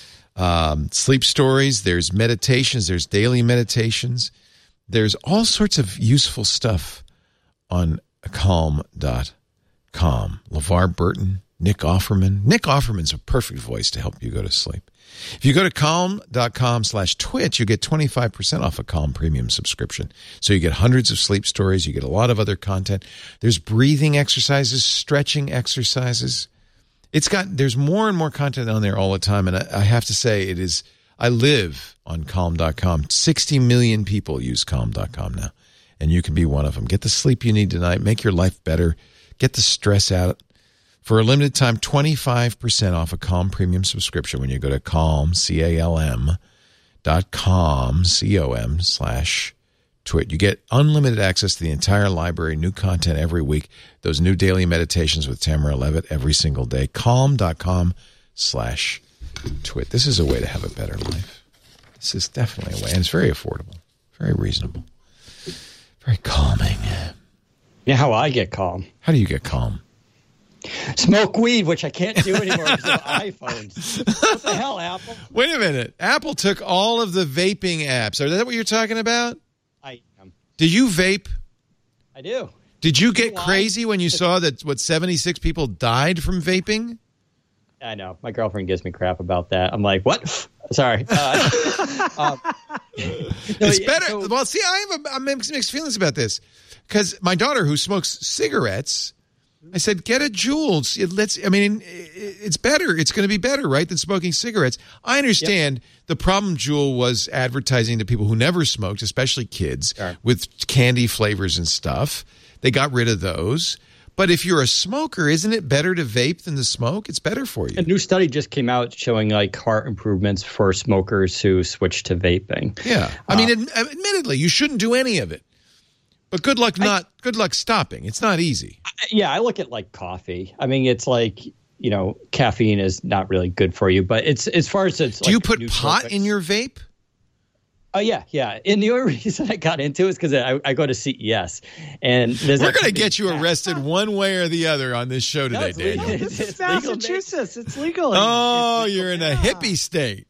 A: Um, sleep stories, there's meditations, there's daily meditations. There's all sorts of useful stuff on Calm dot com. LeVar Burton, Nick Offerman. Nick Offerman's a perfect voice to help you go to sleep. If you go to calm dot com slash twitch, you get twenty-five percent off a Calm premium subscription. So you get hundreds of sleep stories. You get a lot of other content. There's breathing exercises, stretching exercises. It's got, there's more and more content on there all the time. And I, I have to say it is, I live on calm dot com. sixty million people use calm dot com now. And you can be one of them. Get the sleep you need tonight. Make your life better. Get the stress out. For a limited time, twenty-five percent off a Calm premium subscription when you go to Calm, C A L M, dot com, C O M, slash twit. You get unlimited access to the entire library, new content every week, those new daily meditations with Tamara Levitt every single day. Calm dot com, slash twit. This is a way to have a better life. This is definitely a way, and it's very affordable, very reasonable, very calming.
G: Yeah, how I get calm.
A: How do you get calm?
G: Smoke weed, which I can't do anymore because of iPhones. What the hell, Apple?
A: Wait a minute. Apple took all of the vaping apps. Is that what you're talking about?
G: I am.
A: Do you vape?
G: I do.
A: Did you get
G: Why?
A: crazy when you saw that, what, seventy-six people died from vaping?
G: I know. My girlfriend gives me crap about that. I'm like, what? Sorry. Uh, um,
A: it's
G: no,
A: better.
G: So,
A: well, see, I have a, I'm mixed, mixed feelings about this because my daughter, who smokes cigarettes, I said, get a Juul. It lets, I mean, it's better. It's going to be better, right, than smoking cigarettes. I understand yep. the problem, Juul, was advertising to people who never smoked, especially kids, sure. with candy flavors and stuff. They got rid of those. But if you're a smoker, isn't it better to vape than to smoke? It's better for you.
G: A new study just came out showing like heart improvements for smokers who switched to vaping.
A: Yeah. I
G: uh,
A: mean, ad- admittedly, you shouldn't do any of it. But good luck not I, good luck stopping. It's not easy.
G: I, yeah, I look at like coffee. I mean, it's like, you know, caffeine is not really good for you, but it's as far as it's
A: Do
G: like
A: you put pot
G: fix.
A: in your vape?
G: Oh, yeah, yeah. And the only reason I got into it is because I, I go to C E S. And there's
A: We're going to get you arrested one way or the other on this show today,
G: no,
A: Daniel.
E: No, this is Massachusetts. It's legal.
A: Oh,
E: it's legal.
A: You're in a
E: yeah.
A: hippie state.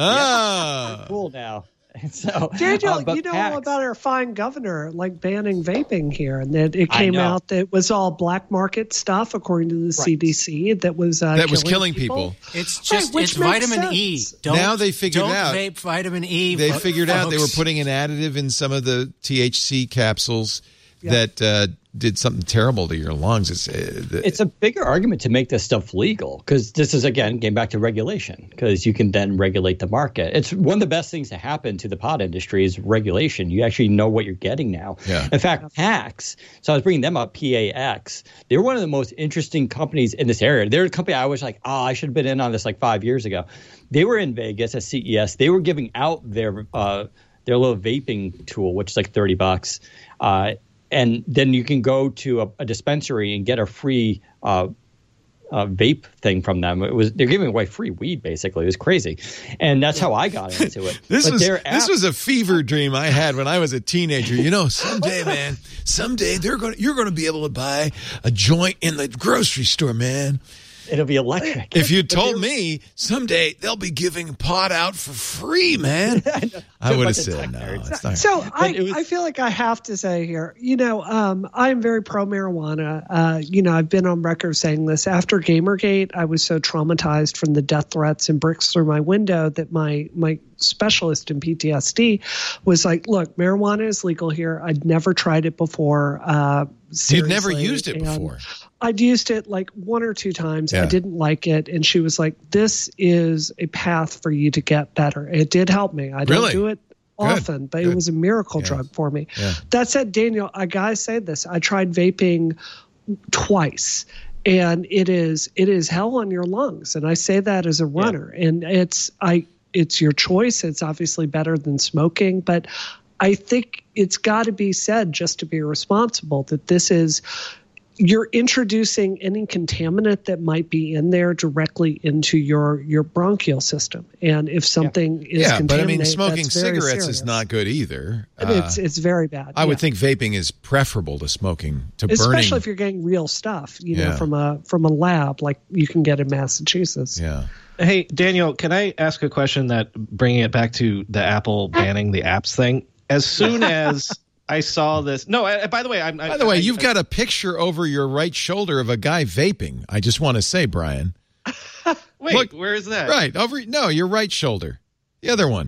A: Ah.
G: Yeah, cool now. So,
E: Daniel,
G: um,
E: you know
G: PAX,
E: about our fine governor, like banning vaping here, and that it came out that it was all black market stuff, according to the right. C D C, that was uh,
A: that
E: killing
A: was killing
E: people.
A: people.
D: It's just
E: right,
D: it's vitamin
E: sense.
D: E. Don't,
A: now they figured
D: don't
A: out.
D: vape vitamin E.
A: They
D: folks.
A: figured out they were putting an additive in some of the T H C capsules yeah. that uh, did something terrible to your lungs. It's uh, the,
G: it's a bigger argument to make this stuff legal because this is, again, getting back to regulation because you can then regulate the market. It's one of the best things to happen to the pot industry is regulation. You actually know what you're getting now.
A: Yeah.
G: In fact, PAX, so I was bringing them up, P A X, they're one of the most interesting companies in this area. They're a company I was like, oh, I should have been in on this like five years ago. They were in Vegas at C E S. They were giving out their uh, their little vaping tool, which is like thirty bucks. Uh, And then you can go to a, a dispensary and get a free uh, uh, vape thing from them. It was they're giving away free weed basically. It was crazy, and that's how I got into it.
A: This
G: but
A: was
G: their
A: this
G: app-
A: was a fever dream I had when I was a teenager. You know, someday, man, someday they're going you're going to be able to buy a joint in the grocery store, man.
G: It'll be electric.
A: If you told me someday they'll be giving pot out for free, man, I would have said no. It's not.
E: So I,
G: it was-
E: I feel like I have to say here, you know, um, I'm very pro marijuana. Uh, you know, I've been on record saying this. After Gamergate, I was so traumatized from the death threats and bricks through my window that my my specialist in P T S D was like, look, marijuana is legal here. I'd never tried it before. Uh,
A: You'd never
E: seriously,
A: used it
E: and
A: before.
E: I'd used it like one or two times.
A: Yeah.
E: I didn't like it. And she was like, this is a path for you to get better. It did help me. I don't
A: Really?
E: do it
A: Good.
E: often, but
A: Good.
E: it was a miracle
A: Yeah.
E: drug for me.
A: Yeah.
E: That said, Daniel, I gotta say this. I tried vaping twice. And it is it is hell on your lungs. And I say that as a runner. And it's I it's your choice. It's obviously better than smoking, but I think it's got to be said, just to be responsible, that this is you're introducing any contaminant that might be in there directly into your your bronchial system. And if something is
A: Yeah, but I mean,
E: contaminated,
A: smoking
E: that's very
A: cigarettes
E: serious.
A: is not good either.
E: And it's it's very bad.
A: I would
E: yeah.
A: think vaping is preferable to smoking, to
E: especially
A: burning.
E: if you're getting real stuff, you know,
A: Yeah.
E: from a from a lab like you can get in Massachusetts.
A: Yeah.
F: Hey, Daniel, can I ask a question that bringing it back to the Apple banning the apps thing? As soon as I saw this, no, I, by the way, I'm.
A: By the way, you've got a picture over your right shoulder of a guy vaping. I just want to say, Brian.
F: Wait,
A: Look,
F: where is that?
A: Right over. No, your right shoulder. The other one.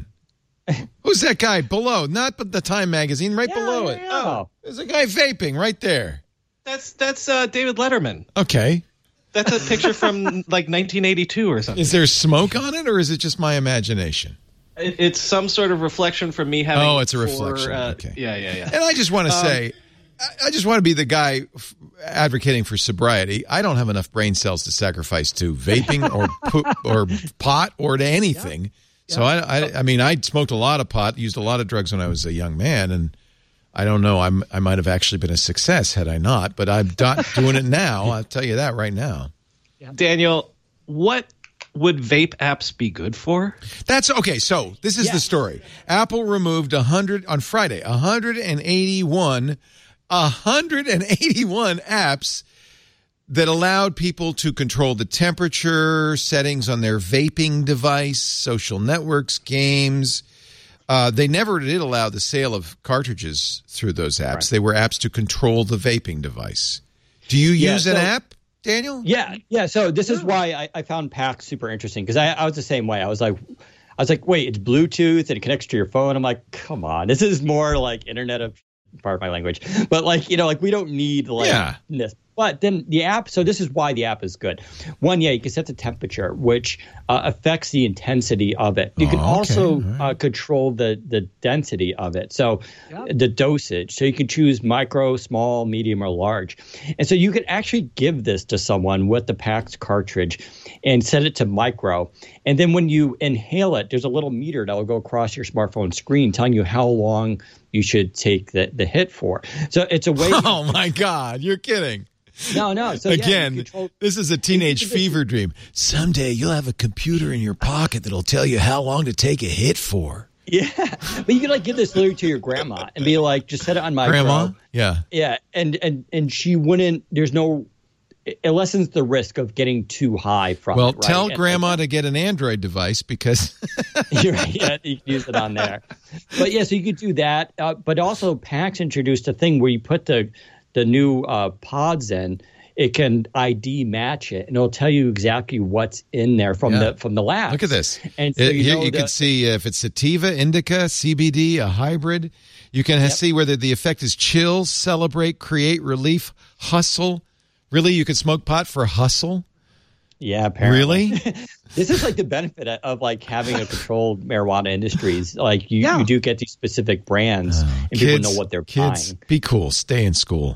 A: Who's that guy below? Not but the Time magazine, right below it.
G: Oh,
A: There's a guy vaping right there.
F: That's that's uh, David Letterman.
A: Okay.
F: That's a picture from like nineteen eighty-two or something.
A: Is there smoke on it, or is it just my imagination?
F: It, it's some sort of reflection from me having.
A: Oh, it's a
F: four,
A: reflection.
F: Uh,
A: Okay.
F: Yeah, yeah, yeah.
A: And I just want to say, I- I just want to be the guy f- advocating for sobriety. I don't have enough brain cells to sacrifice to vaping or poop or pot or to anything. So I, I, I mean, I smoked a lot of pot, used a lot of drugs when I was a young man, and I don't know. I'm, I might have actually been a success had I not, but I'm not doing it now. I'll tell you that right now.
F: Daniel, what would vape apps be good for?
A: That's okay. So this is
G: Yeah.
A: the story. Apple removed a hundred on Friday, one hundred eighty-one, one hundred eighty-one apps that allowed people to control the temperature, settings on their vaping device, social networks, games. Uh, they never did allow the sale of cartridges through those apps.
G: Right.
A: They were apps to control the vaping device. Do you
G: Yeah,
A: use an
G: so-
A: app, Daniel?
G: yeah, yeah. So this is why I, I found PAX super interesting because I, I was the same way. I was like, I was like, wait, it's Bluetooth and it connects to your phone. I'm like, come on, this is more like Internet of, pardon my language, but like you know, like we don't need like
A: Yeah.
G: this. But then the app, so this is why the app is good. One, yeah, you can set the temperature, which uh, affects the intensity of it. You can
A: Oh, okay.
G: also
A: All right.
G: uh, control the the density of it. So the dosage. So you can choose micro, small, medium, or large. And so you could actually give this to someone with the PAX cartridge and set it to micro. And then when you inhale it, there's a little meter that will go across your smartphone screen telling you how long you should take the, the hit for. So it's a way.
A: Oh my God, you're kidding.
G: No, no. So yeah, you
A: Again,
G: control-
A: this is a teenage
G: you can-
A: fever dream. Someday you'll have a computer in your pocket that'll tell you how long to take a hit for.
G: Yeah, but you could like give this literally to your grandma and be like, just set it on micro.
A: Grandma? Yeah.
G: Yeah, and and and she wouldn't. There's no. It lessens the risk of getting too high from
A: Well,
G: it. Right?
A: tell
G: And-
A: grandma to get an Android device because
G: You're right. Yeah, you can use it on there. But yeah, so you could do that. Uh, but also, PAX introduced a thing where you put the the new uh, pods in. It can I D match it, and it'll tell you exactly what's in there from
A: Yeah.
G: the from the lab.
A: look at this.
G: And so
A: It-
G: you
A: here
G: know
A: you
G: the-
A: can see if it's sativa, indica, C B D, a hybrid. You can ha- see whether the effect is chill, celebrate, create, relief, hustle. Really, you could smoke pot for hustle?
G: Yeah, apparently.
A: Really?
G: This is like the benefit of, of like having a controlled marijuana industries. Like you,
E: Yeah.
G: you do get these specific brands, and people know what they're
A: kids,
G: buying.
A: be cool. Stay in school.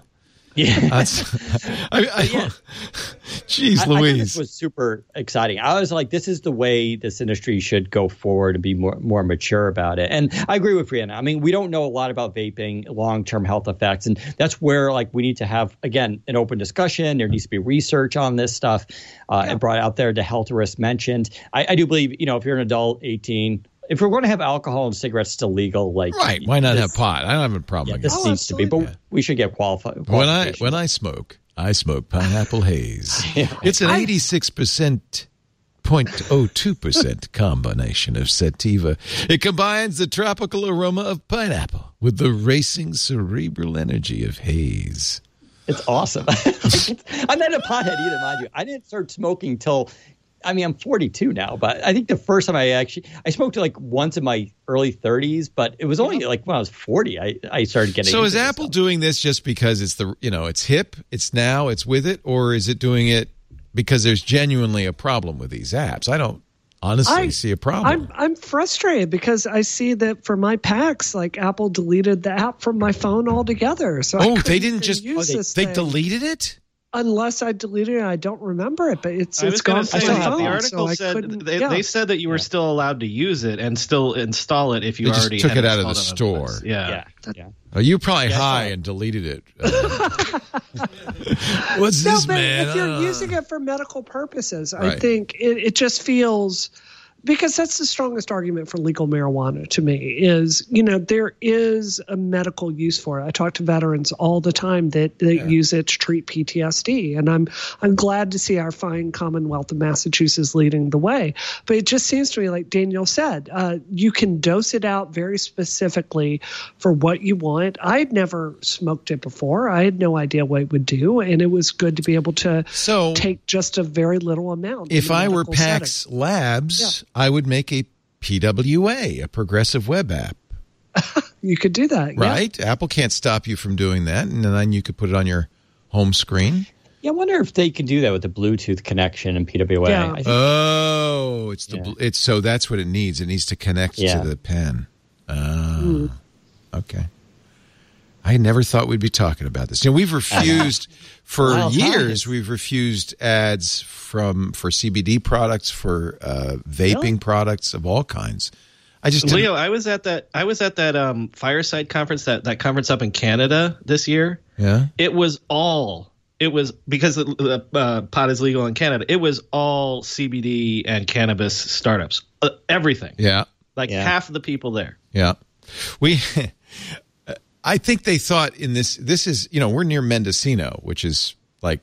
G: Yeah.
A: That's, I, I,
G: yeah.
A: Jeez
G: I, I thought
A: Louise.
G: this was super exciting. I was like, this is the way this industry should go forward and be more more mature about it. And I agree with Brianna. I mean, we don't know a lot about vaping, long-term health effects. And that's where like we need to have, again, an open discussion. There needs to be research on this stuff uh,
E: Yeah.
G: and brought out there. The health risks mentioned. I, I do believe, you know, if you're an adult, eighteen, if we're going to have alcohol and cigarettes still legal, like
A: Right. Why not
G: this,
A: have pot? I don't have a problem
G: Yeah,
A: with
G: this
A: it.
E: Oh,
G: needs to be, but
E: absolutely.
G: we should get qualified.
A: When I when I smoke, I smoke pineapple haze. It's an eighty-six percent point oh two percent combination of sativa. It combines the tropical aroma of pineapple with the racing cerebral energy of haze.
G: It's awesome. I'm not a pothead either, mind you. I didn't start smoking till, I mean, I'm forty-two now, but I think the first time I actually, I smoked like once in my early thirties, but it was only like when I was forty, I, I started getting
A: So
G: into
A: is
G: this
A: Apple
G: stuff.
A: doing this just because it's the, you know, it's hip, it's now, it's with it, or is it doing it because there's genuinely a problem with these apps? I don't honestly
E: I-
A: see a problem.
E: I'm I'm frustrated because I see that for my packs, like Apple deleted the app from my phone altogether. So I
A: oh,
E: couldn't
A: they didn't
E: even
A: just,
E: use
A: oh, they,
E: this
A: they
E: thing
A: deleted it?
E: unless I deleted it. I don't remember it, but it's
F: I
E: it's
F: was
E: gone
F: going
E: from
F: to
E: my
F: say
G: I still
E: phone.
F: the
G: have
F: article
E: so I
F: said
E: couldn't-
F: they,
E: yeah.
F: they said that you were still allowed to use it and still install it if you
A: They just
F: already
A: took
F: had
A: it out of the
F: installed on a
A: store.
F: device. Yeah.
G: Yeah. yeah.
A: Oh, you were probably
G: Yeah, I saw
A: high
G: it.
A: and deleted it. Uh, what's
E: No,
A: this,
E: but
A: man?
E: if you're
A: Uh,
E: using it for medical purposes, I
A: Right.
E: think it, it just feels because that's the strongest argument for legal marijuana to me is, you know, there is a medical use for it. I talk to veterans all the time that, that
A: Yeah.
E: use it to treat P T S D. And I'm I'm glad to see our fine Commonwealth of Massachusetts leading the way. But it just seems to me, like Daniel said, uh, you can dose it out very specifically for what you want. I had never smoked it before. I had no idea what it would do. And it was good to be able to
A: So
E: take just a very little amount.
A: if
E: in a
A: I were
E: medical
A: PAX
E: setting.
A: Labs, I would make a P W A, a progressive web app,
E: You could do that, yeah.
A: right? Apple can't stop you from doing that, and then you could put it on your home screen.
G: Yeah, I wonder if they can do that with the Bluetooth connection and P W A.
E: Yeah.
G: I think,
A: Oh, it's the
G: Yeah.
A: bl it's so that's what it needs. It needs to connect
G: Yeah.
A: to the pen. Oh, okay. I never thought we'd be talking about this. You know, we've refused for
G: Wild
A: years.
G: times.
A: We've refused ads from for C B D products, for uh, vaping
G: Really?
A: products of all kinds. I just didn't-
F: Leo, I was at that I was at that um, Fireside conference, that, that conference up in Canada this year.
A: yeah.
F: It was all it was because the, the uh, pot is legal in Canada. It was all C B D and cannabis startups. Uh, everything.
A: Yeah.
F: Like
G: Yeah.
F: half of the people there.
A: Yeah. We I think they thought in this this is, you know, we're near Mendocino, which is like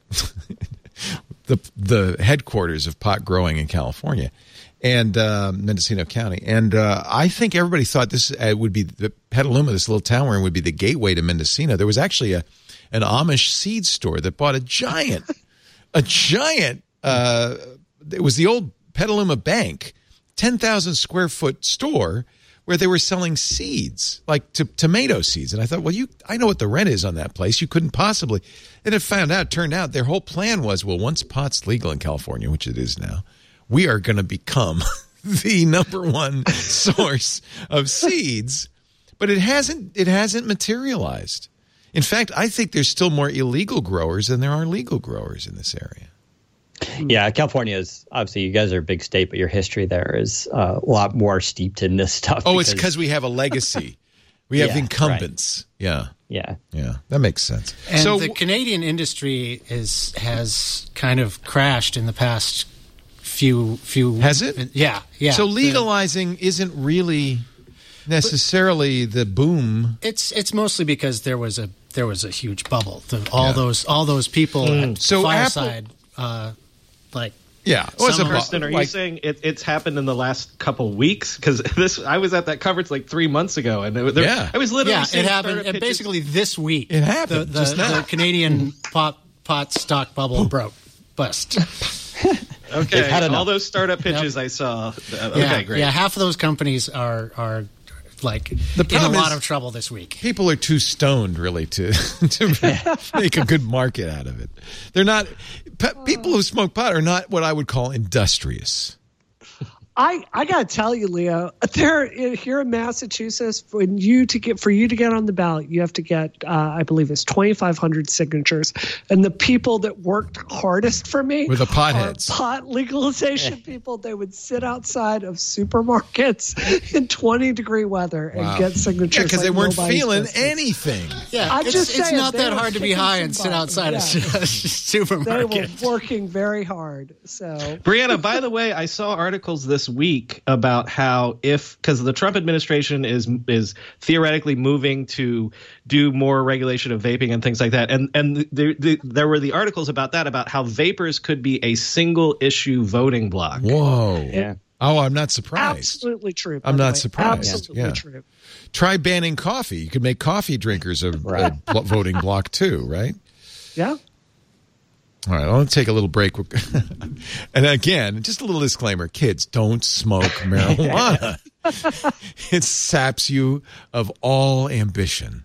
A: the the headquarters of pot growing in California, and uh, Mendocino County. And uh, I think everybody thought this uh, would be the Petaluma, this little town we're in, would be the gateway to Mendocino. There was actually a an Amish seed store that bought a giant a giant uh, it was the old Petaluma Bank, ten thousand square foot store where they were selling seeds, like to, tomato seeds. And I thought, well, you, I know what the rent is on that place. You couldn't possibly. And it found out, turned out their whole plan was, well, once pot's legal in California, which it is now, we are going to become the number one source of seeds. But it hasn't, it hasn't materialized. In fact, I think there's still more illegal growers than there are legal growers in this area.
G: yeah, California is obviously, you guys are a big state, but your history there is uh, a lot more steeped in this stuff.
A: Oh, it's because we have a legacy. We have
G: Yeah,
A: incumbents. Yeah.
G: yeah,
A: Yeah. That makes sense.
D: And
A: so
D: the Canadian industry is has kind of crashed in the past few few.
A: Has it?
D: Yeah, yeah.
A: So
D: The-
A: legalizing isn't really necessarily the boom.
D: it's it's mostly because there was a there was a huge bubble. The, all
A: Yeah.
D: those all those people at
A: So
D: Fireside, uh, like
A: Yeah. It was a
D: Some
A: bu-
F: Kirsten, are you
A: like-
F: saying it, it's happened in the last couple weeks? Because this, I was at that conference like three months ago, and there,
A: Yeah.
F: I was literally
D: yeah,
F: seeing
D: it happened.
F: startup
D: And
F: pitches.
D: basically this week,
A: It happened
D: The, the,
A: just now.
D: the Canadian pot pot stock bubble broke, bust.
F: Okay,
G: had enough.
F: all those startup pitches I saw. Uh, okay,
D: yeah,
F: great.
D: yeah. Half of those companies are are like
A: The
D: in a
A: problem
D: lot
A: is-
D: of trouble this week.
A: People are too stoned, really, to to make a good market out of it. They're not. Pe- people who smoke pot are not what I would call industrious.
E: I, I got to tell you, Leo, there here in Massachusetts, when you to get for you to get on the ballot, you have to get, uh, I believe it's twenty-five hundred signatures. And the people that worked hardest for me
A: were the potheads.
E: are pot legalization people. They would sit outside of supermarkets in twenty degree weather and
A: Wow.
E: get signatures.
A: Yeah, because
E: like
A: they weren't
E: nobody's
A: feeling
E: business.
A: anything.
D: Yeah,
E: I'm
D: it's,
E: just
D: it's
E: saying,
D: not
E: they
D: that
E: were
D: hard to be
E: kicking
D: high
E: some
D: and sit
E: butt.
D: outside
E: Yeah.
D: a
E: They were
D: supermarket.
E: working very hard. So,
F: Brianna, by the way, I saw articles this week about how if because the Trump administration is is theoretically moving to do more regulation of vaping and things like that, and and there the, there were the articles about that about how vapors could be a single issue voting block.
A: Whoa.
G: Yeah.
A: Oh, I'm not surprised.
E: absolutely true. by
A: I'm
E: the
A: not
E: way.
A: surprised.
E: Absolutely
A: Yeah.
E: true.
A: Try banning coffee. You could make coffee drinkers a,
G: Right.
A: a blo- voting block too, right?
E: Yeah.
A: All right, I'll take a little break. And again, just a little disclaimer. Kids, don't smoke marijuana. It saps you of all ambition.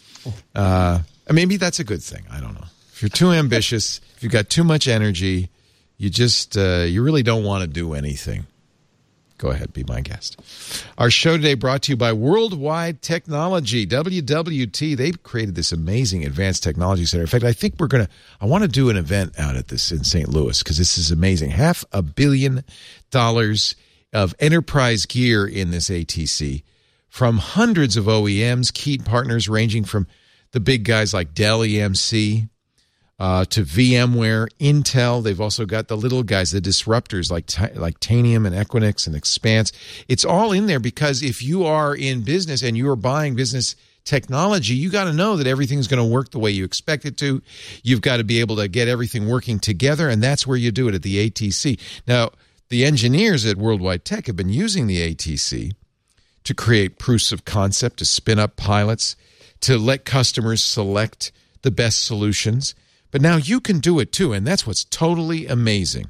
A: Uh, maybe that's a good thing. I don't know. If you're too ambitious, if you've got too much energy, you just, uh, you really don't want to do anything. Go ahead, be my guest. Our show today brought to you by Worldwide Technology, W W T. They've created this amazing advanced technology center. In fact, I think we're going to, I want to do an event out at this in Saint Louis because this is amazing. Half a billion dollars of enterprise gear in this A T C from hundreds of O E Ms, key partners ranging from the big guys like Dell E M C, Uh, to VMware, Intel. They've also got the little guys, the disruptors like like Tanium and Equinix and Expanse. It's all in there because if you are in business and you are buying business technology, you got to know that everything's going to work the way you expect it to. You've got to be able to get everything working together, and that's where you do it at the A T C. Now, the engineers at Worldwide Tech have been using the A T C to create proofs of concept, to spin up pilots, to let customers select the best solutions. But now you can do it too, and that's what's totally amazing.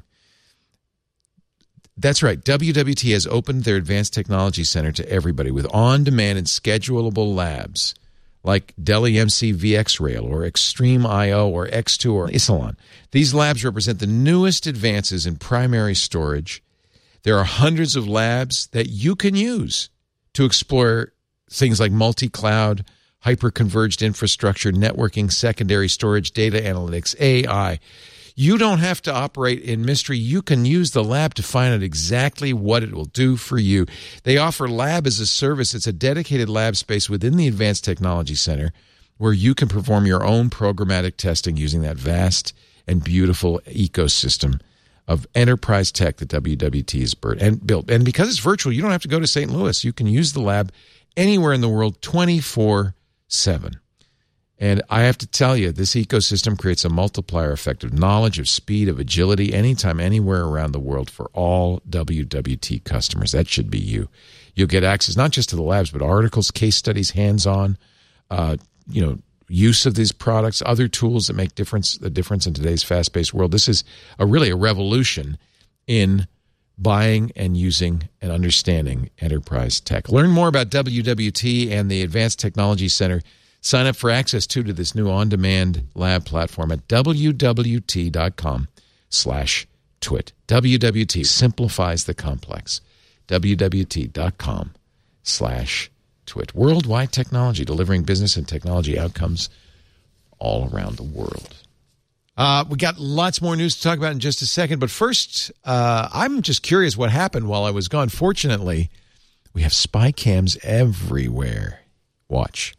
A: That's right. W W T has opened their Advanced Technology Center to everybody with on-demand and schedulable labs like Dell E M C V X Rail or Extreme I O or X two or Isilon. These labs represent the newest advances in primary storage. There are hundreds of labs that you can use to explore things like multi-cloud, hyper-converged infrastructure, networking, secondary storage, data analytics, A I. You don't have to operate in mystery. You can use the lab to find out exactly what it will do for you. They offer lab as a service. It's a dedicated lab space within the Advanced Technology Center where you can perform your own programmatic testing using that vast and beautiful ecosystem of enterprise tech that W W T has built. And because it's virtual, you don't have to go to Saint Louis. You can use the lab anywhere in the world twenty-four seven. And I have to tell you, this ecosystem creates a multiplier effect of knowledge, of speed, of agility, anytime, anywhere around the world for all W W T customers. That should be you. You'll get access not just to the labs, but articles, case studies, hands-on, uh, you know, use of these products, other tools that make difference the difference in today's fast-paced world. This is a really a revolution in buying and using and understanding enterprise tech. Learn more about W W T and the Advanced Technology Center. Sign up for access to, to this new on-demand lab platform at W W T dot com slash twit. W W T simplifies the complex. W W T dot com slash twit. Worldwide technology, delivering business and technology outcomes all around the world. Uh, we got lots more news to talk about in just a second. But first, uh, I'm just curious what happened while I was gone. Fortunately, we have spy cams everywhere. Watch.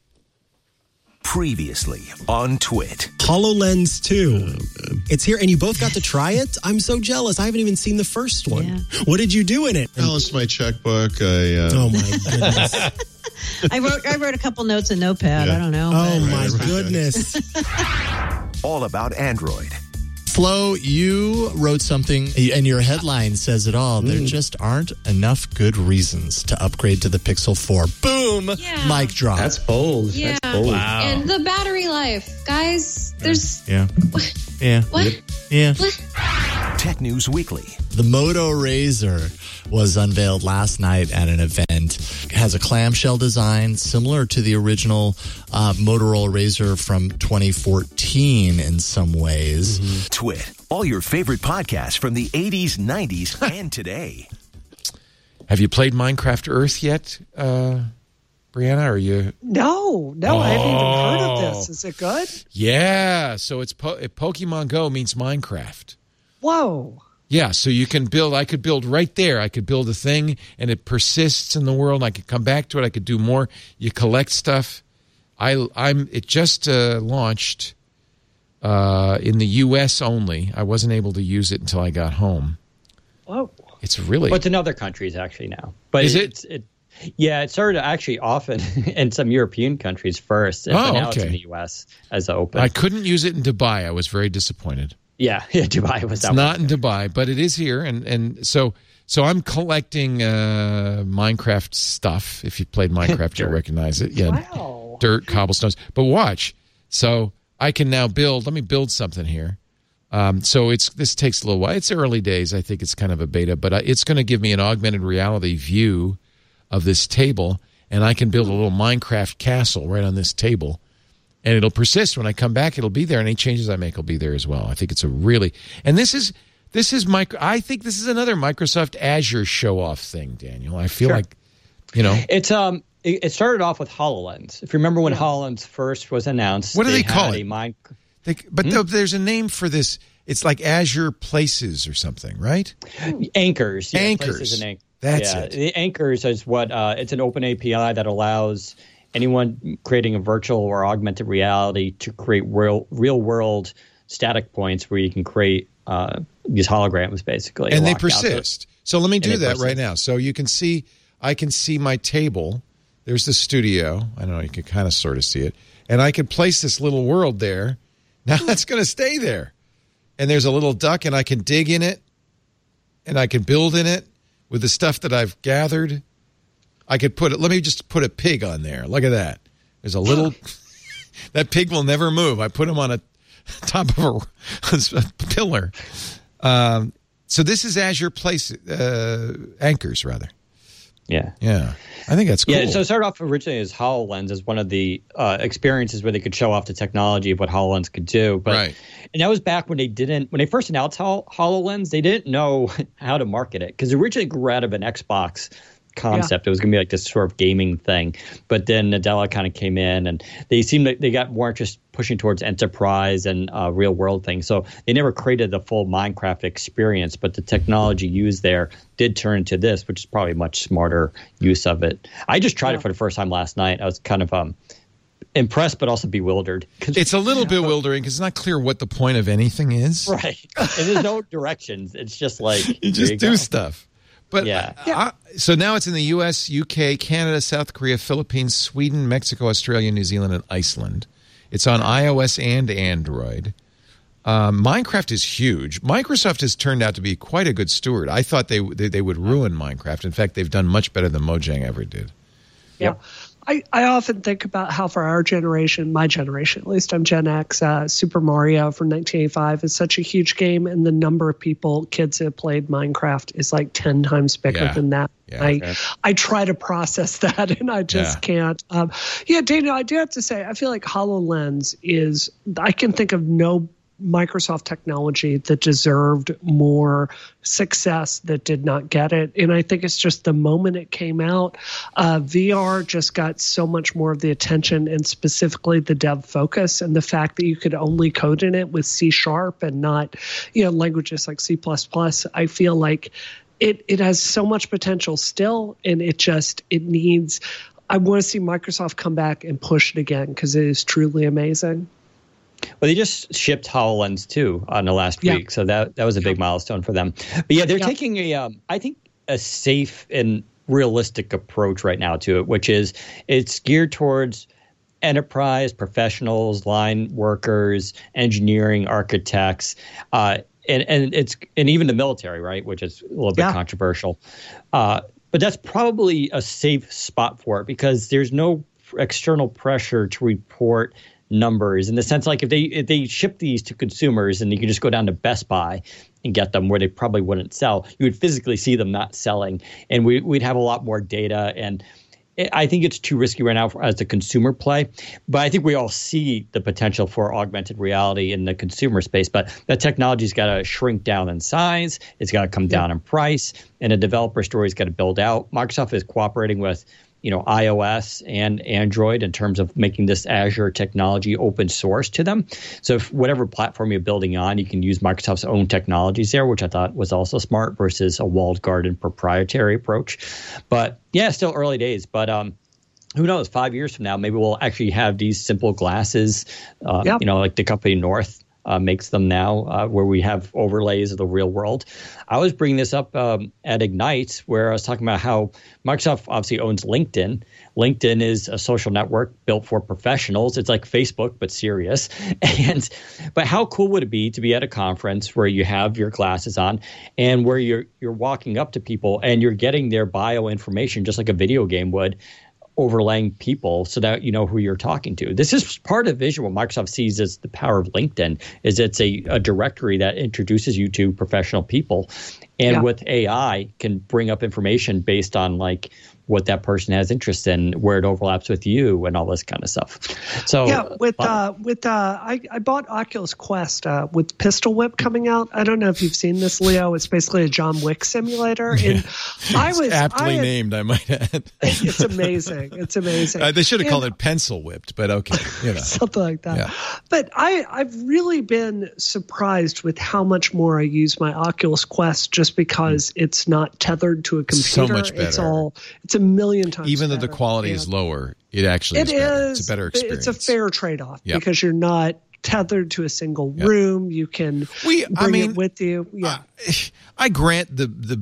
B: Previously on Twit.
H: HoloLens two. It's here, and you both got to try it? I'm so jealous. I haven't even seen the first one.
I: Yeah.
H: What did you do in it?
J: Balanced my checkbook. I, uh,
H: Oh, my goodness.
I: I wrote I wrote a couple notes in Notepad.
J: Yeah.
I: I don't know.
H: Oh,
I: but-
H: my
J: Right.
H: goodness.
B: All about Android.
K: Flo, you wrote something, and your headline says it all. There just aren't enough good reasons to upgrade to the Pixel four. Boom!
L: Yeah.
K: Mic drop.
G: That's bold.
L: Yeah.
G: That's bold.
K: Wow.
L: And the battery life, guys. There's
K: Yeah. Yeah.
L: what?
K: Yeah.
L: What?
B: Tech News Weekly.
K: The Moto Razr was unveiled last night at an event. It has a clamshell design similar to the original uh, Motorola Razr from twenty fourteen in some ways.
B: Twit. All your favorite podcasts from the eighties, nineties, and today.
A: Have you played Minecraft Earth yet, uh, Brianna? Are you?
E: No, no,
A: oh.
E: I haven't even heard of this. Is it good?
A: Yeah. So it's po- Pokemon Go means Minecraft.
E: Whoa.
A: Yeah. So you can build. I could build right there. I could build a thing, and it persists in the world. I could come back to it. I could do more. You collect stuff. I, I'm. It just uh, launched uh, in the U S only. I wasn't able to use it until I got home.
E: Whoa.
A: It's really.
G: But it's in other countries actually now. But
A: is
G: it's,
A: it?
G: it Yeah, it started actually often in some European countries first, and
A: oh,
G: now
A: okay.
G: it's in the U S as open.
A: I couldn't use it in Dubai. I was very disappointed.
G: Yeah, yeah, Dubai was
A: it's
G: that
A: not
G: one.
A: in Dubai, but it is here, and and so so I'm collecting uh, Minecraft stuff. If you played Minecraft, you'll recognize it. Yeah,
E: wow.
A: Dirt, cobblestones. But watch, so I can now build. Let me build something here. Um, so it's this takes a little while. It's early days. I think it's kind of a beta, but it's going to give me an augmented reality view of this table, and I can build a little Minecraft castle right on this table, and it'll persist. When I come back, it'll be there, and any changes I make will be there as well. I think it's a really and this is this is micro. I think this is another Microsoft Azure show off thing, Daniel. I feel
G: Sure.
A: like you know
G: it's um it, it started off with HoloLens. If you remember when HoloLens first was announced,
A: what do they,
G: they
A: call
G: had
A: it?
G: A mine...
A: They, but
G: Hmm?
A: th- there's a name for this. It's like Azure Places or something, right?
G: Anchors. Yeah,
A: Anchors.
G: Places and anch-
A: That's
G: yeah,
A: it.
G: The Anchors is what uh, it's an open A P I that allows anyone creating a virtual or augmented reality to create real real world static points where you can create uh, these holograms basically.
A: And they
G: locked out to-
A: persist. So let me do
G: And it
A: that
G: persists.
A: right now. So you can see, I can see my table. There's the studio. I don't know, you can kind of sort of see it. And I can place this little world there. Now that's going to stay there. And there's a little duck, and I can dig in it, and I can build in it with the stuff that I've gathered. I could put it, let me just put a pig on there. Look at that. There's a little, that pig will never move. I put him on a top of a, a pillar. Um, so this is Azure Place, uh, Anchors, rather.
G: Yeah.
A: Yeah. I think that's cool.
G: Yeah, so it started off originally as HoloLens as one of the uh, experiences where they could show off the technology of what HoloLens could do. But,
A: right.
G: And that was back when they didn't, when they first announced Hol- HoloLens, they didn't know how to market it because originally it grew out of an Xbox concept. Yeah. It was going to be like this sort of gaming thing. But then Nadella kind of came in and they seemed like they got more interest pushing towards enterprise and uh, real world things. So they never created the full Minecraft experience, but the technology used there did turn into this, which is probably a much smarter use of it. I just tried yeah. it for the first time last night. I was kind of um, impressed, but also bewildered.
A: It's a little bewildering because it's not clear what the point of anything is.
G: Right. And there's no directions. It's just like
A: you just
G: you
A: do
G: go.
A: stuff. But
G: yeah.
A: I, so now it's in the U S, U K, Canada, South Korea, Philippines, Sweden, Mexico, Australia, New Zealand, and Iceland. It's on iOS and Android. Um, Minecraft is huge. Microsoft has turned out to be quite a good steward. I thought they they, they would ruin Minecraft. In fact, they've done much better than Mojang ever did.
E: Yeah. I, I often think about how for our generation, my generation, at least I'm Gen X, uh, Super Mario from nineteen eighty-five is such a huge game, and the number of people, kids that have played Minecraft is like ten times bigger
A: yeah.
E: than that.
A: Yeah,
E: I
A: okay.
E: I try to process that, and I just
A: yeah.
E: can't. Um, yeah, Daniel, I do have to say, I feel like HoloLens is, I can think of no Microsoft technology that deserved more success that did not get it. And I think it's just the moment it came out, uh, V R just got so much more of the attention and specifically the dev focus and the fact that you could only code in it with C Sharp and not, you know, languages like C plus plus. I feel like it, it has so much potential still, and it just, it needs, I want to see Microsoft come back and push it again because it is truly amazing.
G: Well, they just shipped HoloLens two on the last
E: yeah.
G: week, so that that was a big yeah. milestone for them. But yeah, they're
E: yeah.
G: taking a, um, I think, a safe and realistic approach right now to it, which is it's geared towards enterprise professionals, line workers, engineering, architects, uh, and and it's and even the military, right, which is a little bit
E: yeah.
G: controversial. Uh, but that's probably a safe spot for it because there's no external pressure to report numbers in the sense like if they if they ship these to consumers and you could just go down to Best Buy and get them where they probably wouldn't sell, you would physically see them not selling, and we, we'd have a lot more data. And I think it's too risky right now for, as a consumer play, but I think we all see the potential for augmented reality in the consumer space. But that technology's got to shrink down in size, it's got to come down in price, and a developer story's got to build out. Microsoft is cooperating with, you know, iOS and Android in terms of making this Azure technology open source to them. So if whatever platform you're building on, you can use Microsoft's own technologies there, which I thought was also smart versus a walled garden proprietary approach. But yeah, still early days. But um, who knows? Five years from now, maybe we'll actually have these simple glasses, uh,
E: yep.
G: you know, like the company North Uh, makes them now, uh, where we have overlays of the real world. I was bringing this up um, at Ignite, where I was talking about how Microsoft obviously owns LinkedIn. LinkedIn is a social network built for professionals. It's like Facebook, but serious. And but how cool would it be to be at a conference where you have your glasses on and where you're you're walking up to people and you're getting their bio information just like a video game would, overlaying people so that you know who you're talking to. This is part of vision what Microsoft sees as the power of LinkedIn, is it's a, a directory that introduces you to professional people. And
E: yeah.
G: with A I can bring up information based on like what that person has interest in, where it overlaps with you and all this kind of stuff. So
E: yeah, with uh, with uh, I, I bought Oculus Quest uh, with Pistol Whip coming out. I don't know if you've seen this, Leo. It's basically a John Wick simulator. And
A: yeah.
E: I was
A: aptly
E: I had,
A: named, I might add.
E: It's amazing. It's amazing.
A: Uh, they should have
E: and,
A: called it Pencil Whipped, but okay, you know,
E: something like that.
A: Yeah.
E: But I I've really been surprised with how much more I use my Oculus Quest just because mm. it's not tethered to a computer.
A: So much better.
E: It's all it's a million times.
A: Even though the quality
E: and
A: is lower, it actually
E: it
A: is better.
E: is.
A: It's a better experience.
E: It's a fair trade-off
A: yep.
E: because you're not tethered to a single
A: yep.
E: room. You can
A: we,
E: bring
A: I mean,
E: it with you. Yeah,
A: uh, I grant the the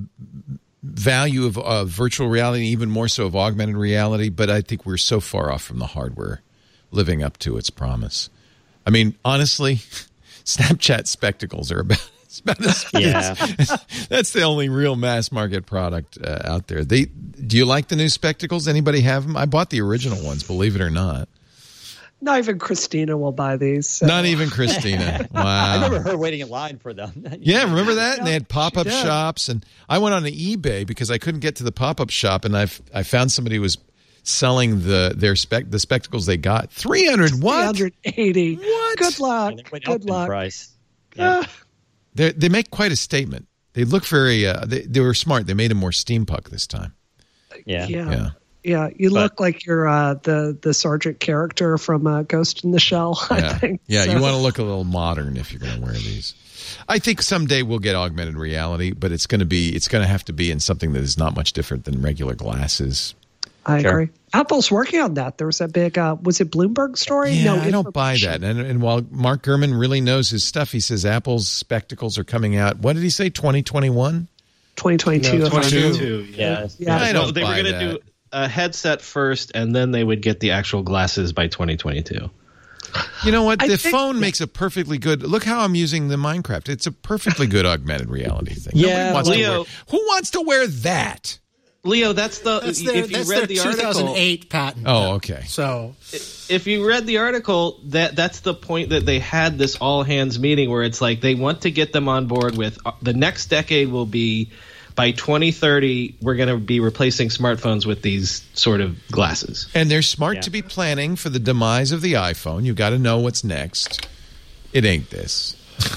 A: value of uh, virtual reality, even more so of augmented reality, but I think we're so far off from the hardware living up to its promise. I mean, honestly, Snapchat spectacles are about. It's about as,
G: yeah.
A: That's the only real mass market product uh, out there. They, do you like the new spectacles? Anybody have them? I bought the original ones, believe it or not.
E: Not even Christina will buy these. So.
A: Not even Christina. Wow.
G: I remember her waiting in line for them.
A: Yeah, remember that? And they had pop-up
E: She did.
A: shops. And I went on to eBay because I couldn't get to the pop-up shop, and I I found somebody who was selling the their spec the spectacles they got. three hundred what?
E: three hundred eighty
A: What?
E: Good luck.
G: Yeah,
E: Good luck.
G: Price. Yeah.
E: Uh,
A: They they make quite a statement. They look very. Uh, they they were smart. They made them more steampunk this time.
G: Yeah.
E: yeah.
A: Yeah.
E: Yeah, you
G: But-
E: look like you're uh, the the sergeant character from uh, Ghost in the Shell. I
A: Yeah,
E: think.
A: yeah.
E: So-
A: You want to look a little modern if you're going to wear these. I think someday we'll get augmented reality, but it's going to be it's going to have to be in something that is not much different than regular glasses.
E: I
G: Sure.
E: agree. Apple's working on that. There was that big, uh, was it Bloomberg story?
A: Yeah,
E: no,
A: I don't buy
E: information.
A: that. And, and while Mark Gurman really knows his stuff, he says Apple's spectacles are coming out. What did he say? twenty twenty-one
E: twenty twenty-two.
F: No,
E: if I
F: twenty
E: remember.
F: twenty-two.
G: Yeah.
E: Yeah.
A: I don't
F: Well, they
A: buy
F: were going to
A: that.
F: do a headset first, and then they would get the actual glasses by twenty twenty-two.
A: You know what?
E: I
A: The
E: think-
A: phone makes a perfectly good. Look how I'm using the Minecraft. It's a perfectly good augmented reality thing.
G: Yeah,
A: Nobody wants to
F: Leo-
A: wear, who wants to wear that?
F: Leo, that's the
D: That's
F: if
D: their,
F: you
D: that's
F: read
D: their
F: the
D: two thousand eight
F: article.
D: patent.
A: Oh, okay.
D: So
F: If you read the article, that that's the point that they had this all hands meeting where it's like they want to get them on board with uh, the next decade will be by twenty thirty we're going to be replacing smartphones with these sort of glasses.
A: And they're smart
G: Yeah.
A: to be planning for the demise of the iPhone. You got to know what's next. It ain't this.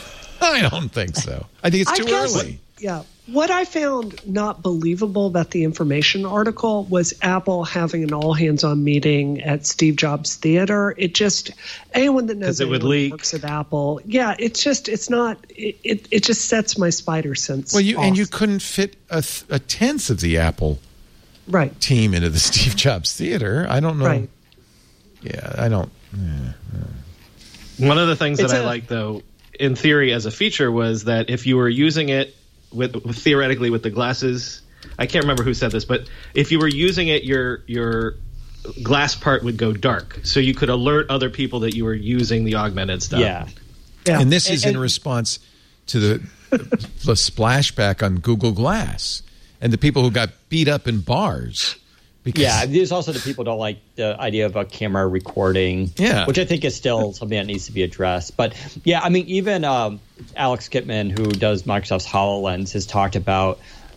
A: I don't think so. I think it's
E: I
A: too
E: guess-
A: early.
E: Yeah. What I found not believable about the information article was Apple having an all hands on meeting at Steve Jobs Theater. It just, anyone that knows
F: 'Cause it would
E: anyone who
F: leak.
E: works at Apple, yeah, it's just, it's not, it, it, it just sets my spider sense.
A: Well, you and
E: off.
A: you couldn't fit a, th- a tenth of the Apple
E: Right.
A: team into the Steve Jobs Theater. I don't know.
E: Right.
A: Yeah, I don't.
F: One of the things
E: It's
F: that I
E: a-
F: like, though, in theory as a feature was that if you were using it with, with theoretically with the glasses, I can't remember who said this, but if you were using it, your your glass part would go dark, so you could alert other people that you were using the augmented stuff.
G: Yeah.
E: Yeah.
A: And this is
G: And-
A: in response to the the splashback on Google Glass and the people who got beat up in bars. Because,
G: Yeah, there's also the people who don't like the idea of a camera recording,
A: Yeah.
G: which I think is still something that needs to be addressed. But yeah, I mean, even um, Alex Kipman, who does Microsoft's HoloLens, has talked about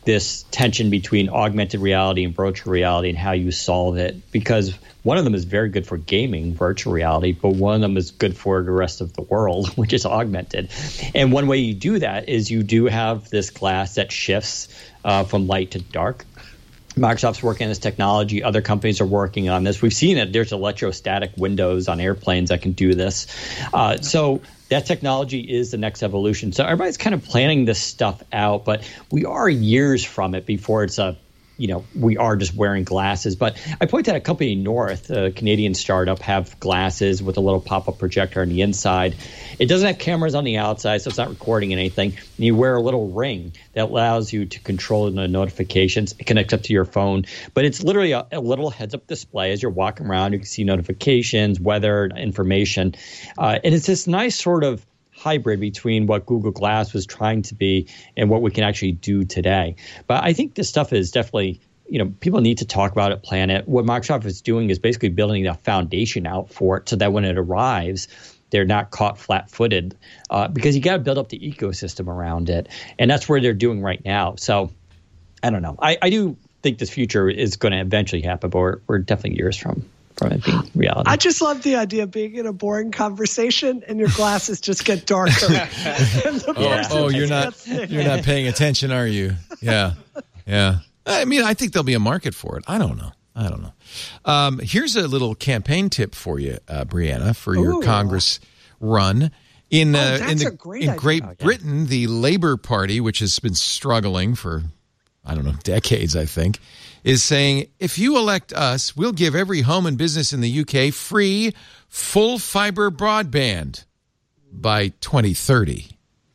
G: this tension between augmented reality and virtual reality and how you solve it, because one of them is very good for gaming, virtual reality, but one of them is good for the rest of the world, which is augmented. And one way you do that is you do have this glass that shifts uh, from light to dark. Microsoft's working on this technology. Other companies are working on this. We've seen it. There's electrostatic windows on airplanes that can do this. Uh, so that technology is the next evolution. So everybody's kind of planning this stuff out, but we are years from it before it's a, you know, we are just wearing glasses. But I point out a company North, a Canadian startup, have glasses with a little pop-up projector on the inside. It doesn't have cameras on the outside, so it's not recording anything. And you wear a little ring that allows you to control the notifications. It connects up to your phone. But it's literally a, a little heads-up display. As you're walking around, you can see notifications, weather, information. Uh, and it's this nice sort of hybrid between what Google Glass was trying to be and what we can actually do today. But I think this stuff is definitely, you know, people need to talk about it, plan it. What Microsoft is doing is basically building a foundation out for it so that when it arrives, they're not caught flat-footed, uh, because you got to build up the ecosystem around it. And that's where they're doing right now. So I don't know. I, I do think this future is going to eventually happen, but we're, we're definitely years from from it being reality.
E: I just love the idea of being in a boring conversation and your glasses just get darker.
A: oh, oh you're not you're not paying attention, are you? Yeah, yeah. I mean, I think there'll be a market for it. I don't know. I don't know. Um, here's a little campaign tip for you, uh, Brianna, for your
E: Ooh.
A: Congress run. In
E: oh,
A: uh,
E: that's
A: in, the,
E: a great
A: in
E: idea.
A: Great
G: Oh, yeah.
A: Britain, the Labour Party, which has been struggling for, I don't know, decades, I think, is saying, if you elect us, we'll give every home and business in the U K free full fiber broadband by twenty thirty.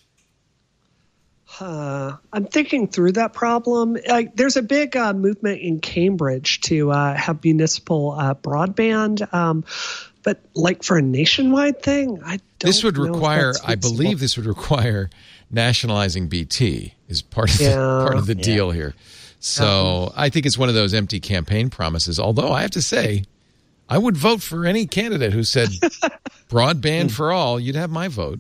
E: Uh, I'm thinking through that problem. Uh, there's a big uh, movement in Cambridge to uh, have municipal uh, broadband, um, but like for a nationwide thing, I don't
A: This would
E: know if
A: require,
E: that's
A: I believe,
E: feasible.
A: this would require nationalizing B T is part of the,
E: Yeah.
A: part of the
G: Yeah.
A: deal here. So I think it's one of those empty campaign promises. Although I have to say, I would vote for any candidate who said broadband for all. You'd have my vote.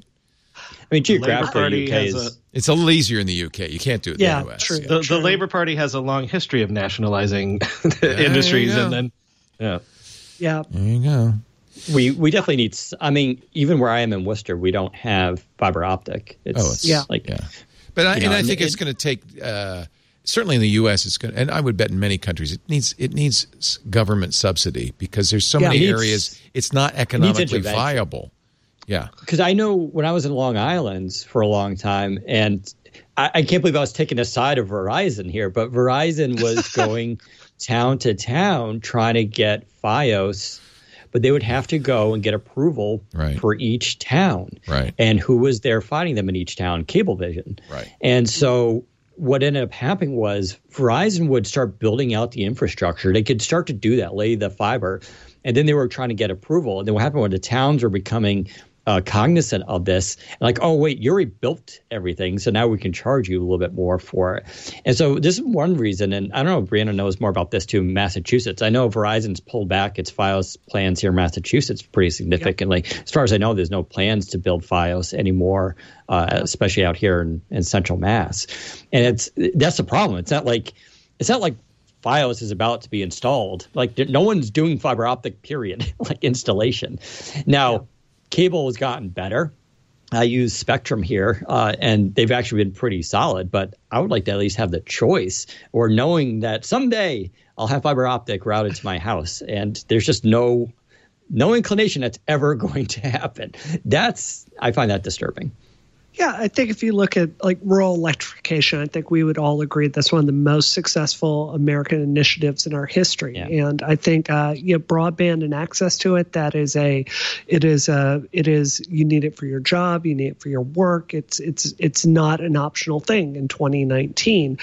G: I mean, geographically,
F: Party
G: U K
F: has
G: is...
F: a-
A: It's a little easier in the U K. You can't do it
E: Yeah,
A: in the U S.
E: true.
F: The, the Labour Party has a long history of nationalizing industries,
A: you go.
F: and then yeah.
E: Yeah.
A: There you go.
G: We we definitely need. s- I mean, even where I am in Worcester, we don't have fiber optic. It's,
A: Oh, it's
E: Yeah.
G: like
A: yeah. But I,
G: You know,
A: and I
G: and
A: think
G: it-
A: it's going to take. Uh, certainly in the U S, it's going, and I would bet in many countries, it needs it needs s- government subsidy because there's so
E: Yeah.
A: many
G: It needs-
A: areas it's not economically
G: intervention.
A: viable. Yeah.
G: because I know when I was in Long Island for a long time, and I, I can't believe I was taking the side of Verizon here, but Verizon was going town to town trying to get Fios, but they would have to go and get approval
A: Right.
G: for each town.
A: Right.
G: And who was there fighting them in each town? Cablevision.
A: Right.
G: And so what ended up happening was Verizon would start building out the infrastructure. They could start to do that, lay the fiber, and then they were trying to get approval. And then what happened when the towns were becoming uh, cognizant of this, and like, oh, wait, you already built everything, so now we can charge you a little bit more for it. And so this is one reason, and I don't know if Brianna knows more about this too, in Massachusetts. I know Verizon's pulled back its Fios plans here in Massachusetts pretty significantly. As far as I know, there's no plans to build Fios anymore, uh, especially out here in, in central Mass. And it's that's the problem. It's not like it's not like Fios is about to be installed. Like no one's doing fiber optic, period, like installation. Now, yeah. Cable has gotten better. I use Spectrum here, uh, and they've actually been pretty solid. But I would like to at least have the choice, or knowing that someday I'll have fiber optic routed to my house, and there's just no no inclination that's ever going to happen. That's I find that disturbing.
E: Yeah, I think if you look at like rural electrification, I think we would all agree that's one of the most successful American initiatives in our history.
G: Yeah.
E: And I think uh, you know, broadband and access to it, that is a, it is a, it is you need it for your job, you need it for your work. It's it's it's not an optional thing in twenty nineteen.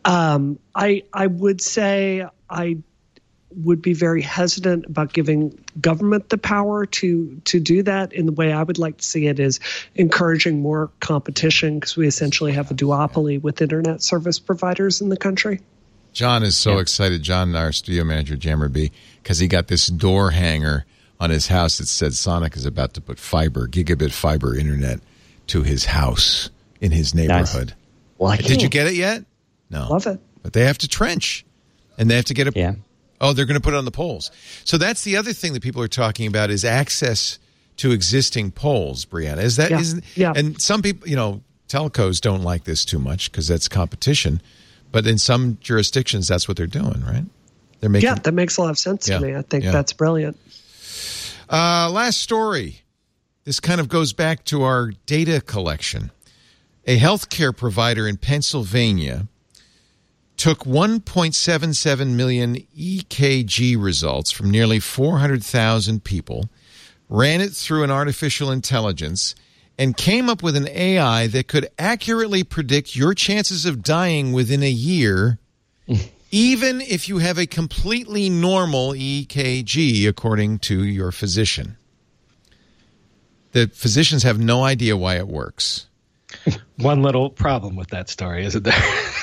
E: Um, I I would say I. would be very hesitant about giving government the power to to do that. In the way I would like to see it is encouraging more competition, because we essentially have a duopoly with internet service providers in the country.
A: John is so
G: Yeah.
A: excited, John, our studio manager, Jammer B, because he got this door hanger on his house that said Sonic is about to put fiber, gigabit fiber internet to his house in his neighborhood.
G: Well, I
A: Did you
G: can't-
A: get it yet? No.
E: Love it.
A: But they have to trench, and they have to get a.
G: Yeah.
A: Oh, they're going to put it on the poles. So that's the other thing that people are talking about is access to existing poles. Brianna, is that?
E: Yeah.
A: Isn't,
E: yeah.
A: And some people, you know, telcos don't like this too much because that's competition. But in some jurisdictions, that's what they're doing, right? They're making.
E: Yeah, that makes a lot of sense
A: Yeah.
E: to me. I think
A: Yeah.
E: that's brilliant.
A: Uh, last story. This kind of goes back to our data collection. A healthcare provider in Pennsylvania took one point seven seven million E K G results from nearly four hundred thousand people, ran it through an artificial intelligence, and came up with an A I that could accurately predict your chances of dying within a year, even if you have a completely normal E K G, according to your physician. The physicians have no idea why it works.
F: One little problem with that story, isn't there?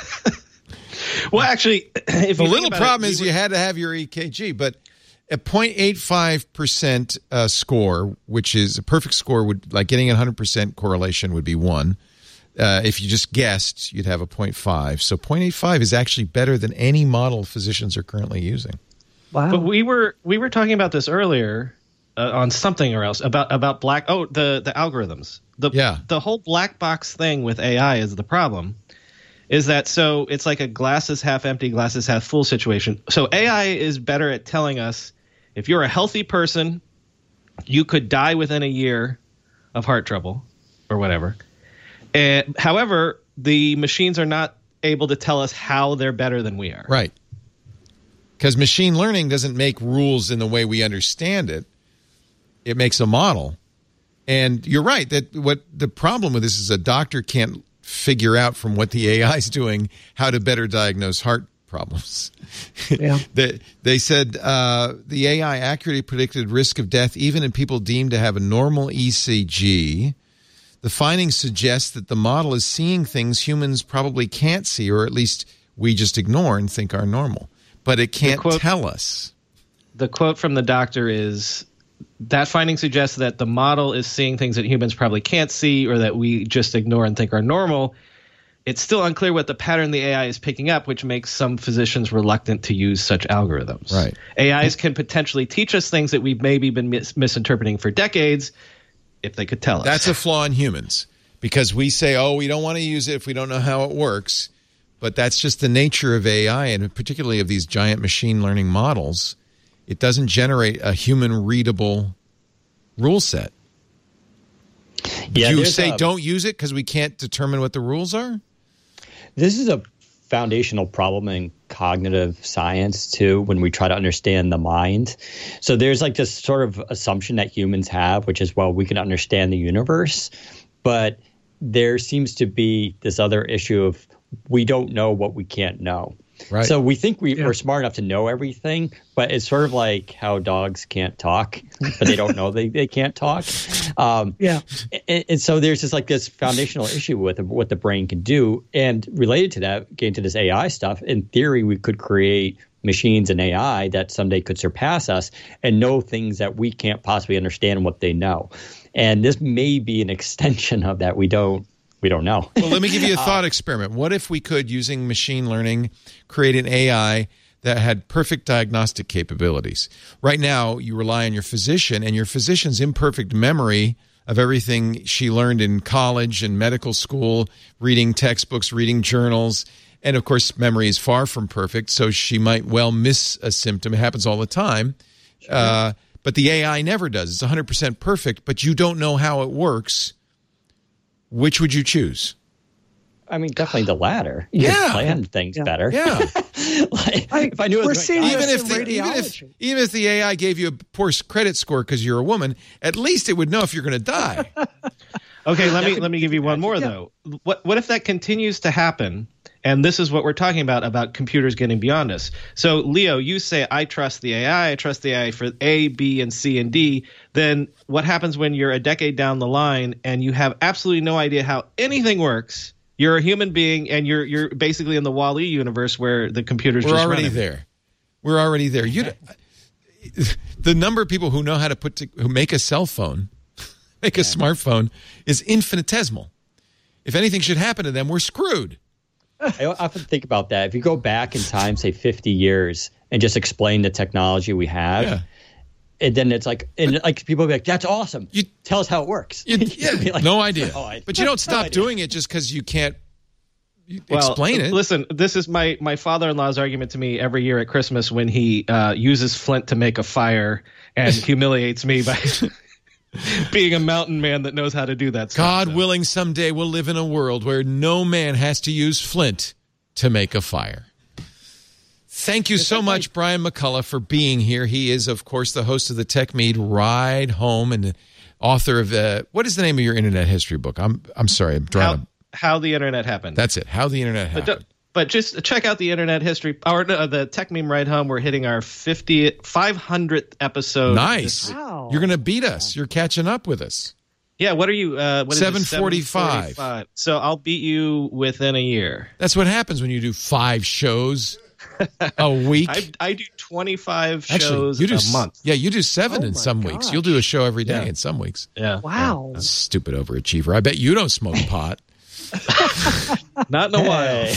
F: Well, actually, if
A: the
F: you
A: little
F: think about
A: problem
F: it,
A: is
F: we
A: you
F: were-
A: had to have your E K G, but a zero point eight five percent uh, score, which is a perfect score, would like getting a one hundred percent correlation would be one. Uh, if you just guessed, you'd have a zero point five. So zero point eight five is actually better than any model physicians are currently using.
E: Wow.
F: But we were we were talking about this earlier uh, on something or else about about black. Oh, the the algorithms. The
A: Yeah.
F: the whole black box thing with A I is the problem. Is that so? It's like a glass is half empty, glass is half full situation. So A I is better at telling us if you're a healthy person, you could die within a year of heart trouble or whatever. And, however, the machines are not able to tell us how they're better than we are.
A: Right. Because machine learning doesn't make rules in the way we understand it. It makes a model. And you're right that what the problem with this is a doctor can't figure out from what the A I is doing how to better diagnose heart problems.
E: Yeah.
A: they, they said uh, the A I accurately predicted risk of death even in people deemed to have a normal E C G. The findings suggest that the model is seeing things humans probably can't see, or at least we just ignore and think are normal. But it can't
F: quote-
A: tell us.
F: The quote from the doctor is, that finding suggests that the model is seeing things that humans probably can't see or that we just ignore and think are normal. It's still unclear what the pattern the A I is picking up, which makes some physicians reluctant to use such algorithms.
A: Right.
F: A Is can potentially teach us things that we've maybe been mis- misinterpreting for decades if they could tell us.
A: That's a flaw in humans because we say, oh, we don't want to use it if we don't know how it works. But that's just the nature of A I and particularly of these giant machine learning models. It doesn't generate a human-readable rule set.
G: Yeah,
A: you
G: there's
A: say
G: a-
A: don't use it because we can't determine what the rules are?
G: This is a foundational problem in cognitive science, too, when we try to understand the mind. So there's like this sort of assumption that humans have, which is, well, we can understand the universe. But there seems to be this other issue of we don't know what we can't know.
A: Right.
G: So we think we,
E: Yeah.
G: we're smart enough to know everything, but it's sort of like how dogs can't talk, but they don't know they, they can't talk. Um,
E: Yeah.
G: and, and so there's just like this foundational issue with what the brain can do. And related to that, getting to this A I stuff, in theory, we could create machines and A I that someday could surpass us and know things that we can't possibly understand what they know. And this may be an extension of that. We don't we don't know.
A: Well, let me give you a thought experiment. What if we could, using machine learning, create an A I that had perfect diagnostic capabilities? Right now, you rely on your physician, and your physician's imperfect memory of everything she learned in college and medical school, reading textbooks, reading journals. And, of course, memory is far from perfect, so she might well miss a symptom. It happens all the time. Sure. Uh, but the A I never does. It's one hundred percent perfect, but you don't know how it works. Which would you choose?
G: I mean, definitely the latter. You
A: Yeah.
G: can plan things
E: Yeah.
G: better.
A: Yeah.
G: Like,
E: I-
G: if I knew it
E: we're
G: was
E: seeing
G: going
A: even
E: this
A: if,
E: in
A: the, even if
E: radiology.
A: even if the A I gave you a poor credit score because you're a woman, at least it would know if you're going to die.
F: Okay, let me let me give you one more though. What what if that continues to happen? And this is what we're talking about about computers getting beyond us. So, Leo, you say I trust the A I, I trust the A I for A, B, and C and D. Then what happens when you're a decade down the line and you have absolutely no idea how anything works? You're a human being, and you're you're basically in the Wall-E universe where the computer's
A: We're
F: just
A: already
F: running.
A: there. We're already there. You, the number of people who know how to put to, who make a cell phone, make a smartphone, is infinitesimal. If anything should happen to them, we're screwed.
G: I often think about that. If you go back in time, say fifty years, and just explain the technology we have,
A: Yeah.
G: and then it's like, and like people will be like, "That's awesome." You tell us how it works.
A: You, yeah,
G: You'd be like,
A: no idea.
G: "Oh, I-
A: But you don't
G: no
A: stop
G: idea."
A: doing it just because you can't you
F: Well,
A: explain it.
F: Listen, this is my, my father-in-law's argument to me every year at Christmas when he uh, uses flint to make a fire and humiliates me by being a mountain man that knows how to do that stuff.
A: God willing, someday we'll live in a world where no man has to use flint to make a fire. Thank you so much, Brian McCullough, for being here. He is, of course, the host of the Tech Mead Ride Home and the author of uh, what is the name of your internet history book? I'm I'm sorry, I'm drawing.
F: How,
A: a,
F: how the internet happened.
A: That's it. How the internet
F: But,
A: happened.
F: don't- but just check out the internet history, or no, the Tech Meme Ride Home. We're hitting our fiftieth, five hundredth episode.
A: Nice.
F: this week.
E: Wow.
A: You're going to beat us. You're catching up with us.
F: Yeah, what are you? Uh, what is it?
A: seven forty-five.
F: seven forty-five. So I'll beat you within a year.
A: That's what happens when you do five shows a week.
F: I, I do twenty-five
A: Actually,
F: shows
A: you do
F: a
A: s-
F: month.
A: Yeah, you do seven
E: Oh
A: in
E: my
A: some weeks.
E: gosh.
A: You'll do a show every day
F: Yeah.
A: in some weeks.
F: Yeah.
E: Wow.
A: Stupid overachiever. I bet you don't smoke pot.
F: Not in a while.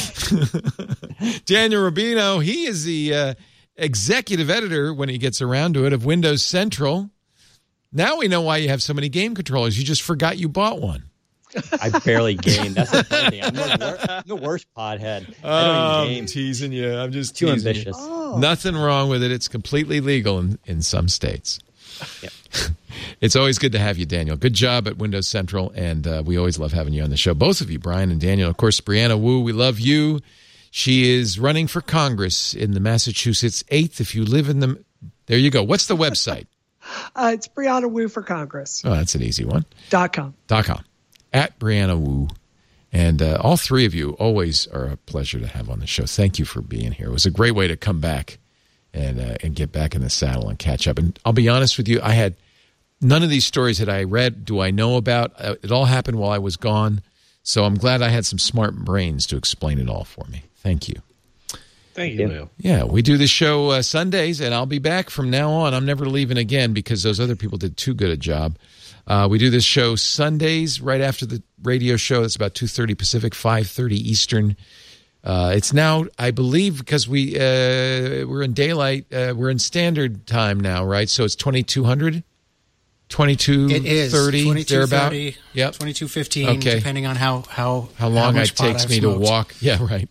A: Daniel Rubino, he is the uh, executive editor, when he gets around to it, of Windows Central. Now we know why you have so many game controllers. You just forgot you bought one.
G: I barely game. That's the funny thing. I'm the, wor- I'm the worst pothead. I
A: Oh,
G: don't
A: I'm
G: even game.
A: teasing you. I'm just
G: Too
A: teasing
G: ambitious.
A: you.
E: Oh.
A: Nothing wrong with it. It's completely legal in, in some states.
G: Yep.
A: It's always good to have you, Daniel. Good job at Windows Central, and uh, we always love having you on the show. Both of you, Brian and Daniel. Of course, Brianna Wu, we love you. She is running for Congress in the Massachusetts eighth. If you live in the... There you go. What's the website?
E: Uh, it's Brianna Wu for Congress.
A: Oh, that's an easy one.
E: Dot com.
A: Dot com. At Brianna Wu. And uh, all three of you always are a pleasure to have on the show. Thank you for being here. It was a great way to come back and uh, and get back in the saddle and catch up. And I'll be honest with you, I had none of these stories that I read do I know about. Uh, it all happened while I was gone. So I'm glad I had some smart brains to explain it all for me. Thank you.
F: Thank you, Lou.
A: Yeah, we do this show uh, Sundays, and I'll be back from now on. I'm never leaving again because those other people did too good a job. Uh, we do this show Sundays right after the radio show. That's about two thirty Pacific, five thirty Eastern. Uh, it's now, I believe, because we, uh, we're in daylight, uh, we're in standard time now, right? So it's twenty-two hundred? twenty-two thirty,
D: It is twenty-two
A: thereabout?
D: thirty,
A: Yep.
D: twenty-two fifteen,
A: Okay.
D: depending on how how
A: How long
D: much
A: it
D: pot
A: takes
D: I've
A: me
D: smoked.
A: to walk. Yeah, right.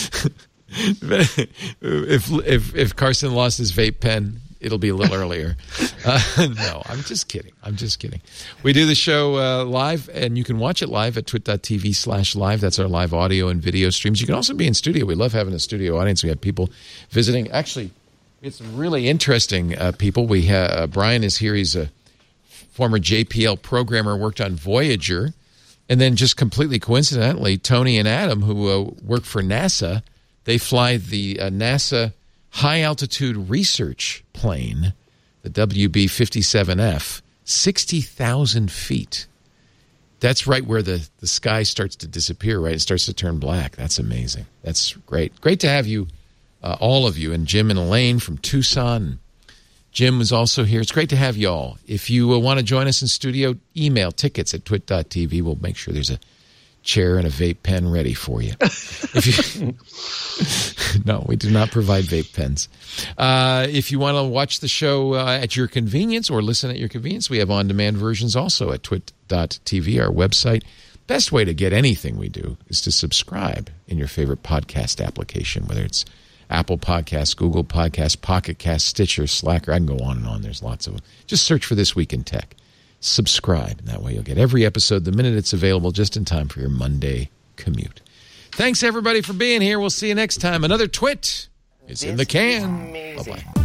A: if if if Carson lost his vape pen, it'll be a little earlier. Uh, no, I'm just kidding. I'm just kidding. We do the show uh, live, and you can watch it live at twit.tv slash live. That's our live audio and video streams. You can also be in studio. We love having a studio audience. We have people visiting. Actually, it's really interesting uh, people. We have, uh, Brian is here. He's a former J P L programmer, worked on Voyager. And then just completely coincidentally, Tony and Adam, who uh, work for NASA, they fly the uh, NASA high-altitude research plane, the W B fifty-seven F, sixty thousand feet. That's right where the, the sky starts to disappear, right? It starts to turn black. That's amazing. That's great. Great to have you, uh, all of you, and Jim and Elaine from Tucson. Jim was also here. It's great to have you all. If you uh, want to join us in studio, email tickets at twit.tv. We'll make sure there's a chair and a vape pen ready for you. If you no, we do not provide vape pens. Uh, if you want to watch the show uh, at your convenience or listen at your convenience, we have on-demand versions also at twit.tv, our website. Best way to get anything we do is to subscribe in your favorite podcast application, whether it's Apple Podcasts, Google Podcasts, Pocket Cast, Stitcher, Slacker. I can go on and on. There's lots of them. Just search for This Week in Tech. Subscribe. And that way you'll get every episode the minute it's available, just in time for your Monday commute. Thanks, everybody, for being here. We'll see you next time. Another Twit is in the can. Bye-bye.